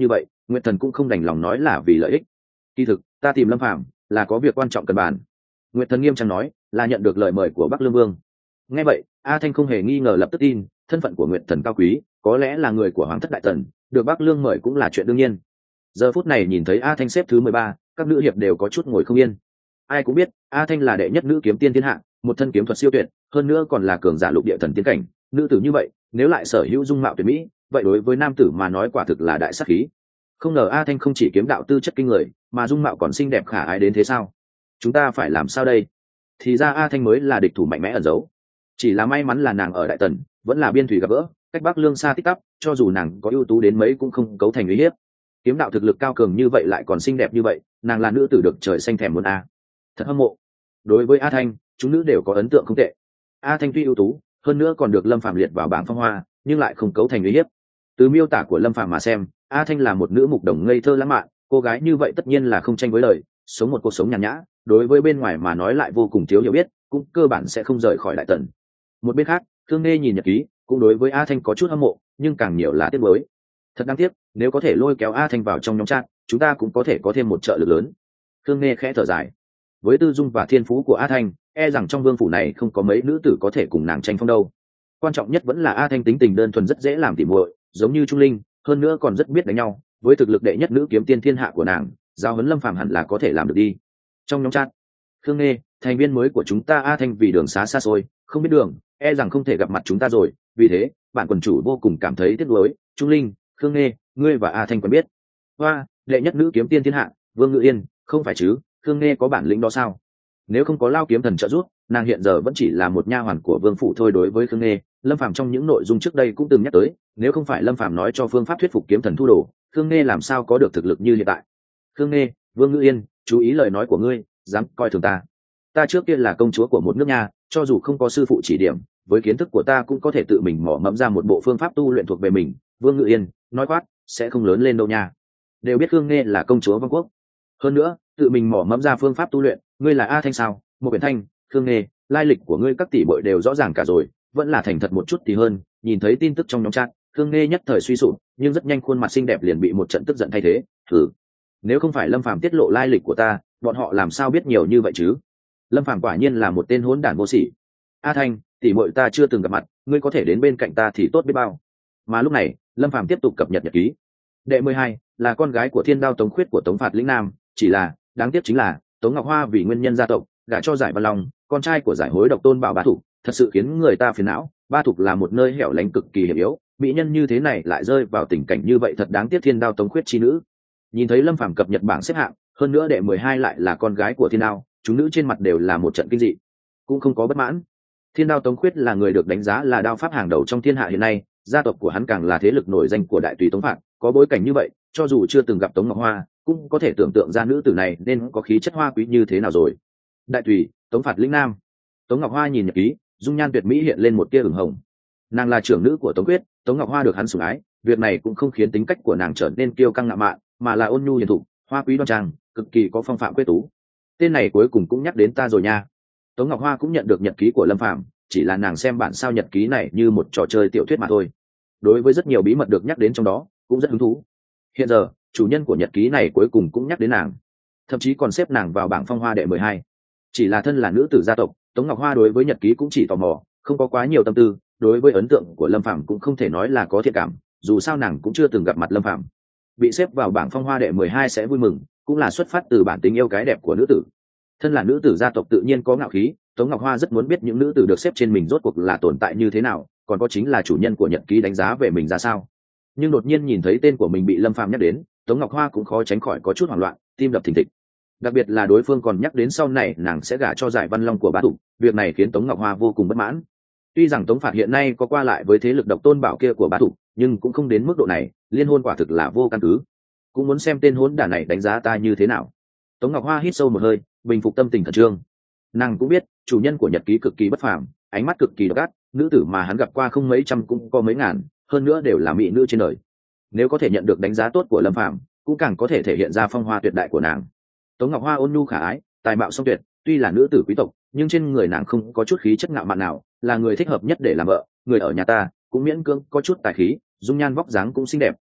Nguyệt Thần cũng không đành lòng nói là vì lợi ích. Kỳ thực ta tìm Lâm Phàm là có việc quan trọng cần bàn. Nguyệt Thần nghiêm trang nói, là nhận được lời mời của Bắc Lương Vương. Nghe vậy, A Thanh không hề nghi ngờ lập tức tin, thân phận của Nguyệt Thần cao quý, có lẽ là người của Hoàng thất đại tần, được Bắc Lương mời cũng là chuyện đương nhiên. Giờ phút này nhìn thấy A Thanh xếp thứ 13, các nữ hiệp đều có chút ngồi không yên. Ai cũng biết, A Thanh là đệ nhất nữ kiếm tiên thiên hạ, một thân kiếm thuật siêu tuyệt, hơn nữa còn là cường giả lục địa thần tiên cảnh, nữ tử như vậy, nếu lại sở hữu dung mạo tuyệt mỹ, vậy đối với nam tử mà nói quả thực là đại sát khí. Không ngờ A Thanh không chỉ kiếm đạo tư chất kinh người, mà dung mạo còn xinh đẹp khả ái đến thế sao? Chúng ta phải làm sao đây? Thì ra A Thanh mới là địch thủ mạnh mẽ ẩn giấu. Chỉ là may mắn là nàng ở đại tần, vẫn là biên thủy gặp gỡ, cách Bắc Lương xa tích tắp, cho dù nàng có ưu tú đến mấy cũng không cấu thành uy hiếp. Kiếm đạo thực lực cao cường như vậy lại còn xinh đẹp như vậy, nàng là nữ tử được trời xanh thèm muốn a. Thật hâm mộ. Đối với A Thanh, chúng nữ đều có ấn tượng không tệ. A Thanh tuy ưu tú, hơn nữa còn được Lâm Phàm liệt vào bảng phong hoa, nhưng lại không cấu thành uy hiếp. Từ miêu tả của Lâm Phàm mà xem, A Thanh là một nữ mục đồng ngây thơ lãng mạn, cô gái như vậy tất nhiên là không tranh với lời, sống một cuộc sống nhàn nhã, đối với bên ngoài mà nói lại vô cùng thiếu hiểu biết, cũng cơ bản sẽ không rời khỏi đại tần. Một bên khác, Thương Nê nhìn nhật ký, cũng đối với A Thanh có chút hâm mộ, nhưng càng nhiều là tiếc nuối. Thật đáng tiếc, nếu có thể lôi kéo A Thanh vào trong nhóm chat, chúng ta cũng có thể có thêm một trợ lực lớn. Thương Nê khẽ thở dài. Với tư dung và thiên phú của A Thanh, e rằng trong vương phủ này không có mấy nữ tử có thể cùng nàng tranh phong đâu. Quan trọng nhất vẫn là A Thanh tính tình đơn thuần rất dễ làm tỉ muội, giống như Trung Linh, hơn nữa còn rất biết đánh nhau. Với thực lực đệ nhất nữ kiếm tiên thiên hạ của nàng, giao huấn Lâm Phàm hẳn là có thể làm được đi. Trong nhóm chat, Thương Nê, thành viên mới của chúng ta A Thanh vì đường xá xa xôi, không biết đường, e rằng không thể gặp mặt chúng ta rồi, vì thế bạn quần chủ vô cùng cảm thấy tiếc nuối. Trung Linh, Khương Nghê, ngươi và A Thanh quen biết. Hoa, đệ nhất nữ kiếm tiên thiên hạ, Vương Ngự Yên, không phải chứ? Khương Nghê có bản lĩnh đó sao? Nếu không có Lao kiếm thần trợ giúp, nàng hiện giờ vẫn chỉ là một nha hoàn của Vương phủ thôi. Đối với Khương Nghê, Lâm Phàm trong những nội dung trước đây cũng từng nhắc tới, nếu không phải Lâm Phàm nói cho phương pháp thuyết phục kiếm thần thu đồ, Khương Nghê làm sao có được thực lực như hiện tại? Khương Nghê, Vương Ngự Yên, chú ý lời nói của ngươi, dám coi thường ta. Ta trước kia là công chúa của một nước nha, cho dù không có sư phụ chỉ điểm, với kiến thức của ta cũng có thể tự mình mỏ mẫm ra một bộ phương pháp tu luyện thuộc về mình. Vương Ngự Yên nói quát, sẽ không lớn lên đâu nha. Đều biết Khương Nghê là công chúa Vương quốc, hơn nữa tự mình mỏ mẫm ra phương pháp tu luyện. Ngươi là A Thanh sao? Một Biển Thanh, Khương Nghê, lai lịch của ngươi các tỷ bội đều rõ ràng cả rồi, vẫn là thành thật một chút thì hơn. Nhìn thấy tin tức trong nhóm chat, Khương Nghê nhất thời suy sụp, nhưng rất nhanh khuôn mặt xinh đẹp liền bị một trận tức giận thay thế. Thử, nếu không phải Lâm Phàm tiết lộ lai lịch của ta, bọn họ làm sao biết nhiều như vậy chứ? Lâm Phàm quả nhiên là một tên hỗn đản vô sỉ. A Thanh, tỷ muội ta chưa từng gặp mặt, ngươi có thể đến bên cạnh ta thì tốt biết bao. Mà lúc này, Lâm Phàm tiếp tục cập nhật nhật ký. Đệ 12 là con gái của Thiên Đao Tống Khuyết của Tống Phạt Lĩnh Nam, chỉ là đáng tiếc chính là Tống Ngọc Hoa vì nguyên nhân gia tộc gả cho Giải Văn Long, con trai của Giải Hối Độc Tôn Bảo Bá Thục, thật sự khiến người ta phiền não. Ba Thục là một nơi hẻo lánh cực kỳ hiểm yếu, mỹ nhân như thế này lại rơi vào tình cảnh như vậy, thật đáng tiếc. Thiên Đao Tống Khuyết chi nữ. Nhìn thấy Lâm Phàm cập nhật bảng xếp hạng, hơn nữa đệ 12 lại là con gái của Thiên Đao, chúng nữ trên mặt đều là một trận kinh dị, cũng không có bất mãn. Thiên Đao Tống Khuyết là người được đánh giá là đao pháp hàng đầu trong thiên hạ hiện nay, gia tộc của hắn càng là thế lực nổi danh của đại tùy Tống Phạt, có bối cảnh như vậy, cho dù chưa từng gặp Tống Ngọc Hoa, cũng có thể tưởng tượng ra nữ tử này nên có khí chất hoa quý như thế nào rồi. Đại tùy, Tống Phạt Lĩnh Nam. Tống Ngọc Hoa nhìn nhật ký, dung nhan tuyệt mỹ hiện lên một tia ửng hồng. Nàng là trưởng nữ của Tống Khuyết, Tống Ngọc Hoa được hắn sủng ái, việc này cũng không khiến tính cách của nàng trở nên kiêu căng ngạo mạn, mà là ôn nhu hiền thục, hoa quý đoan trang, cực kỳ có phong phạm quyết tú. Tên này cuối cùng cũng nhắc đến ta rồi nha. Tống Ngọc Hoa cũng nhận được nhật ký của Lâm Phàm, chỉ là nàng xem bản sao nhật ký này như một trò chơi tiểu thuyết mà thôi. Đối với rất nhiều bí mật được nhắc đến trong đó, cũng rất hứng thú. Hiện giờ, chủ nhân của nhật ký này cuối cùng cũng nhắc đến nàng, thậm chí còn xếp nàng vào bảng phong hoa đệ 12. Chỉ là thân là nữ tử gia tộc, Tống Ngọc Hoa đối với nhật ký cũng chỉ tò mò, không có quá nhiều tâm tư. Đối với ấn tượng của Lâm Phàm cũng không thể nói là có thiện cảm, dù sao nàng cũng chưa từng gặp mặt Lâm Phàm. Bị xếp vào bảng phong hoa đệ 12 sẽ vui mừng, cũng là xuất phát từ bản tính yêu cái đẹp của nữ tử. Thân là nữ tử gia tộc tự nhiên có ngạo khí, Tống Ngọc Hoa rất muốn biết những nữ tử được xếp trên mình rốt cuộc là tồn tại như thế nào, còn có chính là chủ nhân của nhật ký đánh giá về mình ra sao. Nhưng đột nhiên nhìn thấy tên của mình bị Lâm Phàm nhắc đến, Tống Ngọc Hoa cũng khó tránh khỏi có chút hoảng loạn, tim đập thình thịch. Đặc biệt là đối phương còn nhắc đến sau này nàng sẽ gả cho Giải Văn Long của Bá Thục, việc này khiến Tống Ngọc Hoa vô cùng bất mãn. Tuy rằng Tống Phạt hiện nay có qua lại với thế lực độc tôn bảo kia của Bá Thục, nhưng cũng không đến mức độ này, liên hôn quả thực là vô căn cứ. Cũng muốn xem tên hỗn đản này đánh giá ta như thế nào. Tống Ngọc Hoa hít sâu một hơi, bình phục tâm tình khẩn trương. Nàng cũng biết chủ nhân của nhật ký cực kỳ bất phàm, ánh mắt cực kỳ độc ác, nữ tử mà hắn gặp qua không mấy trăm cũng có mấy ngàn, hơn nữa đều là mỹ nữ trên đời. Nếu có thể nhận được đánh giá tốt của Lâm Phàm, cũng càng có thể thể hiện ra phong hoa tuyệt đại của nàng. Tống Ngọc Hoa ôn nhu khả ái, tài mạo song tuyệt, tuy là nữ tử quý tộc, nhưng trên người nàng không có chút khí chất ngạo mạn nào, là người thích hợp nhất để làm vợ. Người ở nhà ta cũng miễn cưỡng có chút tài khí, dung nhan vóc dáng cũng xinh đẹp,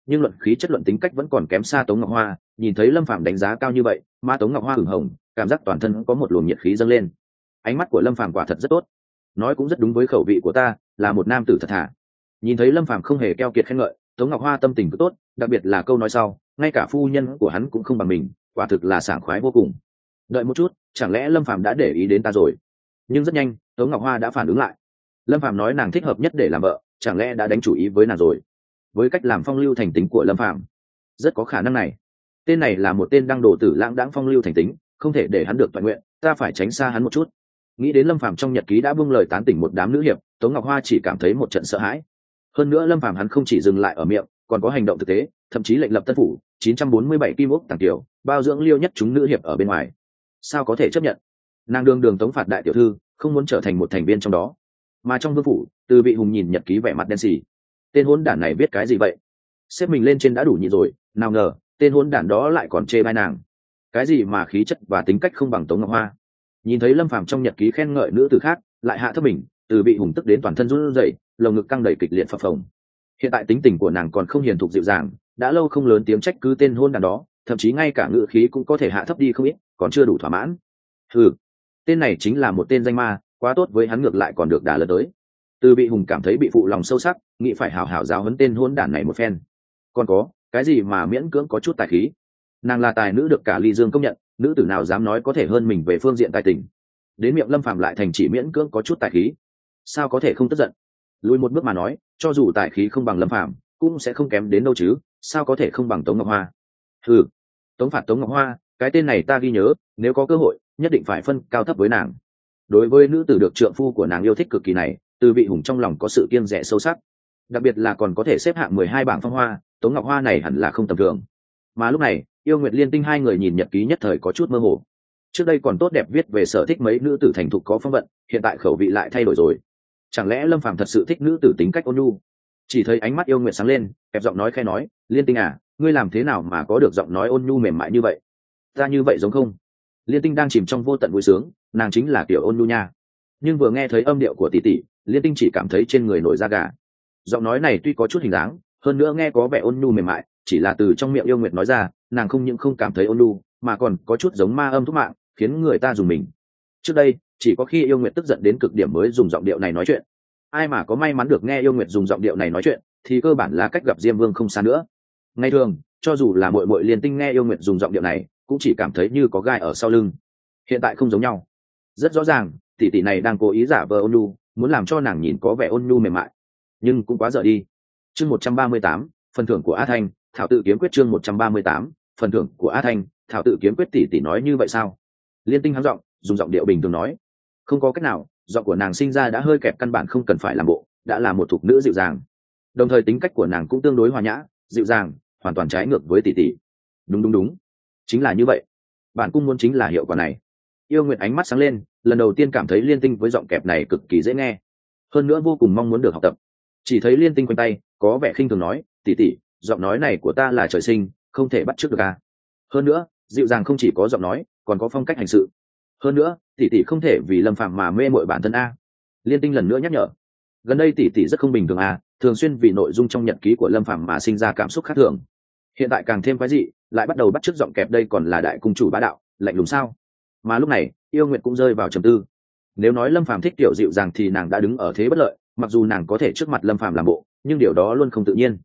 nhưng luận khí chất luận tính cách vẫn còn kém xa Tống Ngọc Hoa. Nhìn thấy Lâm Phàm đánh giá cao như vậy, mà Tống Ngọc Hoa hửng hồng, cảm giác toàn thân có một luồng nhiệt khí dâng lên. Ánh mắt của Lâm Phàm quả thật rất tốt, nói cũng rất đúng với khẩu vị của ta, là một nam tử thật thà. Nhìn thấy Lâm Phàm không hề keo kiệt khen ngợi, Tống Ngọc Hoa tâm tình cứ tốt, đặc biệt là câu nói sau, ngay cả phu nhân của hắn cũng không bằng mình, quả thực là sảng khoái vô cùng. Đợi một chút, chẳng lẽ Lâm Phàm đã để ý đến ta rồi? Nhưng rất nhanh, Tống Ngọc Hoa đã phản ứng lại. Lâm Phàm nói nàng thích hợp nhất để làm vợ, chẳng lẽ đã đánh chủ ý với nàng rồi? Với cách làm phong lưu thành tính của Lâm Phàm, rất có khả năng này. Tên này là một tên đăng đồ tử lãng đãng phong lưu thành tính, không thể để hắn được toàn nguyện, ta phải tránh xa hắn một chút. Nghĩ đến Lâm Phàm trong nhật ký đã buông lời tán tỉnh một đám nữ hiệp, Tống Ngọc Hoa chỉ cảm thấy một trận sợ hãi. Hơn nữa Lâm Phàm hắn không chỉ dừng lại ở miệng, còn có hành động thực tế, thậm chí lệnh lập tân phủ 947 kim ốc tàng tiểu, bao dưỡng liêu nhất chúng nữ hiệp ở bên ngoài. Sao có thể chấp nhận? Nàng đương đường tống phạt đại tiểu thư, không muốn trở thành một thành viên trong đó. Mà trong vương phủ, Từ Vị Hùng nhìn nhật ký vẻ mặt đen xì. Tên hỗn đản này viết cái gì vậy? Xếp mình lên trên đã đủ nhịn rồi, nào ngờ tên hỗn đản đó lại còn chê bai nàng. Cái gì mà khí chất và tính cách không bằng Tống Ngọc Hoa? Nhìn thấy Lâm Phàm trong nhật ký khen ngợi nữ tử khác, lại hạ thấp mình, Từ Vị Hùng tức đến toàn thân run rẩy, lồng ngực căng đầy kịch liệt phập phồng. Hiện tại tính tình của nàng còn không hiền thục dịu dàng, đã lâu không lớn tiếng trách cứ tên hôn đàn đó, thậm chí ngay cả ngữ khí cũng có thể hạ thấp đi không ít, còn chưa đủ thỏa mãn. Ừ, tên này chính là một tên danh ma, quá tốt với hắn ngược lại còn được đả lật tới. Từ Vị Hùng cảm thấy bị phụ lòng sâu sắc, nghĩ phải hảo hảo giáo huấn tên hôn đản này một phen. Còn có cái gì mà miễn cưỡng có chút tài khí? Nàng là tài nữ được cả Ly Dương công nhận, nữ tử nào dám nói có thể hơn mình về phương diện tài tình? Đến miệng Lâm Phàm lại thành chỉ miễn cưỡng có chút tài khí, sao có thể không tức giận? Lùi một bước mà nói, cho dù tài khí không bằng Lâm Phàm cũng sẽ không kém đến đâu chứ, sao có thể không bằng Tống Ngọc Hoa? Ừ, tống phạt Tống Ngọc Hoa, cái tên này ta ghi nhớ, nếu có cơ hội nhất định phải phân cao thấp với nàng. Đối với nữ tử được trượng phu của nàng yêu thích cực kỳ này, Từ Vị Hùng trong lòng có sự kiêng dè sâu sắc, đặc biệt là còn có thể xếp hạng 12 bảng phong hoa, Tống Ngọc Hoa này hẳn là không tầm thường. Mà lúc này, Yêu Nguyệt Liên Tinh hai người nhìn nhật ký nhất thời có chút mơ hồ. Trước đây còn tốt đẹp viết về sở thích mấy nữ tử thành thục có phong vận, hiện tại khẩu vị lại thay đổi rồi. Chẳng lẽ Lâm Phàm thật sự thích nữ tử tính cách ôn nhu? Chỉ thấy ánh mắt Yêu Nguyệt sáng lên, kẹp giọng nói khẽ nói, Liên Tinh à, ngươi làm thế nào mà có được giọng nói ôn nhu mềm mại như vậy? Ta như vậy giống không? Liên Tinh đang chìm trong vô tận vui sướng, nàng chính là kiểu ôn nhu nha. Nhưng vừa nghe thấy âm điệu của tỷ tỷ, Liên Tinh chỉ cảm thấy trên người nổi da gà. Giọng nói này tuy có chút hình dáng, hơn nữa nghe có vẻ ôn nhu mềm mại, chỉ là từ trong miệng Yêu Nguyệt nói ra, nàng không những không cảm thấy ôn nhu, mà còn có chút giống ma âm thúc mạng, khiến người ta dùng mình. Trước đây, chỉ có khi Yêu Nguyệt tức giận đến cực điểm mới dùng giọng điệu này nói chuyện. Ai mà có may mắn được nghe Yêu Nguyệt dùng giọng điệu này nói chuyện, thì cơ bản là cách gặp Diêm Vương không xa nữa. Ngày thường, cho dù là muội muội Liên Tinh nghe Yêu Nguyệt dùng giọng điệu này, cũng chỉ cảm thấy như có gai ở sau lưng. Hiện tại không giống nhau. Rất rõ ràng, tỷ tỷ này đang cố ý giả vờ ôn nhu, muốn làm cho nàng nhìn có vẻ ôn nhu mềm mại. Nhưng cũng quá dở đi. Chương 138, phần thưởng của A Thanh, Thảo tự kiếm quyết. Chương 138, phần thưởng của A Thanh, Thảo tự kiếm quyết. Tỷ tỷ nói như vậy sao? Liên Tinh hắng giọng, dùng giọng điệu bình thường nói. Không có cách nào, giọng của nàng sinh ra đã hơi kẹp, căn bản không cần phải làm bộ, đã là một thục nữ dịu dàng. Đồng thời tính cách của nàng cũng tương đối hòa nhã, dịu dàng, hoàn toàn trái ngược với tỷ tỷ. Đúng, chính là như vậy. Bản cung muốn chính là hiệu quả này. Yêu Nguyệt ánh mắt sáng lên, lần đầu tiên cảm thấy Liên Tinh với giọng kẹp này cực kỳ dễ nghe, hơn nữa vô cùng mong muốn được học tập. Chỉ thấy Liên Tinh quanh tay, có vẻ khinh thường nói, tỷ tỷ, giọng nói này của ta là trời sinh, không thể bắt chước được à? Hơn nữa, dịu dàng không chỉ có giọng nói, còn có phong cách hành sự. Hơn nữa, tỷ tỷ không thể vì Lâm Phàm mà mê mội bản thân a. Liên Tinh lần nữa nhắc nhở. Gần đây tỷ tỷ rất không bình thường a, thường xuyên vì nội dung trong nhật ký của Lâm Phàm mà sinh ra cảm xúc khác thường. Hiện tại càng thêm quái dị, lại bắt đầu bắt chước giọng kẹp, đây còn là đại cung chủ bá đạo, lạnh lùng sao? Mà lúc này, Yêu Nguyệt cũng rơi vào trầm tư. Nếu nói Lâm Phàm thích tiểu dịu dàng thì nàng đã đứng ở thế bất lợi, mặc dù nàng có thể trước mặt Lâm Phàm làm bộ, nhưng điều đó luôn không tự nhiên.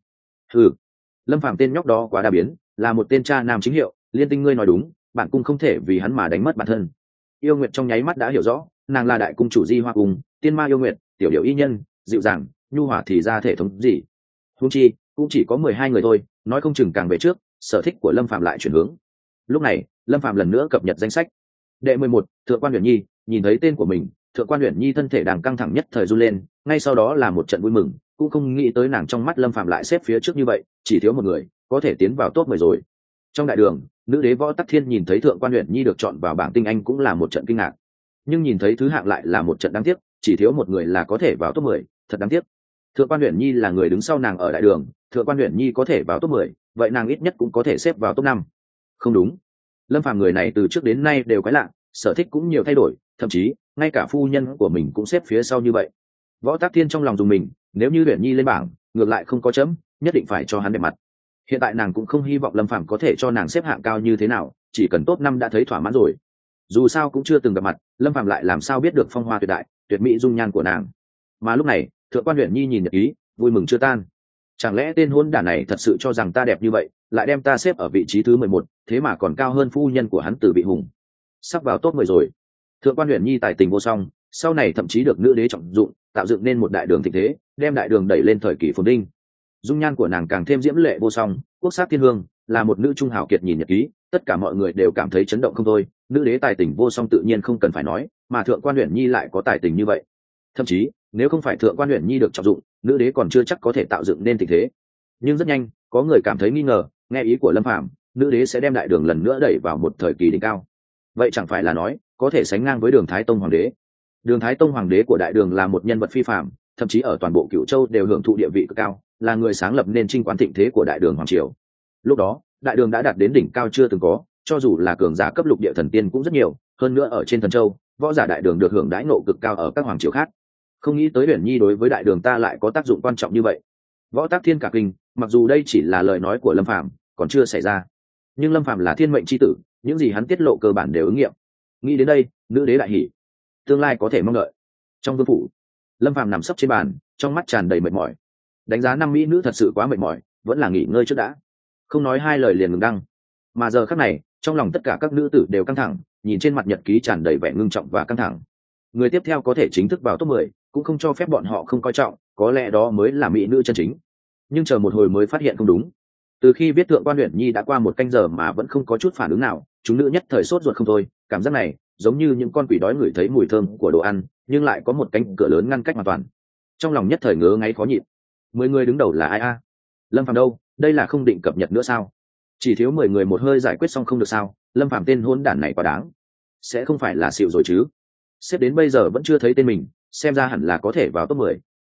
Lâm Phàm tên nhóc đó quá đa biến, là một tên cha nam chính hiệu. Liên Tinh ngươi nói đúng, bản cung không thể vì hắn mà đánh mất bản thân. Yêu Nguyệt trong nháy mắt đã hiểu rõ, nàng là đại cung chủ Di Hoa Cung, tiên ma yêu nguyệt, tiểu điểu y nhân, dịu dàng, nhu hòa thì ra thể thống gì? Huống chi cũng chỉ có 12 người thôi, nói không chừng càng về trước, sở thích của Lâm Phàm lại chuyển hướng. Lúc này, Lâm Phàm lần nữa cập nhật danh sách. Đệ 11, Thượng quan Uyển Nhi. Nhìn thấy tên của mình, Thượng quan Uyển Nhi thân thể đang căng thẳng nhất thời run lên, ngay sau đó là một trận vui mừng, cũng không nghĩ tới nàng trong mắt Lâm Phàm lại xếp phía trước như vậy, chỉ thiếu một người, có thể tiến vào top 10 rồi. Trong đại đường, nữ đế Võ Tắc Thiên nhìn thấy Thượng quan Uyển Nhi được chọn vào bảng tinh anh cũng là một trận kinh ngạc, nhưng nhìn thấy thứ hạng lại là một trận đáng tiếc, chỉ thiếu một người là có thể vào top 10, thật đáng tiếc. Thượng quan Uyển Nhi là người đứng sau nàng ở đại đường, Thượng quan Uyển Nhi có thể vào top 10, vậy nàng ít nhất cũng có thể xếp vào top 5. Không đúng, Lâm Phàm người này từ trước đến nay đều quái lạ, sở thích cũng nhiều thay đổi, thậm chí ngay cả phu nhân của mình cũng xếp phía sau như vậy. Võ Tắc Thiên trong lòng dùng mình, nếu như Uyển Nhi lên bảng, ngược lại không có chấm, nhất định phải cho hắn đẹp mặt. Hiện tại nàng cũng không hy vọng Lâm Phàm có thể cho nàng xếp hạng cao như thế nào, chỉ cần top 5 đã thấy thỏa mãn rồi. Dù sao cũng chưa từng gặp mặt, Lâm Phàm lại làm sao biết được phong hoa tuyệt đại, tuyệt mỹ dung nhan của nàng. Mà lúc này, Thượng quan Uyển Nhi nhìn nhật ký, vui mừng chưa tan. Chẳng lẽ tên hôn đản này thật sự cho rằng ta đẹp như vậy, lại đem ta xếp ở vị trí thứ 11, thế mà còn cao hơn phu nhân của hắn Từ Bị Hùng. Sắp vào top 10 rồi. Thượng quan Uyển Nhi tài tình vô song, sau này thậm chí được nữ đế trọng dụng, tạo dựng nên một đại đường thịnh thế, đem đại đường đẩy lên thời kỳ phồn vinh. Dung nhan của nàng càng thêm diễm lệ vô song, quốc sắc thiên hương, là một nữ trung hào kiệt. Nhìn nhật ký, tất cả mọi người đều cảm thấy chấn động không thôi. Nữ đế tài tình vô song tự nhiên không cần phải nói, mà Thượng quan Uyển Nhi lại có tài tình như vậy. Thậm chí, nếu không phải Thượng quan Uyển Nhi được trọng dụng, nữ đế còn chưa chắc có thể tạo dựng nên tình thế. Nhưng rất nhanh, có người cảm thấy nghi ngờ, nghe ý của Lâm Phàm, nữ đế sẽ đem đại đường lần nữa đẩy vào một thời kỳ đỉnh cao. Vậy chẳng phải là nói, có thể sánh ngang với Đường Thái Tông hoàng đế. Đường Thái Tông hoàng đế của đại đường là một nhân vật phi phàm, thậm chí ở toàn bộ Cửu Châu đều hưởng thụ địa vị cực cao, là người sáng lập nên chinh quán thịnh thế của đại đường hoàng triều. Lúc đó, đại đường đã đạt đến đỉnh cao chưa từng có, cho dù là cường giả cấp lục địa thần tiên cũng rất nhiều, hơn nữa ở trên Thần Châu, võ giả đại đường được hưởng đãi ngộ cực cao ở các hoàng triều khác. Không nghĩ tới Uyển Nhi đối với đại đường ta lại có tác dụng quan trọng như vậy. Võ Tác Thiên cả kinh, mặc dù đây chỉ là lời nói của Lâm Phàm, còn chưa xảy ra, nhưng Lâm Phàm là thiên mệnh chi tử, những gì hắn tiết lộ cơ bản đều ứng nghiệm. Nghĩ đến đây, nữ đế đại hỉ, tương lai có thể mong đợi. Trong vương phủ, Lâm Phàm nằm sấp trên bàn, trong mắt tràn đầy mệt mỏi. Đánh giá năm mỹ nữ thật sự quá mệt mỏi, vẫn là nghỉ ngơi trước đã. Không nói hai lời liền ngừng đăng. Mà giờ khắc này, trong lòng tất cả các nữ tử đều căng thẳng, nhìn trên mặt nhật ký tràn đầy vẻ ngưng trọng và căng thẳng. Người tiếp theo có thể chính thức vào top 10, cũng không cho phép bọn họ không coi trọng, có lẽ đó mới là mỹ nữ chân chính. Nhưng chờ một hồi mới phát hiện không đúng. Từ khi biết Thượng quan Uyển Nhi đã qua một canh giờ mà vẫn không có chút phản ứng nào, chúng nữ nhất thời sốt ruột không thôi. Cảm giác này giống như những con quỷ đói ngửi thấy mùi thơm của đồ ăn, nhưng lại có một cánh cửa lớn ngăn cách hoàn toàn. Trong lòng nhất thời ngứa ngáy khó nhịn. 10 người đứng đầu là ai a? Lâm Phàm đâu? Đây là không định cập nhật nữa sao? Chỉ thiếu 10 người một hơi giải quyết xong không được sao? Lâm Phàm tên hỗn đản này quá đáng. Sẽ không phải là xỉu rồi chứ? Xếp đến bây giờ vẫn chưa thấy tên mình, xem ra hẳn là có thể vào top 10.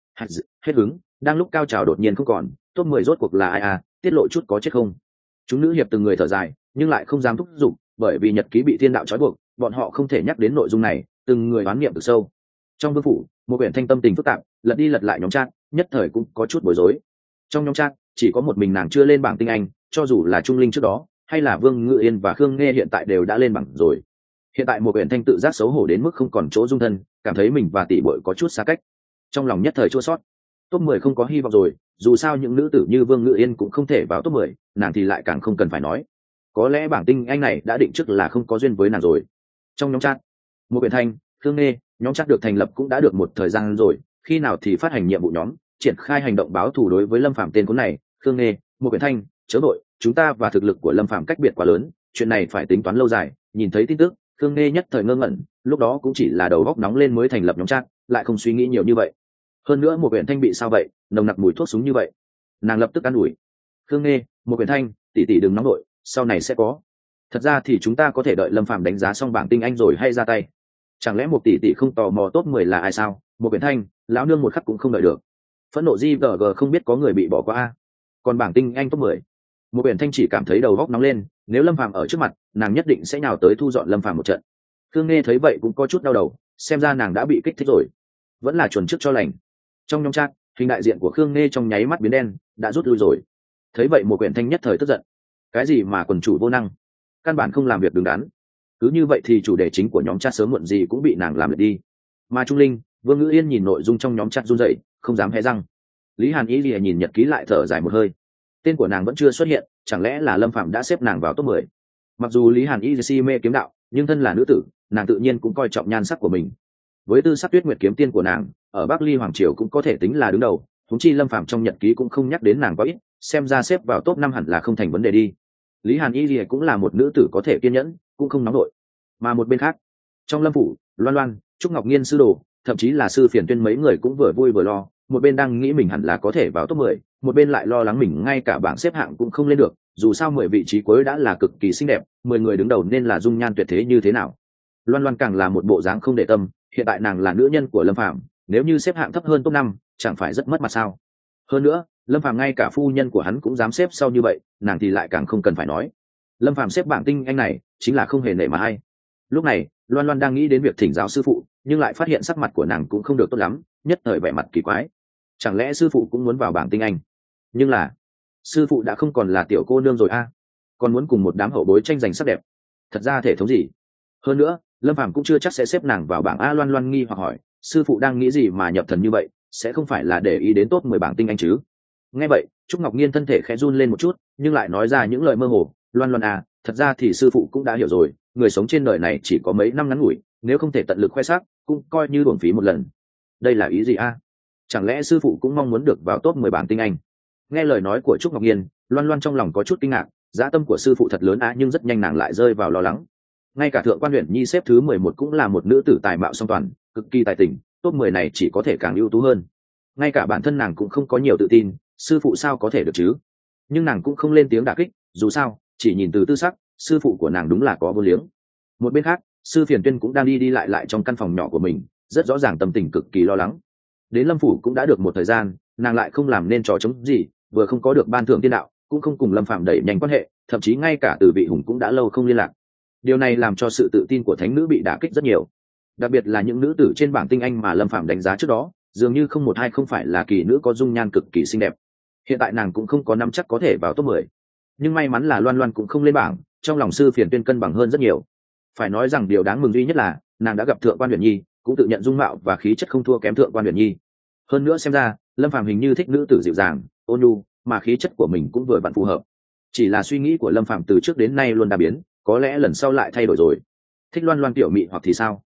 Hết hứng, đang lúc cao trào đột nhiên không còn, top 10 rốt cuộc là ai a? Tiết lộ chút có chết không? Chúng nữ hiệp từng người thở dài, nhưng lại không dám thúc giục, bởi vì nhật ký bị thiên đạo trói buộc, bọn họ không thể nhắc đến nội dung này, từng người đoán niệm từ sâu. Trong vương phủ, một quyển thanh tâm tình phức tạp, lật đi lật lại nhóm chat, nhất thời cũng có chút bối rối. Trong nhóm chat, chỉ có một mình nàng chưa lên bảng tinh anh, cho dù là Trung Linh trước đó, hay là Vương Ngự Yên và Khương Nghe hiện tại đều đã lên bảng rồi. Hiện tại một quyển thanh tự giác xấu hổ đến mức không còn chỗ dung thân, cảm thấy mình và tỷ muội có chút xa cách. Trong lòng nhất thời chua xót. Top 10 không có hy vọng rồi, dù sao những nữ tử như Vương Ngự Yên cũng không thể vào top 10, nàng thì lại càng không cần phải nói. Có lẽ bảng tinh anh này đã định trước là không có duyên với nàng rồi. Trong nhóm chat, một quyển thanh, Khương Nghe, nhóm chat được thành lập cũng đã được một thời gian rồi, khi nào thì phát hành nhiệm vụ nhóm, triển khai hành động báo thù đối với Lâm Phàm tên cuốn này. Khương Nghe, một quyển thanh, chớ đội, chúng ta và thực lực của Lâm Phàm cách biệt quá lớn, chuyện này phải tính toán lâu dài. Nhìn thấy tin tức, Khương Nghe nhất thời ngơ ngẩn, lúc đó cũng chỉ là đầu óc nóng lên mới thành lập nhóm chat, lại không suy nghĩ nhiều như vậy. Hơn nữa một quyển thanh bị sao vậy, nồng nặc mùi thuốc súng như vậy. Nàng lập tức an ủi. Khương Nghe, một quyển thanh, tỷ tỷ đừng nóng đội, sau này sẽ có. Thật ra thì chúng ta có thể đợi Lâm Phàm đánh giá xong bảng tinh anh rồi hay ra tay. Chẳng lẽ một tỷ tỷ không tò mò top 10 là ai sao? Một quyển thanh, lão nương một khắc cũng không đợi được. Phẫn nộ GVG không biết có người bị bỏ qua a. Còn bảng tinh anh top 10. Một quyển thanh chỉ cảm thấy đầu óc nóng lên, nếu Lâm Phàm ở trước mặt, nàng nhất định sẽ nhào tới thu dọn Lâm Phàm một trận. Khương Nghe thấy vậy cũng có chút đau đầu, xem ra nàng đã bị kích thích rồi. Vẫn là chuẩn trước cho lành. Trong nhóm chat, hình đại diện của Khương Nghe trong nháy mắt biến đen, đã rút lui rồi. Thấy vậy một quyển thanh nhất thời tức giận. Cái gì mà quần chủ vô năng, căn bản không làm việc đứng đắn. Cứ như vậy thì chủ đề chính của nhóm chat sớm muộn gì cũng bị nàng làm lật đi. Mà Trung Linh, Vương Ngữ Yên nhìn nội dung trong nhóm chat run rẩy, không dám hé răng. Lý Hàn Ý lìa nhìn nhật ký lại thở dài một hơi. Tên của nàng vẫn chưa xuất hiện, chẳng lẽ là Lâm Phàm đã xếp nàng vào top 10? Mặc dù Lý Hàn Ý si mê kiếm đạo, nhưng thân là nữ tử, nàng tự nhiên cũng coi trọng nhan sắc của mình. Với tư sắc Tuyết Nguyệt kiếm tiên của nàng, ở Bắc Ly hoàng triều cũng có thể tính là đứng đầu, huống chi Lâm Phàm trong nhật ký cũng không nhắc đến nàng quá ít, xem ra xếp vào top 5 hẳn là không thành vấn đề đi. Lý Hàn Y cũng là một nữ tử có thể kiên nhẫn, cũng không nóng nổi. Mà một bên khác, trong Lâm phủ, Loan Loan, Trúc Ngọc Nhiên sư đồ, thậm chí là sư Phiền Tuyên mấy người cũng vừa vui vừa lo, một bên đang nghĩ mình hẳn là có thể vào top 10, một bên lại lo lắng mình ngay cả bảng xếp hạng cũng không lên được, dù sao 10 vị trí cuối đã là cực kỳ xinh đẹp, 10 người đứng đầu nên là dung nhan tuyệt thế như thế nào. Loan Loan càng là một bộ dáng không để tâm, hiện tại nàng là nữ nhân của Lâm Phàm, nếu như xếp hạng thấp hơn top 5, chẳng phải rất mất mặt sao? Hơn nữa, Lâm Phàm ngay cả phu nhân của hắn cũng dám xếp sau như vậy, nàng thì lại càng không cần phải nói. Lâm Phàm xếp bảng tinh anh này chính là không hề nể mà ai. Lúc này Loan Loan đang nghĩ đến việc thỉnh giáo sư phụ, nhưng lại phát hiện sắc mặt của nàng cũng không được tốt lắm, nhất thời vẻ mặt kỳ quái. Chẳng lẽ sư phụ cũng muốn vào bảng tinh anh? Nhưng là sư phụ đã không còn là tiểu cô nương rồi a, còn muốn cùng một đám hậu bối tranh giành sắc đẹp, thật ra thể thống gì. Hơn nữa lâm phàm cũng chưa chắc sẽ xếp nàng vào bảng a. Loan Loan nghi hoặc hỏi, sư phụ đang nghĩ gì mà nhập thần như vậy, sẽ không phải là để ý đến top 10 bảng tinh anh chứ? Nghe vậy Trúc Ngọc Nhiên thân thể khẽ run lên một chút, nhưng lại nói ra những lời mơ hồ. Loan Loan à, thật ra thì sư phụ cũng đã hiểu rồi, người sống trên đời này chỉ có mấy năm ngắn ngủi, nếu không thể tận lực khoe sắc cũng coi như uổng phí một lần. Đây là ý gì a? Chẳng lẽ sư phụ cũng mong muốn được vào top 10 bảng tinh anh? Nghe lời nói của Trúc Ngọc Nhiên, Loan Loan trong lòng có chút kinh ngạc, dã tâm của sư phụ thật lớn á, nhưng rất nhanh nàng lại rơi vào lo lắng. Ngay cả Thượng Quan Uyển Nhi xếp thứ 11 cũng là một nữ tử tài mạo song toàn, cực kỳ tài tình, top 10 này chỉ có thể càng ưu tú hơn. Ngay cả bản thân nàng cũng không có nhiều tự tin, sư phụ sao có thể được chứ? Nhưng nàng cũng không lên tiếng đả kích, dù sao chỉ nhìn từ tư sắc, sư phụ của nàng đúng là có vô liếng. Một bên khác, sư Phiền Tuyên cũng đang đi lại trong căn phòng nhỏ của mình, rất rõ ràng tâm tình cực kỳ lo lắng. Đến Lâm phủ cũng đã được một thời gian, nàng lại không làm nên trò chống gì, vừa không có được ban thưởng tiên đạo, cũng không cùng Lâm Phạm đẩy nhanh quan hệ, thậm chí ngay cả Từ Vị Hùng cũng đã lâu không liên lạc. Điều này làm cho sự tự tin của thánh nữ bị đả kích rất nhiều, đặc biệt là những nữ tử trên bảng tinh anh mà Lâm Phạm đánh giá trước đó, dường như không một hai không phải là kỳ nữ có dung nhan cực kỳ xinh đẹp. Hiện tại nàng cũng không có nắm chắc có thể vào top 10. Nhưng may mắn là Loan Loan cũng không lên bảng, trong lòng sư Phiền Tuyên cân bằng hơn rất nhiều. Phải nói rằng điều đáng mừng duy nhất là nàng đã gặp Thượng Quan Uyển Nhi, cũng tự nhận dung mạo và khí chất không thua kém Thượng Quan Uyển Nhi. Hơn nữa xem ra Lâm Phàm hình như thích nữ tử dịu dàng, ôn nhu, mà khí chất của mình cũng vừa vặn phù hợp. Chỉ là suy nghĩ của Lâm Phàm từ trước đến nay luôn đa biến, có lẽ lần sau lại thay đổi rồi. Thích Loan Loan tiểu mị hoặc thì sao?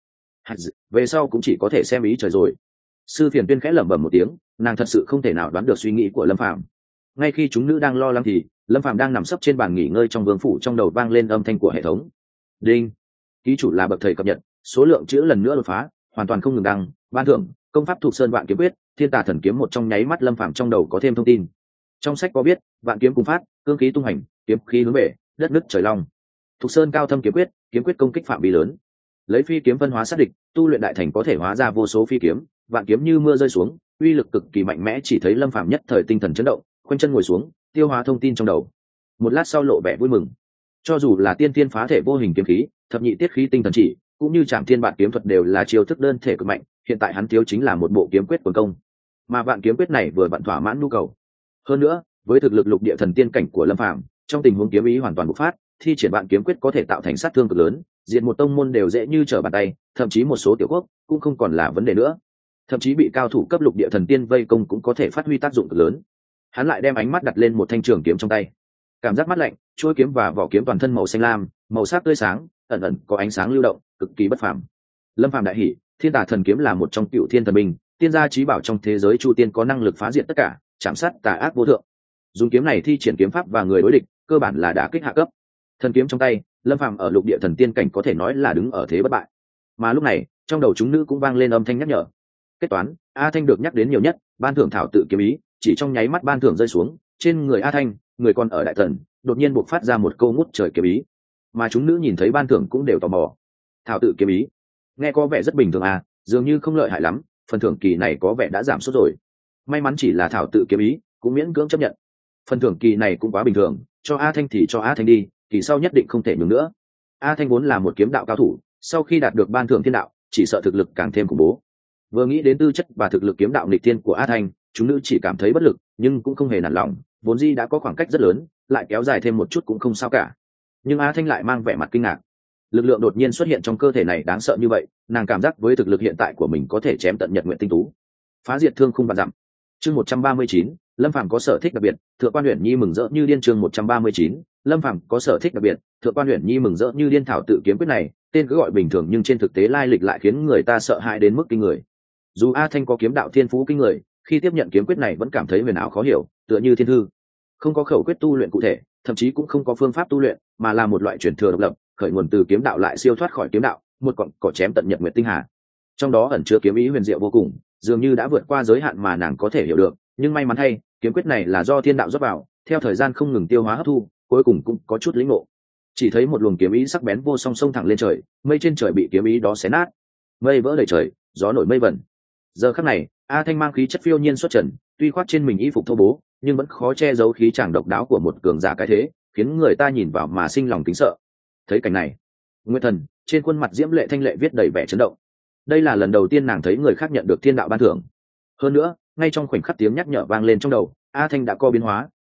Về sau cũng chỉ có thể xem ý trời rồi. Sư Phiền Tuyên khẽ lẩm bẩm một tiếng, nàng thật sự không thể nào đoán được suy nghĩ của Lâm Phàm. Ngay khi chúng nữ đang lo lắng thì Lâm Phàm đang nằm sấp trên bàn nghỉ ngơi trong vương phủ, trong đầu vang lên âm thanh của hệ thống. Đinh, ký chủ là bậc thầy cập nhật, số lượng chữ lần nữa đột phá, hoàn toàn không ngừng đăng, ban thưởng công pháp thuộc sơn vạn kiếm quyết, thiên tà thần kiếm. Một trong nháy mắt Lâm Phàm trong đầu có thêm thông tin. Trong sách có viết, vạn kiếm cùng phát, cương khí tung hành, kiếm khí hướng về, đất nứt trời long. Thuộc sơn cao thâm kiếm quyết, kiếm quyết công kích phạm vi lớn, lấy phi kiếm phân hóa sát địch, tu luyện đại thành có thể hóa ra vô số phi kiếm, vạn kiếm như mưa rơi xuống, uy lực cực kỳ mạnh mẽ. Chỉ thấy Lâm Phàm nhất thời tinh thần chấn động, khoanh chân ngồi xuống, tiêu hóa thông tin trong đầu. Một lát sau lộ vẻ vui mừng. Cho dù là tiên tiên phá thể vô hình kiếm khí, thập nhị tiết khí tinh thần chỉ, cũng như Trảm Thiên Vạn kiếm thuật đều là chiêu thức đơn thể cực mạnh, hiện tại hắn thiếu chính là một bộ kiếm quyết quần công, mà vạn kiếm quyết này vừa vặn thỏa mãn nhu cầu. Hơn nữa, với thực lực lục địa thần tiên cảnh của Lâm Phàm, trong tình huống kiếm ý hoàn toàn bộc phát, thi triển vạn kiếm quyết có thể tạo thành sát thương cực lớn, diệt một tông môn đều dễ như trở bàn tay, thậm chí một số tiểu quốc cũng không còn là vấn đề nữa. Thậm chí bị cao thủ cấp lục địa thần tiên vây công cũng có thể phát huy tác dụng cực lớn. Hắn lại đem ánh mắt đặt lên một thanh trường kiếm trong tay, cảm giác mát lạnh, chuôi kiếm và vỏ kiếm toàn thân màu xanh lam, màu sắc tươi sáng, ẩn ẩn có ánh sáng lưu động, cực kỳ bất phàm. Lâm Phàm đại hỉ, thiên tà thần kiếm là một trong cựu thiên thần binh, tiên gia chí bảo trong thế giới chu tiên, có năng lực phá diệt tất cả, chạm sát tà ác vô thượng. Dùng kiếm này thi triển kiếm pháp và người đối địch, cơ bản là đã kích hạ cấp. Thần kiếm trong tay, Lâm Phàm ở lục địa thần tiên cảnh có thể nói là đứng ở thế bất bại. Mà lúc này, trong đầu chúng nữ cũng vang lên âm thanh nhắc nhở. Kết toán, A Thanh được nhắc đến nhiều nhất, ban thưởng thảo tự kiếm ý, chỉ trong nháy mắt ban thưởng rơi xuống trên người A Thanh, người còn ở đại thần, đột nhiên buộc phát ra một câu ngút trời kiếm ý. Mà chúng nữ nhìn thấy ban thưởng cũng đều tò mò. Thảo tự kiếm ý, nghe có vẻ rất bình thường à, dường như không lợi hại lắm, phần thưởng kỳ này có vẻ đã giảm sút rồi. May mắn chỉ là thảo tự kiếm ý, cũng miễn cưỡng chấp nhận. Phần thưởng kỳ này cũng quá bình thường, cho A Thanh thì cho A Thanh đi, kỳ sau nhất định không thể nhường nữa. A Thanh vốn là một kiếm đạo cao thủ, sau khi đạt được ban thưởng thiên đạo, chỉ sợ thực lực càng thêm khủng bố. Vừa nghĩ đến tư chất và thực lực kiếm đạo nghịch thiên của A Thanh, chúng nữ chỉ cảm thấy bất lực, nhưng cũng không hề nản lòng, vốn dĩ đã có khoảng cách rất lớn, lại kéo dài thêm một chút cũng không sao cả. Nhưng A Thanh lại mang vẻ mặt kinh ngạc. Lực lượng đột nhiên xuất hiện trong cơ thể này đáng sợ như vậy, nàng cảm giác với thực lực hiện tại của mình có thể chém tận nhật nguyện tinh tú, phá diệt thương khung vạn dặm. Chương 139, Lâm Phàm có sở thích đặc biệt, Thượng Quan Uyển Nhi mừng rỡ như điên. Chương 139, Lâm Phàm có sở thích đặc biệt, Thượng Quan Uyển Nhi mừng rỡ như điên. Thảo tự kiếm quyết này, tên cứ gọi bình thường nhưng trên thực tế lai lịch lại khiến người ta sợ hãi đến mức kinh người. Dù A Thanh có kiếm đạo thiên phú kinh người, khi tiếp nhận kiếm quyết này vẫn cảm thấy huyền ảo khó hiểu, tựa như thiên thư, không có khẩu quyết tu luyện cụ thể, thậm chí cũng không có phương pháp tu luyện, mà là một loại truyền thừa độc lập, khởi nguồn từ kiếm đạo lại siêu thoát khỏi kiếm đạo, một cọng cỏ chém tận nhật nguyệt tinh hà. Trong đó ẩn chứa kiếm ý huyền diệu vô cùng, dường như đã vượt qua giới hạn mà nàng có thể hiểu được. Nhưng may mắn thay, kiếm quyết này là do thiên đạo rót vào, theo thời gian không ngừng tiêu hóa hấp thu, cuối cùng cũng có chút lĩnh ngộ. Chỉ thấy một luồng kiếm ý sắc bén vô song sông thẳng lên trời, mây trên trời bị kiếm ý đó xé nát, mây vỡ đầy trời, gió nổi mây vẩn. Giờ khắc này, A Thanh mang khí chất phiêu nhiên xuất trần, tuy khoác trên mình y phục thô bố, nhưng vẫn khó che giấu khí chàng độc đáo của một cường giả cái thế, khiến người ta nhìn vào mà sinh lòng kính sợ. Thấy cảnh này, Nguyệt Thần trên khuôn mặt diễm lệ thanh lệ viết đầy vẻ chấn động. Đây là lần đầu tiên nàng thấy người khác nhận được thiên đạo ban thưởng. Hơn nữa, ngay trong khoảnh khắc tiếng nhắc nhở vang lên trong đầu, A Thanh đã co biến hóa,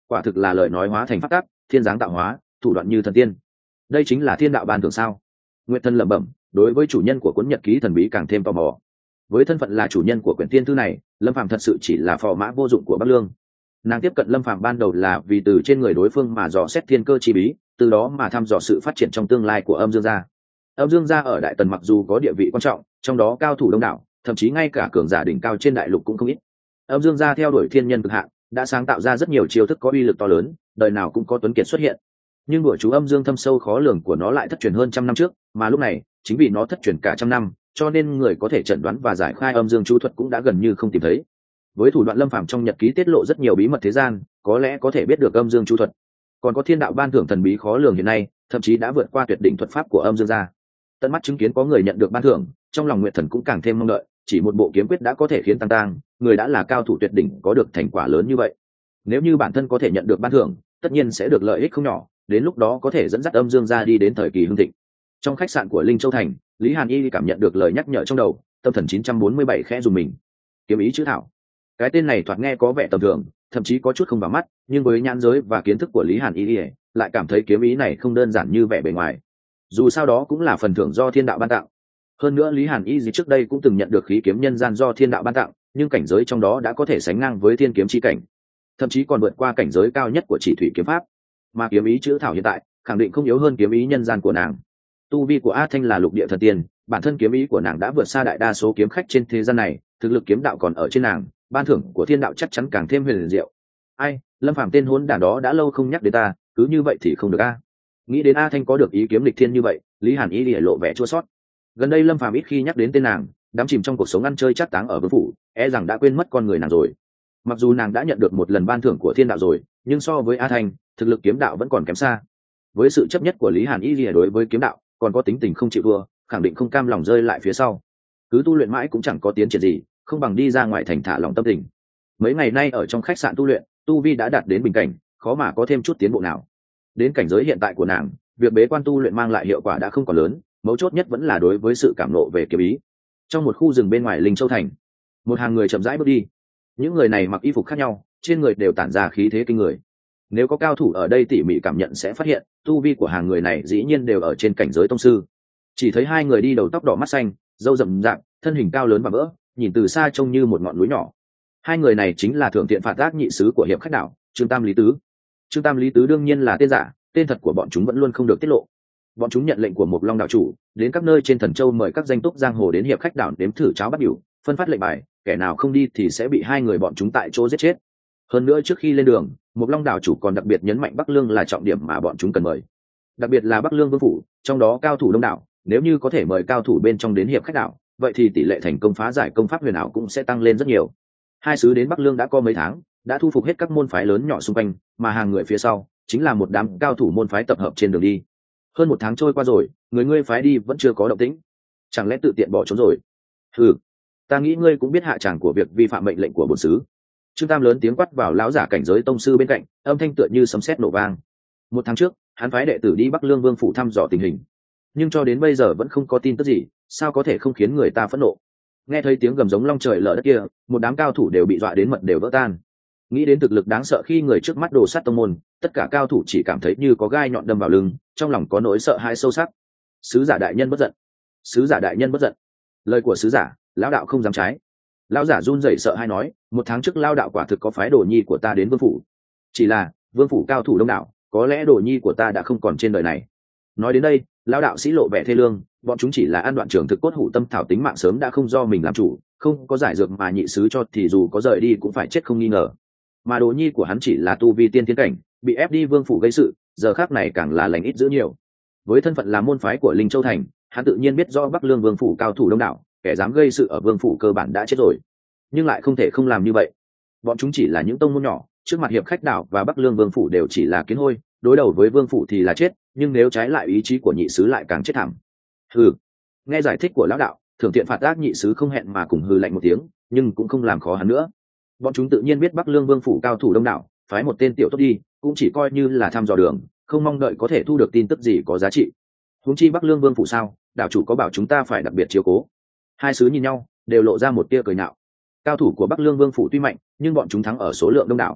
quả thực là lời nói hóa thành pháp tắc, thiên giáng tạo hóa, thủ đoạn như thần tiên. Đây chính là thiên đạo ban thưởng sao? Nguyệt Thần lẩm bẩm, đối với chủ nhân của cuốn nhật ký thần bí càng thêm tò mò. Với thân phận là chủ nhân của quyển tiên thư này, Lâm Phàm thật sự chỉ là phò mã vô dụng của Bắc Lương. Nàng tiếp cận Lâm Phàm ban đầu là vì từ trên người đối phương mà dò xét thiên cơ chi bí, từ đó mà thăm dò sự phát triển trong tương lai của Âm Dương gia. Âm Dương gia ở Đại Tần mặc dù có địa vị quan trọng, trong đó cao thủ đông đảo, thậm chí ngay cả cường giả đỉnh cao trên đại lục cũng không ít. Âm Dương gia theo đuổi thiên nhân cực hạn, đã sáng tạo ra rất nhiều chiêu thức có uy lực to lớn, đời nào cũng có tuấn kiệt xuất hiện. Nhưng đuổi chú âm dương thâm sâu khó lường của nó lại thất truyền hơn trăm năm trước, mà lúc này chính vì nó thất truyền cả trăm năm, cho nên người có thể chẩn đoán và giải khai âm dương chú thuật cũng đã gần như không tìm thấy. Với thủ đoạn Lâm Phàm trong nhật ký tiết lộ rất nhiều bí mật thế gian, có lẽ có thể biết được âm dương chú thuật. Còn có thiên đạo ban thưởng thần bí khó lường hiện nay, thậm chí đã vượt qua tuyệt đỉnh thuật pháp của âm dương gia. Tận mắt chứng kiến có người nhận được ban thưởng, trong lòng Nguyệt Thần cũng càng thêm mong đợi, chỉ một bộ kiếm quyết đã có thể khiến tăng tăng, người đã là cao thủ tuyệt đỉnh có được thành quả lớn như vậy. Nếu như bản thân có thể nhận được ban thưởng, tất nhiên sẽ được lợi ích không nhỏ, đến lúc đó có thể dẫn dắt âm dương gia đi đến thời kỳ hưng thịnh. Trong khách sạn của Linh Châu Thành, Lý Hàn Y cảm nhận được lời nhắc nhở trong đầu, tâm thần 947 khẽ dùng mình. Kiếm ý chữ thảo, cái tên này thoạt nghe có vẻ tầm thường, thậm chí có chút không vào mắt, nhưng với nhãn giới và kiến thức của Lý Hàn Y lại cảm thấy kiếm ý này không đơn giản như vẻ bề ngoài. Dù sao đó cũng là phần thưởng do thiên đạo ban tặng. Hơn nữa Lý Hàn Y trước đây cũng từng nhận được khí kiếm nhân gian do thiên đạo ban tặng, nhưng cảnh giới trong đó đã có thể sánh ngang với thiên kiếm chi cảnh, thậm chí còn vượt qua cảnh giới cao nhất của chỉ thủy kiếm pháp. Mà kiếm ý chữ thảo hiện tại khẳng định không yếu hơn kiếm ý nhân gian của nàng. Tu vi của A Thanh là lục địa thần tiên, bản thân kiếm ý của nàng đã vượt xa đại đa số kiếm khách trên thế gian này, thực lực kiếm đạo còn ở trên nàng, ban thưởng của thiên đạo chắc chắn càng thêm huyền diệu. Ai, Lâm Phàm tên hỗn đản đó đã lâu không nhắc đến ta, cứ như vậy thì không được a. Nghĩ đến A Thanh có được ý kiếm lịch thiên như vậy, Lý Hàn Y lìa lộ vẻ chua xót. Gần đây Lâm Phàm ít khi nhắc đến tên nàng, đắm chìm trong cuộc sống ăn chơi chắc táng ở vương phủ, e rằng đã quên mất con người nàng rồi. Mặc dù nàng đã nhận được một lần ban thưởng của thiên đạo rồi, nhưng so với A Thanh, thực lực kiếm đạo vẫn còn kém xa. Với sự chấp nhất của Lý Hàn Y lìa đối với kiếm đạo, còn có tính tình không chịu thua, khẳng định không cam lòng rơi lại phía sau. Cứ tu luyện mãi cũng chẳng có tiến triển gì, không bằng đi ra ngoài thành thả lòng tâm tình. Mấy ngày nay ở trong khách sạn tu luyện, tu vi đã đạt đến bình cảnh, khó mà có thêm chút tiến bộ nào. Đến cảnh giới hiện tại của nàng, việc bế quan tu luyện mang lại hiệu quả đã không còn lớn, mấu chốt nhất vẫn là đối với sự cảm nộ về kiếm ý. Trong một khu rừng bên ngoài Linh Châu Thành, một hàng người chậm rãi bước đi. Những người này mặc y phục khác nhau, trên người đều tản ra khí thế kinh người. Nếu có cao thủ ở đây tỉ mỉ cảm nhận sẽ phát hiện, tu vi của hàng người này dĩ nhiên đều ở trên cảnh giới tông sư. Chỉ thấy hai người đi đầu tóc đỏ mắt xanh, râu rậm rạp, thân hình cao lớn và vỡ, nhìn từ xa trông như một ngọn núi nhỏ. Hai người này chính là thượng thiện phạt ác nhị sứ của hiệp khách đảo, Trương Tam Lý Tứ. Trương Tam Lý Tứ đương nhiên là tên giả, tên thật của bọn chúng vẫn luôn không được tiết lộ. Bọn chúng nhận lệnh của Mộc Long đảo chủ, đến các nơi trên Thần Châu mời các danh túc giang hồ đến hiệp khách đảo đếm thử cháo bắt biểu, phân phát lệnh bài, kẻ nào không đi thì sẽ bị hai người bọn chúng tại chỗ giết chết. Hơn nữa trước khi lên đường, Mộc Long đảo chủ còn đặc biệt nhấn mạnh Bắc Lương là trọng điểm mà bọn chúng cần mời. Đặc biệt là Bắc Lương vương phủ, trong đó cao thủ đông đảo, nếu như có thể mời cao thủ bên trong đến hiệp khách đảo, vậy thì tỷ lệ thành công phá giải công pháp huyền ảo cũng sẽ tăng lên rất nhiều. Hai sứ đến Bắc Lương đã có mấy tháng, đã thu phục hết các môn phái lớn nhỏ xung quanh, mà hàng người phía sau chính là một đám cao thủ môn phái tập hợp trên đường đi. Hơn một tháng trôi qua rồi, người ngươi phái đi vẫn chưa có động tĩnh, chẳng lẽ tự tiện bỏ trốn rồi? Ừ, ta nghĩ ngươi cũng biết hạ tràng của việc vi phạm mệnh lệnh của bổn sứ. Trương Tam lớn tiếng quát vào lão giả cảnh giới tông sư bên cạnh, âm thanh tựa như sấm sét nổ vang. Một tháng trước, hắn phái đệ tử đi Bắc Lương vương phủ thăm dò tình hình, nhưng cho đến bây giờ vẫn không có tin tức gì, sao có thể không khiến người ta phẫn nộ? Nghe thấy tiếng gầm giống long trời lở đất kia, một đám cao thủ đều bị dọa đến mật đều vỡ tan. Nghĩ đến thực lực đáng sợ khi người trước mắt đồ sát tông môn, tất cả cao thủ chỉ cảm thấy như có gai nhọn đâm vào lưng, trong lòng có nỗi sợ hãi sâu sắc. Sứ giả đại nhân bất giận, sứ giả đại nhân bất giận. Lời của sứ giả, lão đạo không dám trái. Lão giả run rẩy sợ hãi nói, một tháng trước lão đạo quả thực có phái đồ nhi của ta đến vương phủ, chỉ là vương phủ cao thủ đông đảo, có lẽ đồ nhi của ta đã không còn trên đời này. Nói đến đây, lão đạo sĩ lộ vẻ thê lương, bọn chúng chỉ là ăn đoạn trường thực cốt hủ tâm thảo, tính mạng sớm đã không do mình làm chủ, không có giải dược mà nhị sứ cho thì dù có rời đi cũng phải chết không nghi ngờ. Mà đồ nhi của hắn chỉ là tu vi tiên tiến cảnh, bị ép đi vương phủ gây sự, giờ khác này càng là lành ít dữ nhiều. Với thân phận là môn phái của Linh Châu Thành, hắn tự nhiên biết rõ Bắc Lương vương phủ cao thủ đông đảo, kẻ dám gây sự ở vương phủ cơ bản đã chết rồi, nhưng lại không thể không làm như vậy. Bọn chúng chỉ là những tông môn nhỏ, trước mặt hiệp khách đảo và Bắc Lương vương phủ đều chỉ là kiến hôi, đối đầu với vương phủ thì là chết, nhưng nếu trái lại ý chí của nhị sứ lại càng chết thảm. Hừ. Nghe giải thích của lão đạo, thượng thiện phạt ác nhị sứ không hẹn mà cùng hừ lạnh một tiếng, nhưng cũng không làm khó hắn nữa. Bọn chúng tự nhiên biết Bắc Lương vương phủ cao thủ đông đảo, phái một tên tiểu tốt đi cũng chỉ coi như là thăm dò đường, không mong đợi có thể thu được tin tức gì có giá trị. Huống chi Bắc Lương vương phủ sao, đạo chủ có bảo chúng ta phải đặc biệt chiếu cố. Hai sứ nhìn nhau, đều lộ ra một tia cười nhạo. Cao thủ của Bắc Lương vương phủ tuy mạnh, nhưng bọn chúng thắng ở số lượng đông đảo.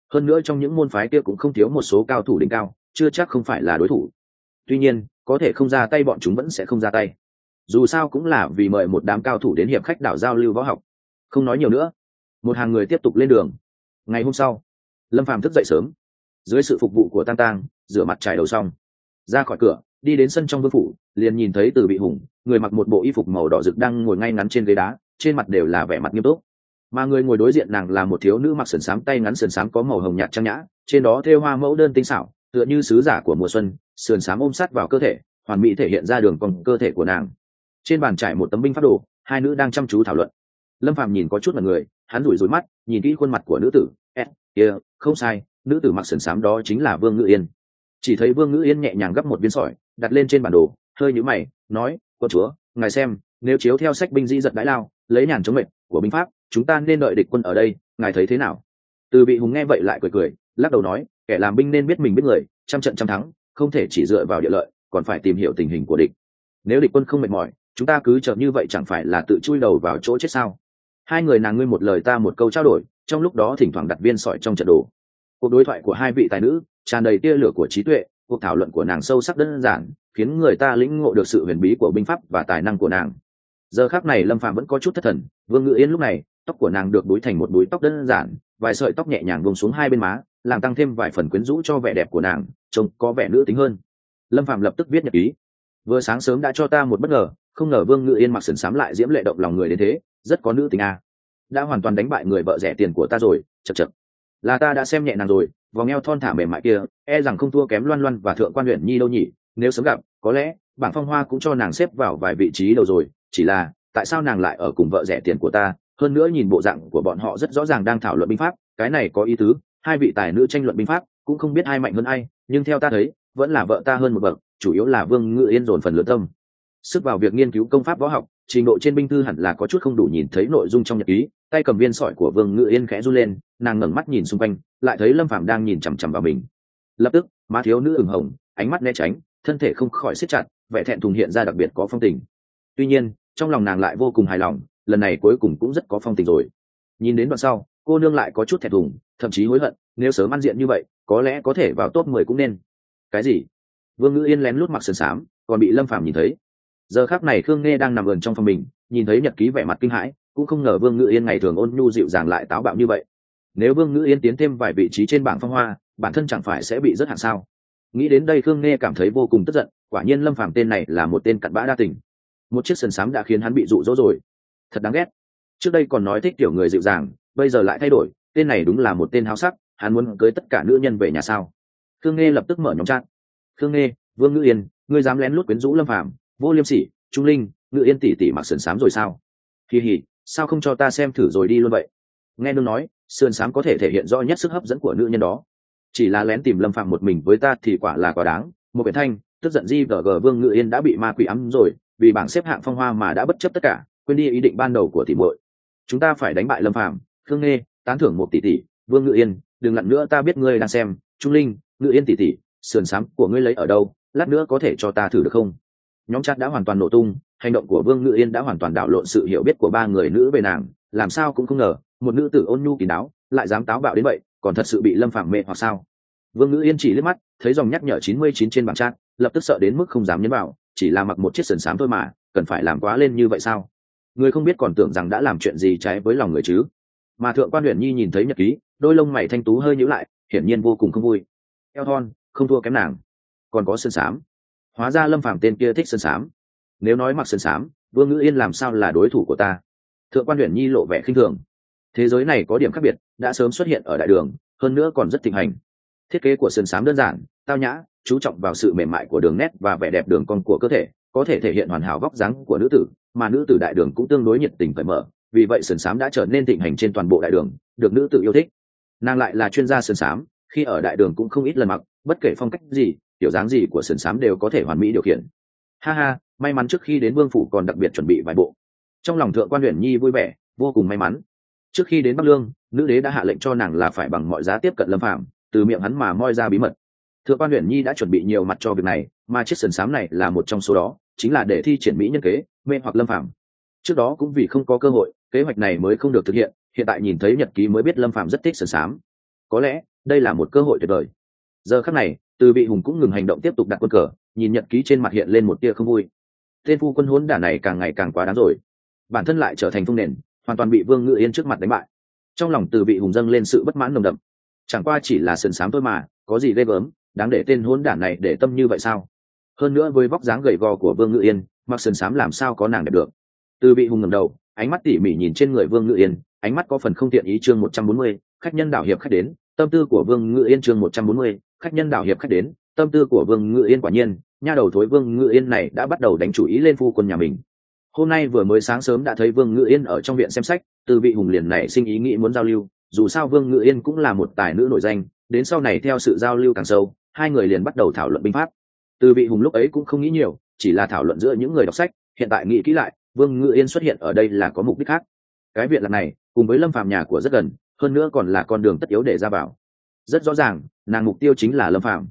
hơn nữa trong những môn phái kia cũng không thiếu một số cao thủ đỉnh cao, chưa chắc không phải là đối thủ. Tuy nhiên có thể không ra tay bọn chúng vẫn sẽ không ra tay, dù sao cũng là vì mời một đám cao thủ đến hiệp khách đảo giao lưu võ học. Không nói nhiều nữa, một hàng người tiếp tục lên đường. Ngày hôm sau, Lâm Phàm thức dậy sớm, dưới sự phục vụ của Tang Tang, rửa mặt trải đầu xong, ra khỏi cửa đi đến sân trong vương phủ, liền nhìn thấy Từ Bị Hùng, người mặc một bộ y phục màu đỏ rực đang ngồi ngay ngắn trên ghế đá, trên mặt đều là vẻ mặt nghiêm túc. Mà người ngồi đối diện nàng là một thiếu nữ mặc sườn xám, tay ngắn sườn xám có màu hồng nhạt trang nhã, trên đó thêu hoa mẫu đơn tinh xảo, tựa như sứ giả của mùa xuân, sườn xám ôm sát vào cơ thể, hoàn mỹ thể hiện ra đường cong cơ thể của nàng. Trên bàn trải một tấm binh pháp đồ, hai nữ đang chăm chú thảo luận. Lâm Phàm nhìn có chút là người, hắn rủi rủi mắt, nhìn kỹ khuôn mặt của nữ tử, kia, không sai, nữ tử mặc sườn xám đó chính là Vương Ngự Yên. Chỉ thấy Vương Ngự Yên nhẹ nhàng gấp một viên sỏi, đặt lên trên bản đồ, hơi nhíu mày, nói: "Quân chúa, ngài xem, nếu chiếu theo sách binh dĩ giật đãi lao, lấy nhàn chống mệnh của binh pháp, chúng ta nên đợi địch quân ở đây, ngài thấy thế nào?" Từ Bị Hùng nghe vậy lại cười cười, lắc đầu nói: "Kẻ làm binh nên biết mình biết người, trăm trận trăm thắng, không thể chỉ dựa vào địa lợi, còn phải tìm hiểu tình hình của địch. Nếu địch quân không mệt mỏi, chúng ta cứ chờ như vậy chẳng phải là tự chui đầu vào chỗ chết sao?" Hai người nàng ngươi một lời ta một câu trao đổi, trong lúc đó thỉnh thoảng đặt viên sỏi trong trận đồ. Cuộc đối thoại của hai vị tài nữ tràn đầy tia lửa của trí tuệ, cuộc thảo luận của nàng sâu sắc đơn giản, khiến người ta lĩnh ngộ được sự huyền bí của binh pháp và tài năng của nàng. Giờ khắc này Lâm Phàm vẫn có chút thất thần. Vương Ngự Yên lúc này tóc của nàng được đuối thành một búi tóc đơn giản, vài sợi tóc nhẹ nhàng buông xuống hai bên má, làm tăng thêm vài phần quyến rũ cho vẻ đẹp của nàng, trông có vẻ nữ tính hơn. Lâm Phàm lập tức viết nhật ký. Vừa sáng sớm đã cho ta một bất ngờ, không ngờ Vương Ngự Yên mặc sườn xám lại diễm lệ động lòng người đến thế, rất có nữ tính à. Đã hoàn toàn đánh bại người vợ rẻ tiền của ta rồi, chậc chậc. Là ta đã xem nhẹ nàng rồi, vòng eo thon thả mềm mại kia, e rằng không thua kém Loan Loan và Thượng Quan Uyển Nhi đâu nhỉ. Nếu sớm gặp, có lẽ bảng phong hoa cũng cho nàng xếp vào vài vị trí đầu rồi. Chỉ là tại sao nàng lại ở cùng vợ rẻ tiền của ta? Hơn nữa nhìn bộ dạng của bọn họ rất rõ ràng đang thảo luận binh pháp, cái này có ý tứ. Hai vị tài nữ tranh luận binh pháp, cũng không biết ai mạnh hơn ai, nhưng theo ta thấy, vẫn là vợ ta hơn một bậc. Chủ yếu là Vương Ngự Yên dồn phần lớn tâm sức vào việc nghiên cứu công pháp võ học, trình độ trên binh thư hẳn là có chút không đủ. Nhìn thấy nội dung trong nhật ký, tay cầm viên sỏi của Vương Ngự Yên khẽ run lên, nàng ngẩng mắt nhìn xung quanh, lại thấy Lâm Phàm đang nhìn chằm chằm vào mình. Lập tức má thiếu nữ ửng hồng, ánh mắt né tránh, thân thể không khỏi siết chặt, vẻ thẹn thùng hiện ra đặc biệt có phong tình. Tuy nhiên trong lòng nàng lại vô cùng hài lòng, lần này cuối cùng cũng rất có phong tình rồi. Nhìn đến đoạn sau, cô nương lại có chút thẹn thùng, thậm chí hối hận, nếu sớm ăn diện như vậy có lẽ có thể vào top 10 cũng nên. Cái gì? Vương Ngự Yên lén lút mặc sườn xám, còn bị Lâm Phàm nhìn thấy. Giờ khắc này Khương Nghe đang nằm ườn trong phòng mình, nhìn thấy nhật ký vẻ mặt kinh hãi, cũng không ngờ Vương Ngự Yên ngày thường ôn nhu dịu dàng lại táo bạo như vậy. Nếu Vương Ngự Yên tiến thêm vài vị trí trên bảng phong hoa, bản thân chẳng phải sẽ bị rất hạng sao? Nghĩ đến đây Khương Nghe cảm thấy vô cùng tức giận, quả nhiên Lâm Phàm tên này là một tên cặn bã đa tình. Một chiếc sườn xám đã khiến hắn bị dụ dỗ rồi, thật đáng ghét. Trước đây còn nói thích kiểu người dịu dàng, bây giờ lại thay đổi, tên này đúng là một tên háo sắc, hắn muốn cưới tất cả nữ nhân về nhà sao? Khương Nghe lập tức mở nhóm chat. Khương Nghe, Vương Ngự Yên, ngươi dám lén lút quyến rũ Lâm Phàm, vô liêm sỉ. Trung Linh, Ngự Yên tỷ tỷ mặc sườn xám rồi sao? Kỳ hỉ, sao không cho ta xem thử rồi đi luôn vậy? Nghe nương nói sườn xám có thể thể hiện rõ nhất sức hấp dẫn của nữ nhân đó, chỉ là lén tìm Lâm Phàm một mình với ta thì quả là quá đáng. Một biển thanh tức giận GG, Vương Ngự Yên đã bị ma quỷ ấm rồi, vì bảng xếp hạng phong hoa mà đã bất chấp tất cả, quên đi ý định ban đầu của tỷ muội. Chúng ta phải đánh bại Lâm Phàm. Khương Nghe tán thưởng một tỷ tỷ. Vương Ngự Yên, đừng lặn nữa, ta biết ngươi đang xem. Trung Linh, Ngự Yên tỷ tỷ, sườn xám của ngươi lấy ở đâu, lát nữa có thể cho ta thử được không? Nhóm chat đã hoàn toàn nổ tung, hành động của Vương Ngự Yên đã hoàn toàn đảo lộn sự hiểu biết của ba người nữ về nàng, làm sao cũng không ngờ một nữ tử ôn nhu kín đáo lại dám táo bạo đến vậy, còn thật sự bị Lâm Phàm mê hoặc sao? Vương Ngự Yên chỉ liếc mắt thấy dòng nhắc nhở 99 trên bảng chat, lập tức sợ đến mức không dám nhấn vào, chỉ là mặc một chiếc sườn xám thôi mà, cần phải làm quá lên như vậy sao? Người không biết còn tưởng rằng đã làm chuyện gì trái với lòng người chứ. Mà Thượng Quan Uyển Nhi nhìn thấy nhật ký, đôi lông mày thanh tú hơi nhíu lại, hiển nhiên vô cùng không vui. Eo thon, không thua kém nàng, còn có sườn xám. Hóa ra Lâm Phàm tên kia thích sườn xám. Nếu nói mặc sườn xám, Vương Ngự Yên làm sao là đối thủ của ta? Thượng Quan Uyển Nhi lộ vẻ khinh thường. Thế giới này có điểm khác biệt, đã sớm xuất hiện ở đại đường, hơn nữa còn rất thịnh hành. Thiết kế của sườn xám đơn giản, tao nhã, chú trọng vào sự mềm mại của đường nét và vẻ đẹp đường cong của cơ thể, có thể thể hiện hoàn hảo vóc dáng của nữ tử, mà nữ tử đại đường cũng tương đối nhiệt tình cởi mở, vì vậy sườn xám đã trở nên thịnh hành trên toàn bộ đại đường, được nữ tử yêu thích. Nàng lại là chuyên gia sườn xám, khi ở đại đường cũng không ít lần mặc, bất kể phong cách gì, kiểu dáng gì của sườn xám đều có thể hoàn mỹ điều khiển. Ha ha, may mắn trước khi đến vương phủ còn đặc biệt chuẩn bị vài bộ. Trong lòng Thượng Quan Uyển Nhi vui vẻ, vô cùng may mắn. Trước khi đến Bắc Lương, nữ đế đã hạ lệnh cho nàng là phải bằng mọi giá tiếp cận Lâm Phàm, từ miệng hắn mà moi ra bí mật. Thượng Quan Uyển Nhi đã chuẩn bị nhiều mặt cho việc này, mà chiếc sườn xám này là một trong số đó, chính là để thi triển mỹ nhân kế, mê hoặc Lâm Phàm. Trước đó cũng vì không có cơ hội, kế hoạch này mới không được thực hiện, hiện tại nhìn thấy nhật ký mới biết Lâm Phàm rất thích sườn xám. Có lẽ đây là một cơ hội tuyệt vời. Giờ khắc này Từ Vị Hùng cũng ngừng hành động, tiếp tục đặt quân cờ, nhìn nhật ký trên mặt hiện lên một tia không vui. Tên phu quân hỗn đản này càng ngày càng quá đáng rồi, bản thân lại trở thành phương nền, hoàn toàn bị Vương Ngự Yên trước mặt đánh bại. Trong lòng Từ Vị Hùng dâng lên sự bất mãn nồng đậm. Chẳng qua chỉ là sườn xám thôi mà, có gì ghê gớm, đáng để tên hỗn đản này để tâm như vậy sao? Hơn nữa với vóc dáng gầy gò của Vương Ngự Yên, mặc sườn xám làm sao có nàng đẹp được. Từ Vị Hùng ngẩng đầu, ánh mắt tỉ mỉ nhìn trên người Vương Ngự Yên, ánh mắt có phần không tiện ý. Chương 140, khách nhân đảo hiệp khách đến, tâm tư của Vương Ngự Yên. Chương 140, khách nhân đảo hiệp khách đến, tâm tư của Vương Ngự Yên. Quả nhiên, nha đầu thối Vương Ngự Yên này đã bắt đầu đánh chủ ý lên phu quân nhà mình. Hôm nay vừa mới sáng sớm đã thấy Vương Ngự Yên ở trong viện xem sách, Từ Vị Hùng liền nảy sinh ý nghĩ muốn giao lưu, dù sao Vương Ngự Yên cũng là một tài nữ nổi danh, đến sau này theo sự giao lưu càng sâu, hai người liền bắt đầu thảo luận binh pháp. Từ Vị Hùng lúc ấy cũng không nghĩ nhiều, chỉ là thảo luận giữa những người đọc sách, hiện tại nghĩ kỹ lại, Vương Ngự Yên xuất hiện ở đây là có mục đích khác. Cái viện lạc này cùng với Lâm Phàm nhà của rất gần, hơn nữa còn là con đường tất yếu để ra vào. Rất rõ ràng, nàng mục tiêu chính là Lâm Phàm.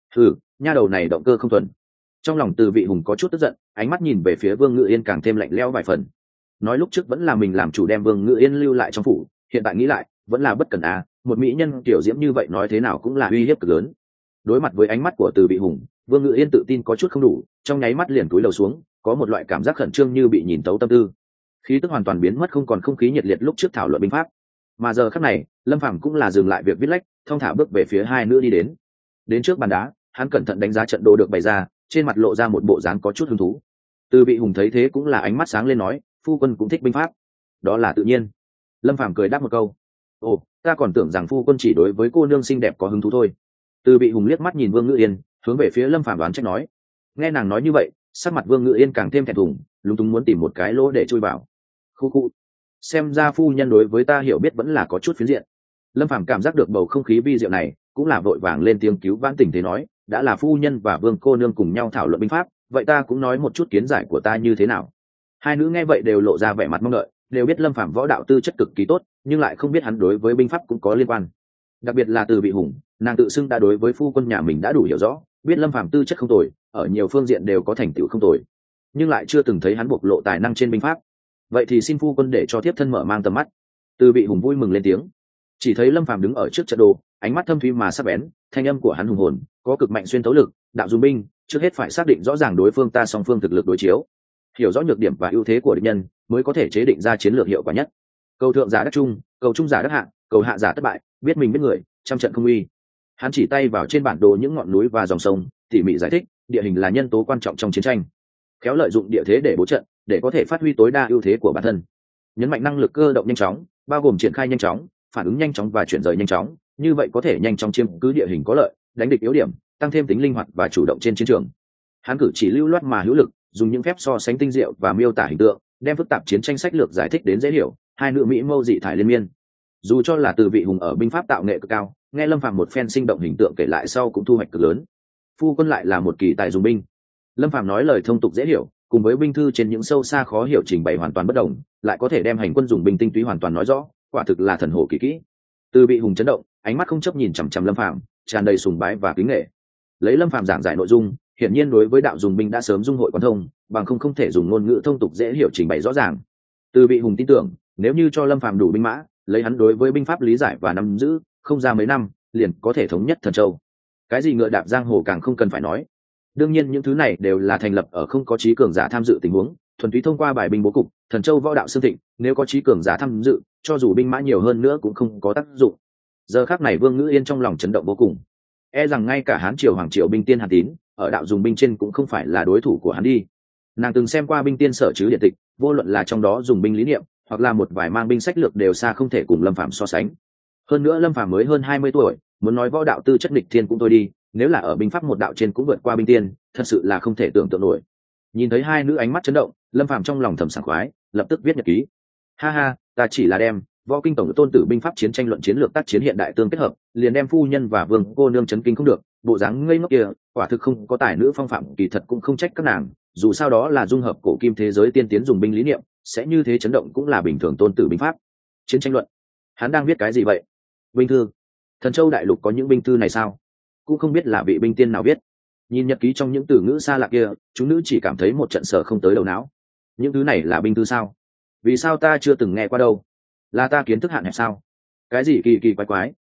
Nha đầu này động cơ không thuần. Trong lòng Từ Vị Hùng có chút tức giận, ánh mắt nhìn về phía Vương Ngự Yên càng thêm lạnh lẽo vài phần. Nói lúc trước vẫn là mình làm chủ đem Vương Ngự Yên lưu lại trong phủ, hiện tại nghĩ lại vẫn là bất cẩn à, một mỹ nhân tiểu diễm như vậy nói thế nào cũng là uy hiếp cực lớn. Đối mặt với ánh mắt của Từ Vị Hùng, Vương Ngự Yên tự tin có chút không đủ, trong nháy mắt liền cúi đầu xuống, có một loại cảm giác khẩn trương như bị nhìn tấu tâm tư. Khí tức hoàn toàn biến mất, không còn không khí nhiệt liệt lúc trước thảo luận binh pháp. Mà giờ khắc này, Lâm Phàm cũng là dừng lại việc viết lách, thong thả bước về phía hai nữ đi đến. Đến trước bàn đá, hắn cẩn thận đánh giá trận đồ được bày ra, trên mặt lộ ra một bộ dáng có chút hứng thú. Từ Vị Hùng thấy thế cũng là ánh mắt sáng lên nói, phu quân cũng thích binh pháp. Đó là tự nhiên. Lâm Phàm cười đáp một câu. Ồ, ta còn tưởng rằng phu quân chỉ đối với cô nương xinh đẹp có hứng thú thôi. Từ Vị Hùng liếc mắt nhìn Vương Ngự Yên, hướng về phía Lâm Phàm đoán trách nói. Nghe nàng nói như vậy, sắc mặt Vương Ngự Yên càng thêm thẹn thùng, lúng túng muốn tìm một cái lỗ để chui vào. Khu khu, xem ra phu nhân đối với ta hiểu biết vẫn là có chút phiến diện. Lâm Phàm cảm giác được bầu không khí vi diệu này, cũng là vội vàng lên tiếng cứu vãn tình thế nói, đã là phu nhân và Vương cô nương cùng nhau thảo luận binh pháp, vậy ta cũng nói một chút kiến giải của ta như thế nào. Hai nữ nghe vậy đều lộ ra vẻ mặt mong đợi, đều biết Lâm Phàm võ đạo tư chất cực kỳ tốt, nhưng lại không biết hắn đối với binh pháp cũng có liên quan. Đặc biệt là Từ Vị Hùng, nàng tự xưng đã đối với phu quân nhà mình đã đủ hiểu rõ, biết Lâm Phàm tư chất không tồi, ở nhiều phương diện đều có thành tựu không tồi, nhưng lại chưa từng thấy hắn bộc lộ tài năng trên binh pháp. Vậy thì xin phu quân để cho thiếp thân mở mang tầm mắt. Từ Vị Hùng vui mừng lên tiếng. Chỉ thấy Lâm Phàm đứng ở trước trận đồ, ánh mắt thâm thúy mà sắc bén, thanh âm của hắn hùng hồn, có cực mạnh xuyên thấu lực. Đạo dùng binh, trước hết phải xác định rõ ràng đối phương ta song phương thực lực đối chiếu, hiểu rõ nhược điểm và ưu thế của địch nhân, mới có thể chế định ra chiến lược hiệu quả nhất. Cầu thượng giả đắc trung, cầu trung giả đắc hạ, cầu hạ giả thất bại, biết mình biết người, trăm trận không uy. Hắn chỉ tay vào trên bản đồ những ngọn núi và dòng sông, tỉ mỉ giải thích, địa hình là nhân tố quan trọng trong chiến tranh, khéo lợi dụng địa thế để bố trận, để có thể phát huy tối đa ưu thế của bản thân. Nhấn mạnh năng lực cơ động nhanh chóng, bao gồm triển khai nhanh chóng, phản ứng nhanh chóng và chuyển rời nhanh chóng, như vậy có thể nhanh chóng chiếm cứ địa hình có lợi, đánh địch yếu điểm, tăng thêm tính linh hoạt và chủ động trên chiến trường. Hắn cử chỉ lưu loát mà hữu lực, dùng những phép so sánh tinh diệu và miêu tả hình tượng, đem phức tạp chiến tranh sách lược giải thích đến dễ hiểu. Hai nữ mỹ mâu dị thải liên miên. Dù cho là Từ Vị Hùng ở binh pháp tạo nghệ cực cao, nghe Lâm Phàm một phen sinh động hình tượng kể lại sau cũng thu hoạch cực lớn. Phu quân lại là một kỳ tài dùng binh. Lâm Phàm nói lời thông tục dễ hiểu, cùng với binh thư trên những sâu xa khó hiểu trình bày hoàn toàn bất đồng, lại có thể đem hành quân dùng binh tinh túy hoàn toàn nói rõ, quả thực là thần hồ kỳ kỹ. Từ Vị Hùng chấn động, ánh mắt không chấp nhìn chằm chằm Lâm Phàm, tràn đầy sùng bái và kính nể. Lấy Lâm Phàm giảng giải nội dung, hiển nhiên đối với đạo dùng binh đã sớm dung hội quán thông, bằng không thể dùng ngôn ngữ thông tục dễ hiểu trình bày rõ ràng. Từ Vị Hùng tin tưởng, nếu như cho Lâm Phàm đủ binh mã, lấy hắn đối với binh pháp lý giải và nắm giữ, không ra mấy năm, liền có thể thống nhất Thần Châu. Cái gì ngựa đạp giang hồ càng không cần phải nói. Đương nhiên những thứ này đều là thành lập ở không có trí cường giả tham dự tình huống, thuần túy thông qua bài binh bố cục. Thần Châu võ đạo xương thịnh, nếu có trí cường giả tham dự, cho dù binh mã nhiều hơn nữa cũng không có tác dụng. Giờ khắc này Vương Ngữ Yên trong lòng chấn động vô cùng, e rằng ngay cả Hán triều hoàng triều binh tiên Hàn Tín, ở đạo dùng binh trên cũng không phải là đối thủ của hắn đi. Nàng từng xem qua binh tiên sở chứ điện tịch, vô luận là trong đó dùng binh lý niệm, hoặc là một vài mang binh sách lược đều xa không thể cùng Lâm Phàm so sánh. Hơn nữa Lâm Phàm mới hơn 20 tuổi, muốn nói võ đạo tư chất nghịch thiên cũng thôi đi, nếu là ở binh pháp một đạo trên cũng vượt qua binh tiên, thật sự là không thể tưởng tượng nổi. Nhìn thấy hai nữ ánh mắt chấn động, Lâm Phàm trong lòng thầm sảng khoái, lập tức viết nhật ký. Ha ha, ta chỉ là đem võ kinh tổng tôn tử binh pháp chiến tranh luận chiến lược tác chiến hiện đại tương kết hợp, liền đem phu nhân và Vương cô nương chấn kinh không được, bộ dáng ngây ngốc kia, quả thực không có tài nữ phong phạm, kỳ thật cũng không trách các nàng, dù sao đó là dung hợp cổ kim thế giới tiên tiến dùng binh lý niệm, sẽ như thế chấn động cũng là bình thường. Tôn tử binh pháp chiến tranh luận, hắn đang viết cái gì vậy? Binh thư? Thần Châu đại lục có những binh thư này sao? Cũng không biết là vị binh tiên nào viết. Nhìn nhật ký trong những từ ngữ xa lạ kia, chúng nữ chỉ cảm thấy một trận sở không tới đầu não. Những thứ này là binh thư sao? Vì sao ta chưa từng nghe qua đâu? Là ta kiến thức hạn hẹp sao? Cái gì kỳ kỳ quái quái,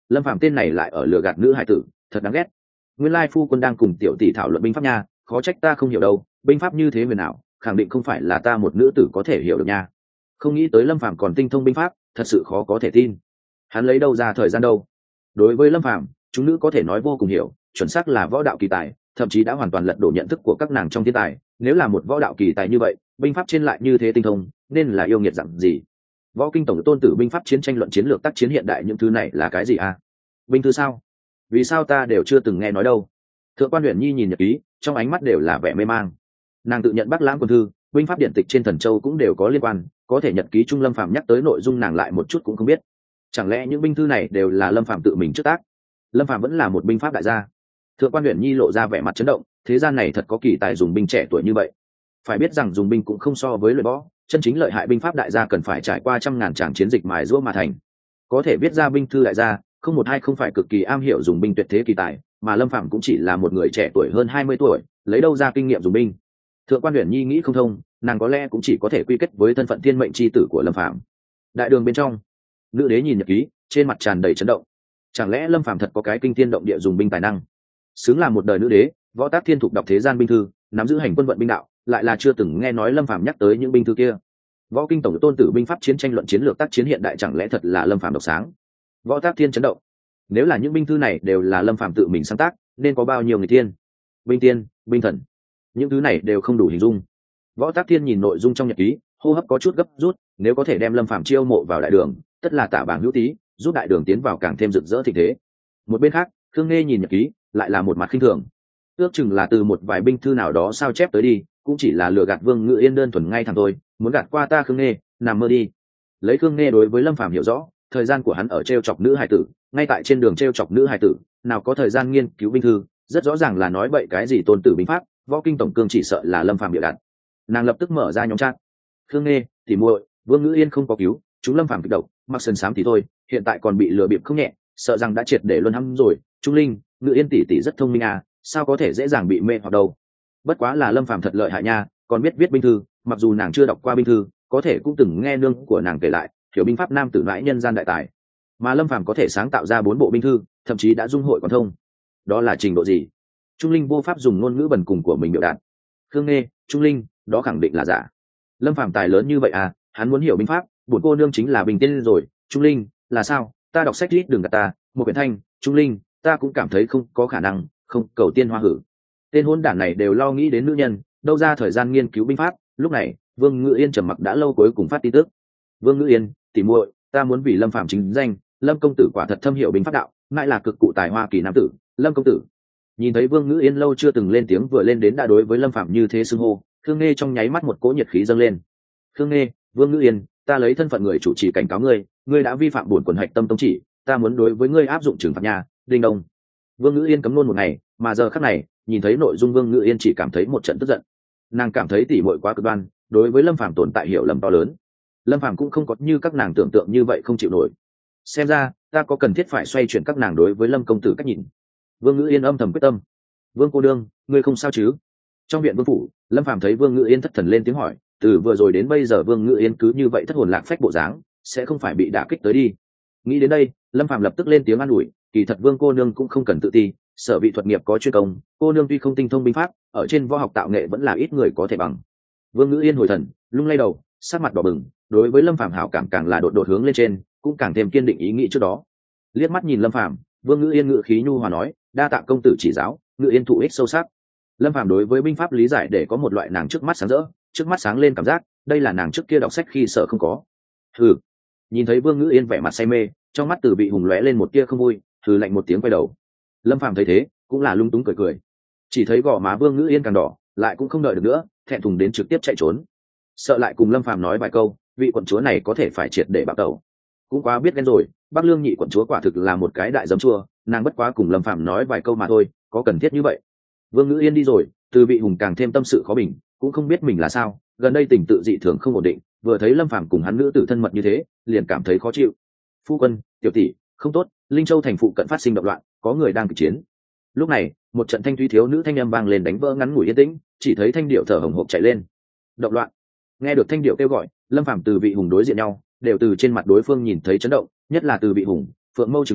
Lâm Phàm tên này lại ở lừa gạt nữ hải tử, thật đáng ghét. Nguyên lai phu quân đang cùng tiểu tỷ thảo luận binh pháp nha, khó trách ta không hiểu đâu, binh pháp như thế huyền ảo, khẳng định không phải là ta một nữ tử có thể hiểu được nha. Không nghĩ tới Lâm Phàm còn tinh thông binh pháp, thật sự khó có thể tin. Hắn lấy đâu ra thời gian đâu? Đối với Lâm Phàm, chúng nữ có thể nói vô cùng hiểu, chuẩn xác là võ đạo kỳ tài, thậm chí đã hoàn toàn lật đổ nhận thức của các nàng trong thiên tài. Nếu là một võ đạo kỳ tài như vậy, binh pháp trên lại như thế tinh thông, nên là yêu nghiệt dạng gì? Võ kinh tổng tôn tử binh pháp chiến tranh luận chiến lược tác chiến hiện đại những thứ này là cái gì à? Binh thư sao? Vì sao ta đều chưa từng nghe nói đâu? Thượng quan Uyển Nhi nhìn nhật ký, trong ánh mắt đều là vẻ mê mang. Nàng tự nhận Bắc Lãng quân thư, binh pháp điện tịch trên Thần Châu cũng đều có liên quan, có thể nhật ký Trung Lâm Phàm nhắc tới nội dung nàng lại một chút cũng không biết. Chẳng lẽ những binh thư này đều là Lâm Phàm tự mình trước tác? Lâm Phàm vẫn là một binh pháp đại gia. Thượng quan Uyển Nhi lộ ra vẻ mặt chấn động, thế gian này thật có kỳ tài dùng binh trẻ tuổi như vậy. Phải biết rằng dùng binh cũng không so với luyện võ, chân chính lợi hại binh pháp đại gia cần phải trải qua trăm ngàn tràng chiến dịch mài giũa mà thành. Có thể viết ra binh thư đại gia, không một hai không phải cực kỳ am hiểu dùng binh tuyệt thế kỳ tài, mà Lâm Phàm cũng chỉ là một người trẻ tuổi hơn 20 tuổi, lấy đâu ra kinh nghiệm dùng binh? Thượng quan Uyển Nhi nghĩ không thông, nàng có lẽ cũng chỉ có thể quy kết với thân phận thiên mệnh chi tử của Lâm Phàm. Đại đường bên trong, nữ đế nhìn nhật ký, trên mặt tràn đầy chấn động. Chẳng lẽ Lâm Phàm thật có cái kinh thiên động địa dùng binh tài năng? Xứng là một đời nữ đế, võ tác thiên thục đọc thế gian binh thư, nắm giữ hành quân vận binh đạo, lại là chưa từng nghe nói Lâm Phàm nhắc tới những binh thư kia. Võ kinh tổng tôn tử binh pháp chiến tranh luận chiến lược tác chiến hiện đại chẳng lẽ thật là Lâm Phàm độc sáng? Võ tác thiên chấn động. Nếu là những binh thư này đều là Lâm Phàm tự mình sáng tác, nên có bao nhiêu người tiên, binh tiên, binh thần? Những thứ này đều không đủ hình dung. Võ tác thiên nhìn nội dung trong nhật ký, hô hấp có chút gấp rút, nếu có thể đem Lâm Phàm chiêu mộ vào đại đường, tất là tả bảng hữu tý, giúp đại đường tiến vào càng thêm rực rỡ thịnh thế. Một bên khác, Khương Nghê nhìn nhật ký, lại là một mặt khinh thường. Ước chừng là từ một vài binh thư nào đó sao chép tới đi, cũng chỉ là lừa gạt Vương Ngự Yên đơn thuần ngay thẳng thôi, muốn gạt qua ta Khương Nghê, nằm mơ đi. Lấy Khương Nghê đối với Lâm Phàm hiểu rõ, thời gian của hắn ở trêu chọc nữ hài tử, ngay tại trên đường trêu chọc nữ hài tử, nào có thời gian nghiên cứu binh thư, rất rõ ràng là nói bậy cái gì tôn tử binh pháp, võ kinh tổng cương chỉ sợ là Lâm Phàm bịa đặt. Nàng lập tức mở ra nhóm chat. Khương Nghê, tỉ muội, Vương Ngự Yên không có cứu, chúng Lâm Phàm kích động, mặc sần sám thì thôi, hiện tại còn bị lừa bịp không nhẹ, sợ rằng đã triệt để luân hãm rồi. Trung Linh, Ngự Yên tỷ tỷ rất thông minh à, sao có thể dễ dàng bị mê hoặc đâu? Bất quá là Lâm Phàm thật lợi hại nha, còn biết viết binh thư, mặc dù nàng chưa đọc qua binh thư, có thể cũng từng nghe nương của nàng kể lại, hiểu binh pháp nam tử nãi nhân gian đại tài. Mà Lâm Phàm có thể sáng tạo ra 4 bộ binh thư, thậm chí đã dung hội quan thông. Đó là trình độ gì? Trung Linh vô pháp dùng ngôn ngữ bần cùng của mình biểu đạt. Khương Nghê, Trung Linh, đó khẳng định là giả. Lâm Phàm tài lớn như vậy à, hắn muốn hiểu binh pháp, bổn cô nương chính là bình tiên rồi. Trung Linh, là sao? Ta đọc sách ít đừng gạt ta. Một quyển thanh, Trung Linh, ta cũng cảm thấy không có khả năng, không, cầu tiên hoa hử. Tên hôn đản này đều lo nghĩ đến nữ nhân, đâu ra thời gian nghiên cứu binh pháp. Lúc này, Vương Ngự Yên trầm mặc đã lâu cuối cùng phát tin tức. Vương Ngự Yên, tỉ muội, ta muốn vì Lâm Phàm chính danh, Lâm công tử quả thật thâm hiểu binh pháp đạo, ngại là cực cụ tài hoa kỳ nam tử, Lâm công tử. Nhìn thấy Vương Ngự Yên lâu chưa từng lên tiếng vừa lên đến đã đối với Lâm Phàm như thế xưng hô, Khương Nghê trong nháy mắt một cỗ nhiệt khí dâng lên. Khương Nghê, Vương Ngự Yên, ta lấy thân phận người chủ trì cảnh cáo ngươi, ngươi đã vi phạm bổn quần hạch tâm tông chỉ, ta muốn đối với ngươi áp dụng trừng phạt nhà. Đinh đông. Vương Ngự Yên cấm luôn một ngày, mà giờ khắc này, nhìn thấy nội dung Vương Ngự Yên chỉ cảm thấy một trận tức giận. Nàng cảm thấy tỉ muội quá cực đoan, đối với Lâm Phàm tồn tại hiểu lầm to lớn. Lâm Phàm cũng không có như các nàng tưởng tượng như vậy không chịu nổi. Xem ra, ta có cần thiết phải xoay chuyển các nàng đối với Lâm công tử cách nhìn. Vương Ngự Yên âm thầm quyết tâm. Vương cô đương, ngươi không sao chứ? Trong viện vương phủ, Lâm Phàm thấy Vương Ngự Yên thất thần lên tiếng hỏi, từ vừa rồi đến bây giờ Vương Ngự Yên cứ như vậy thất hồn lạc phách bộ dáng, sẽ không phải bị đả kích tới đi. Nghĩ đến đây, Lâm Phàm lập tức lên tiếng an ủi, kỳ thật Vương cô nương cũng không cần tự ti, sở vị thuật nghiệp có chuyên công, cô nương tuy không tinh thông binh pháp, ở trên võ học tạo nghệ vẫn là ít người có thể bằng. Vương Ngự Yên hồi thần, lung lay đầu, sắc mặt đỏ bừng, đối với Lâm Phàm hảo cảm càng là đột đột hướng lên trên, cũng càng thêm kiên định ý nghĩ trước đó. Liếc mắt nhìn Lâm Phàm, Vương Ngự Yên ngự khí nhu hòa nói, đa tạ công tử chỉ giáo, Ngự Yên thụ ích sâu sắc. Lâm Phàm đối với binh pháp lý giải để có một loại nàng trước mắt sáng rỡ, trước mắt sáng lên cảm giác, đây là nàng trước kia đọc sách khi sợ không có. Hừ. Nhìn thấy Vương Ngự Yên vẻ mặt say mê, trong mắt Từ Bị Hùng lóe lên một tia không vui, hừ lạnh một tiếng quay đầu. Lâm Phàm thấy thế, cũng là lung túng cười cười. Chỉ thấy gò má Vương Ngự Yên càng đỏ, lại cũng không đợi được nữa, thẹn thùng đến trực tiếp chạy trốn. Sợ lại cùng Lâm Phàm nói vài câu, vị quận chúa này có thể phải triệt để bạo tẩu. Cũng quá biết ghen rồi, Bắc Lương nhị quận chúa quả thực là một cái đại giấm chua, nàng bất quá cùng Lâm Phàm nói vài câu mà thôi, có cần thiết như vậy. Vương Ngự Yên đi rồi, Từ Bị Hùng càng thêm tâm sự khó bình, cũng không biết mình là sao, gần đây tình tự dị thường không ổn định, vừa thấy Lâm Phàm cùng hắn nữ tử thân mật như thế, liền cảm thấy khó chịu. Phu quân, tiểu tỷ, không tốt, Linh Châu thành phụ cận phát sinh động loạn, có người đang kịch chiến. Lúc này, một trận thanh thúy thiếu nữ thanh âm vang lên đánh vỡ ngắn ngủi yên tĩnh, chỉ thấy Thanh Điệu thở hổn hộc chạy lên. Động loạn. Nghe được Thanh Điệu kêu gọi, Lâm Phàm Từ Bị Hùng đối diện nhau, đều từ trên mặt đối phương nhìn thấy chấn động, nhất là Từ Bị Hùng, phượng mâu trừng lớn,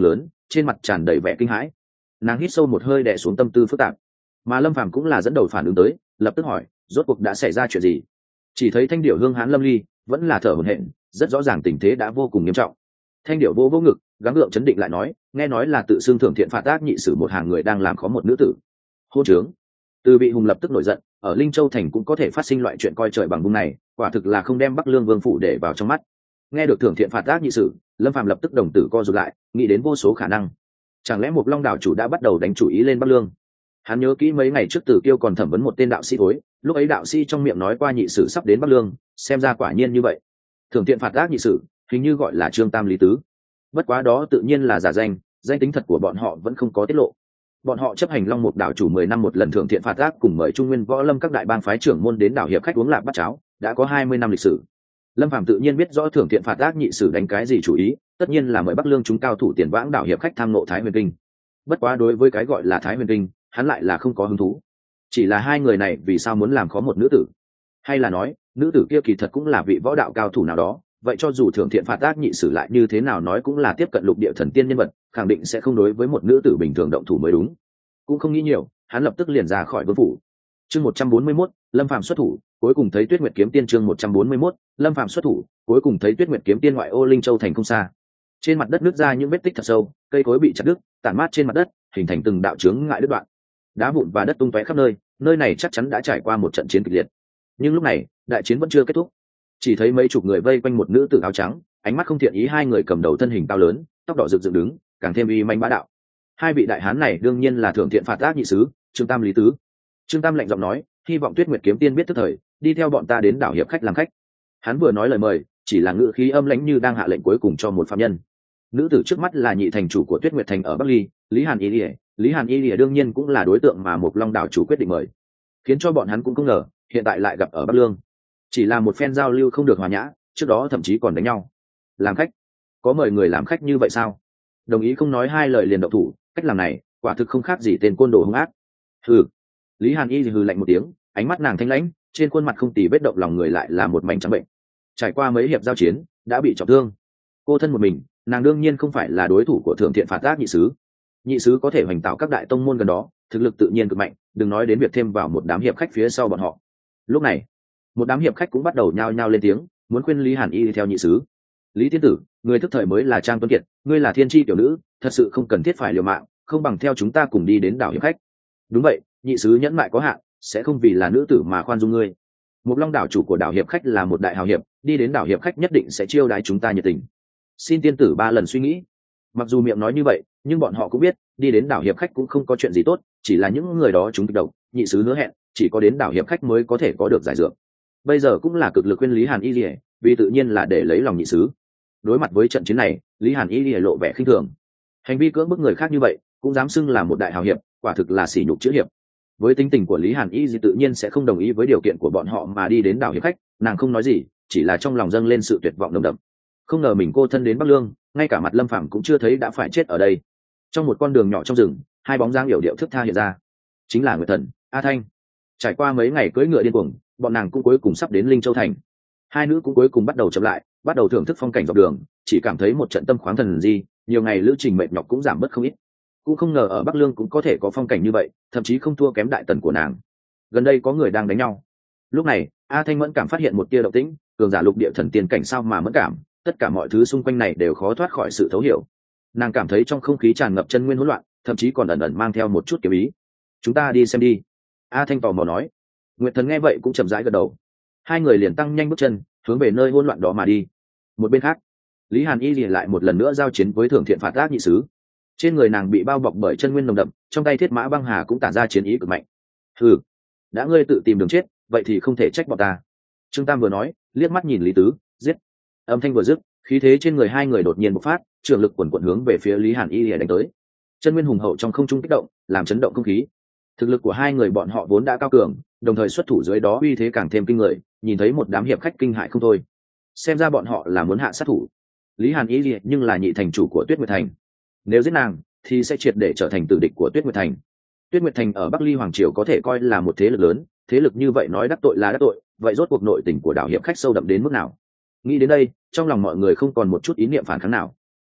trên mặt tràn đầy vẻ kinh hãi. Nàng hít sâu một hơi đè xuống tâm tư phức tạp, mà Lâm Phàm cũng là dẫn đầu phản ứng tới, lập tức hỏi rốt cuộc đã xảy ra chuyện gì. Chỉ thấy Thanh Điểu hương hãn lâm ly vẫn là thở hổn hển, rất rõ ràng tình thế đã vô cùng nghiêm trọng. Thanh Điểu vô vô ngực, gắng gượng chấn định lại nói, nghe nói là tự xưng thượng thiện phạt ác nhị sử một hàng người đang làm khó một nữ tử. Hô trướng. Từ Bị Hùng lập tức nổi giận, ở Linh Châu thành cũng có thể phát sinh loại chuyện coi trời bằng vùng này, quả thực là không đem Bắc Lương Vương phủ để vào trong mắt. Nghe được thượng thiện phạt ác nhị sử, Lâm Phàm lập tức đồng tử co rụt lại, nghĩ đến vô số khả năng. Chẳng lẽ một Long đảo chủ đã bắt đầu đánh chủ ý lên Bắc Lương? Hắn nhớ kỹ mấy ngày trước Tử Kiêu còn thẩm vấn một tên đạo sĩ tối, lúc ấy đạo sĩ trong miệng nói qua nhị sử sắp đến Bắc Lương, xem ra quả nhiên như vậy. Thượng thiện phạt ác nhị sử, hình như gọi là Trương Tam Lý Tứ. Bất quá đó tự nhiên là giả danh, danh tính thật của bọn họ vẫn không có tiết lộ. Bọn họ chấp hành Long Mục đảo chủ 10 năm một lần thượng thiện phạt ác, cùng mời Trung Nguyên Võ Lâm các đại bang phái trưởng môn đến đảo hiệp khách uống lạp bát cháo, đã có 20 năm lịch sử. Lâm Phàm tự nhiên biết rõ thượng thiện phạt ác nhị sử đánh cái gì chủ ý, tất nhiên là mời Bắc Lương chúng cao thủ tiền vãng đảo hiệp khách tham ngộ Thái Huyền Kinh. Bất quá đối với cái gọi là Thái Huyền Kinh, hắn lại là không có hứng thú. Chỉ là hai người này vì sao muốn làm khó một nữ tử? Hay là nói, nữ tử kia kỳ thật cũng là vị võ đạo cao thủ nào đó, vậy cho dù thượng thiện phạt ác nhị sử lại như thế nào nói cũng là tiếp cận lục địa thần tiên nhân vật, khẳng định sẽ không đối với một nữ tử bình thường động thủ mới đúng. Cũng không nghĩ nhiều, hắn lập tức liền ra khỏi vương phủ. Chương 141, Lâm Phàm xuất thủ, cuối cùng thấy Tuyết Nguyệt kiếm tiên. Chương 141, Lâm Phàm xuất thủ, cuối cùng thấy Tuyết Nguyệt kiếm tiên ngoại ô Linh Châu thành không xa. Trên mặt đất nứt ra những vết tích thật sâu, cây cối bị chặt đứt, tản mát trên mặt đất, hình thành từng đạo chướng ngại đứt đoạn. Đá vụn và đất tung tóe khắp nơi, nơi này chắc chắn đã trải qua một trận chiến kịch liệt. Nhưng lúc này, đại chiến vẫn chưa kết thúc. Chỉ thấy mấy chục người vây quanh một nữ tử áo trắng, ánh mắt không thiện ý, hai người cầm đầu thân hình cao lớn, tóc đỏ rực dựng đứng, càng thêm uy manh bá đạo. Hai vị đại hán này đương nhiên là thượng thiện phạt ác nhị sứ, Trương Tam Lý Tứ. Trương Tam lạnh giọng nói, hy vọng Tuyết Nguyệt kiếm tiên biết tức thời, đi theo bọn ta đến đảo hiệp khách làm khách. Hắn vừa nói lời mời, chỉ là ngữ khí âm lãnh như đang hạ lệnh cuối cùng cho một phạm nhân. Nữ tử trước mắt là nhị thành chủ của Tuyết Nguyệt thành ở Bắc Ly, Lý Hàn Y Lìa. Lý Hàn Y Lìa đương nhiên cũng là đối tượng mà một Long đảo chủ quyết định mời, khiến cho bọn hắn cũng không ngờ hiện tại lại gặp ở Bắc Lương. Chỉ là một phen giao lưu không được hòa nhã, trước đó thậm chí còn đánh nhau. Làm khách? Có mời người làm khách như vậy sao? Đồng ý không nói hai lời liền động thủ, cách làm này quả thực không khác gì tên côn đồ hung ác. Hừ. Lý Hàn Y hừ lạnh một tiếng, ánh mắt nàng thanh lãnh, trên khuôn mặt không tì vết động lòng người lại là một mảnh trắng bệnh. Trải qua mấy hiệp giao chiến, đã bị trọng thương. Cô thân một mình, nàng đương nhiên không phải là đối thủ của thượng thiện phạt ác nhị sứ. Nhị sứ có thể hoành tạo các đại tông môn gần đó, thực lực tự nhiên cực mạnh, đừng nói đến việc thêm vào một đám hiệp khách phía sau bọn họ. Lúc này, một đám hiệp khách cũng bắt đầu nhao nhao lên tiếng, muốn khuyên Lý Hàn Y đi theo nhị sứ. Lý tiên tử, người thức thời mới là Trang Tuấn Kiệt, ngươi là thiên tri tiểu nữ, thật sự không cần thiết phải liều mạng, không bằng theo chúng ta cùng đi đến đảo hiệp khách. Đúng vậy, nhị sứ nhẫn mại có hạn, sẽ không vì là nữ tử mà khoan dung ngươi. Một Long đảo chủ của đảo hiệp khách là một đại hào hiệp, đi đến đảo hiệp khách nhất định sẽ chiêu đãi chúng ta nhiệt tình. Xin tiên tử 3 lần suy nghĩ. Mặc dù miệng nói như vậy, nhưng bọn họ cũng biết, đi đến đảo hiệp khách cũng không có chuyện gì tốt, chỉ là những người đó chúng kích động, nhị sứ hứa hẹn, chỉ có đến đảo hiệp khách mới có thể có được giải dược. Bây giờ cũng là cực lực khuyên Lý Hàn Y Lìa, vì tự nhiên là để lấy lòng nhị sứ. Đối mặt với trận chiến này, Lý Hàn Y Lìa lộ vẻ khinh thường. Hành vi cưỡng bức người khác như vậy, cũng dám xưng là một đại hào hiệp, quả thực là sỉ nhục chữ hiệp. Với tính tình của Lý Hàn Y tự nhiên sẽ không đồng ý với điều kiện của bọn họ mà đi đến đảo hiệp khách, nàng không nói gì, chỉ là trong lòng dâng lên sự tuyệt vọng nồng đậm. Không ngờ mình cô thân đến Bắc Lương, ngay cả mặt Lâm Phàm cũng chưa thấy đã phải chết ở đây. Trong một con đường nhỏ trong rừng, hai bóng dáng yểu điệu thức tha hiện ra, chính là Nguyệt Thần, A Thanh. Trải qua mấy ngày cưỡi ngựa điên cuồng, bọn nàng cũng cuối cùng sắp đến Linh Châu thành. Hai nữ cũng cuối cùng bắt đầu chậm lại, bắt đầu thưởng thức phong cảnh dọc đường, chỉ cảm thấy một trận tâm khoáng thần gì, nhiều ngày lữ trình mệt nhọc cũng giảm bớt không ít. Cũng không ngờ ở Bắc Lương cũng có thể có phong cảnh như vậy, thậm chí không thua kém đại tần của nàng. Gần đây có người đang đánh nhau. Lúc này, A Thanh mẫn cảm phát hiện một tia động tĩnh, cường giả lục địa thần tiên cảnh sao mà mẫn cảm, tất cả mọi thứ xung quanh này đều khó thoát khỏi sự thấu hiểu. Nàng cảm thấy trong không khí tràn ngập chân nguyên hỗn loạn, thậm chí còn ẩn ẩn mang theo một chút kiếm ý. Chúng ta đi xem đi. A Thanh tò mò nói. Nguyệt Thần nghe vậy cũng chậm rãi gật đầu. Hai người liền tăng nhanh bước chân, hướng về nơi hỗn loạn đó mà đi. Một bên khác, Lý Hàn Y lại một lần nữa giao chiến với Thượng Thiện phạt ác nhị sứ. Trên người nàng bị bao bọc bởi chân nguyên nồng đậm, trong tay Thiết Mã Băng Hà cũng tản ra chiến ý cực mạnh. Hừ, đã ngươi tự tìm đường chết, vậy thì không thể trách bọn ta. Trương Tam vừa nói, liếc mắt nhìn Lý Tứ, giết. Âm thanh vừa dứt, khí thế trên người hai người đột nhiên bộc phát, trường lực quần quần hướng về phía Lý Hàn Y đánh tới. Chân nguyên hùng hậu trong không trung kích động, làm chấn động không khí. Thực lực của hai người bọn họ vốn đã cao cường, đồng thời xuất thủ dưới đó uy thế càng thêm kinh người, nhìn thấy một đám hiệp khách kinh hại không thôi. Xem ra bọn họ là muốn hạ sát thủ. Lý Hàn Y nhưng là nhị thành chủ của Tuyết Nguyệt thành, nếu giết nàng thì sẽ triệt để trở thành tử địch của Tuyết Nguyệt thành. Tuyết Nguyệt thành ở Bắc Ly hoàng triều có thể coi là một thế lực lớn, thế lực như vậy nói đắc tội là đắc tội, vậy rốt cuộc nội tình của đảo hiệp khách sâu đậm đến mức nào? Nghĩ đến đây, trong lòng mọi người không còn một chút ý niệm phản kháng nào.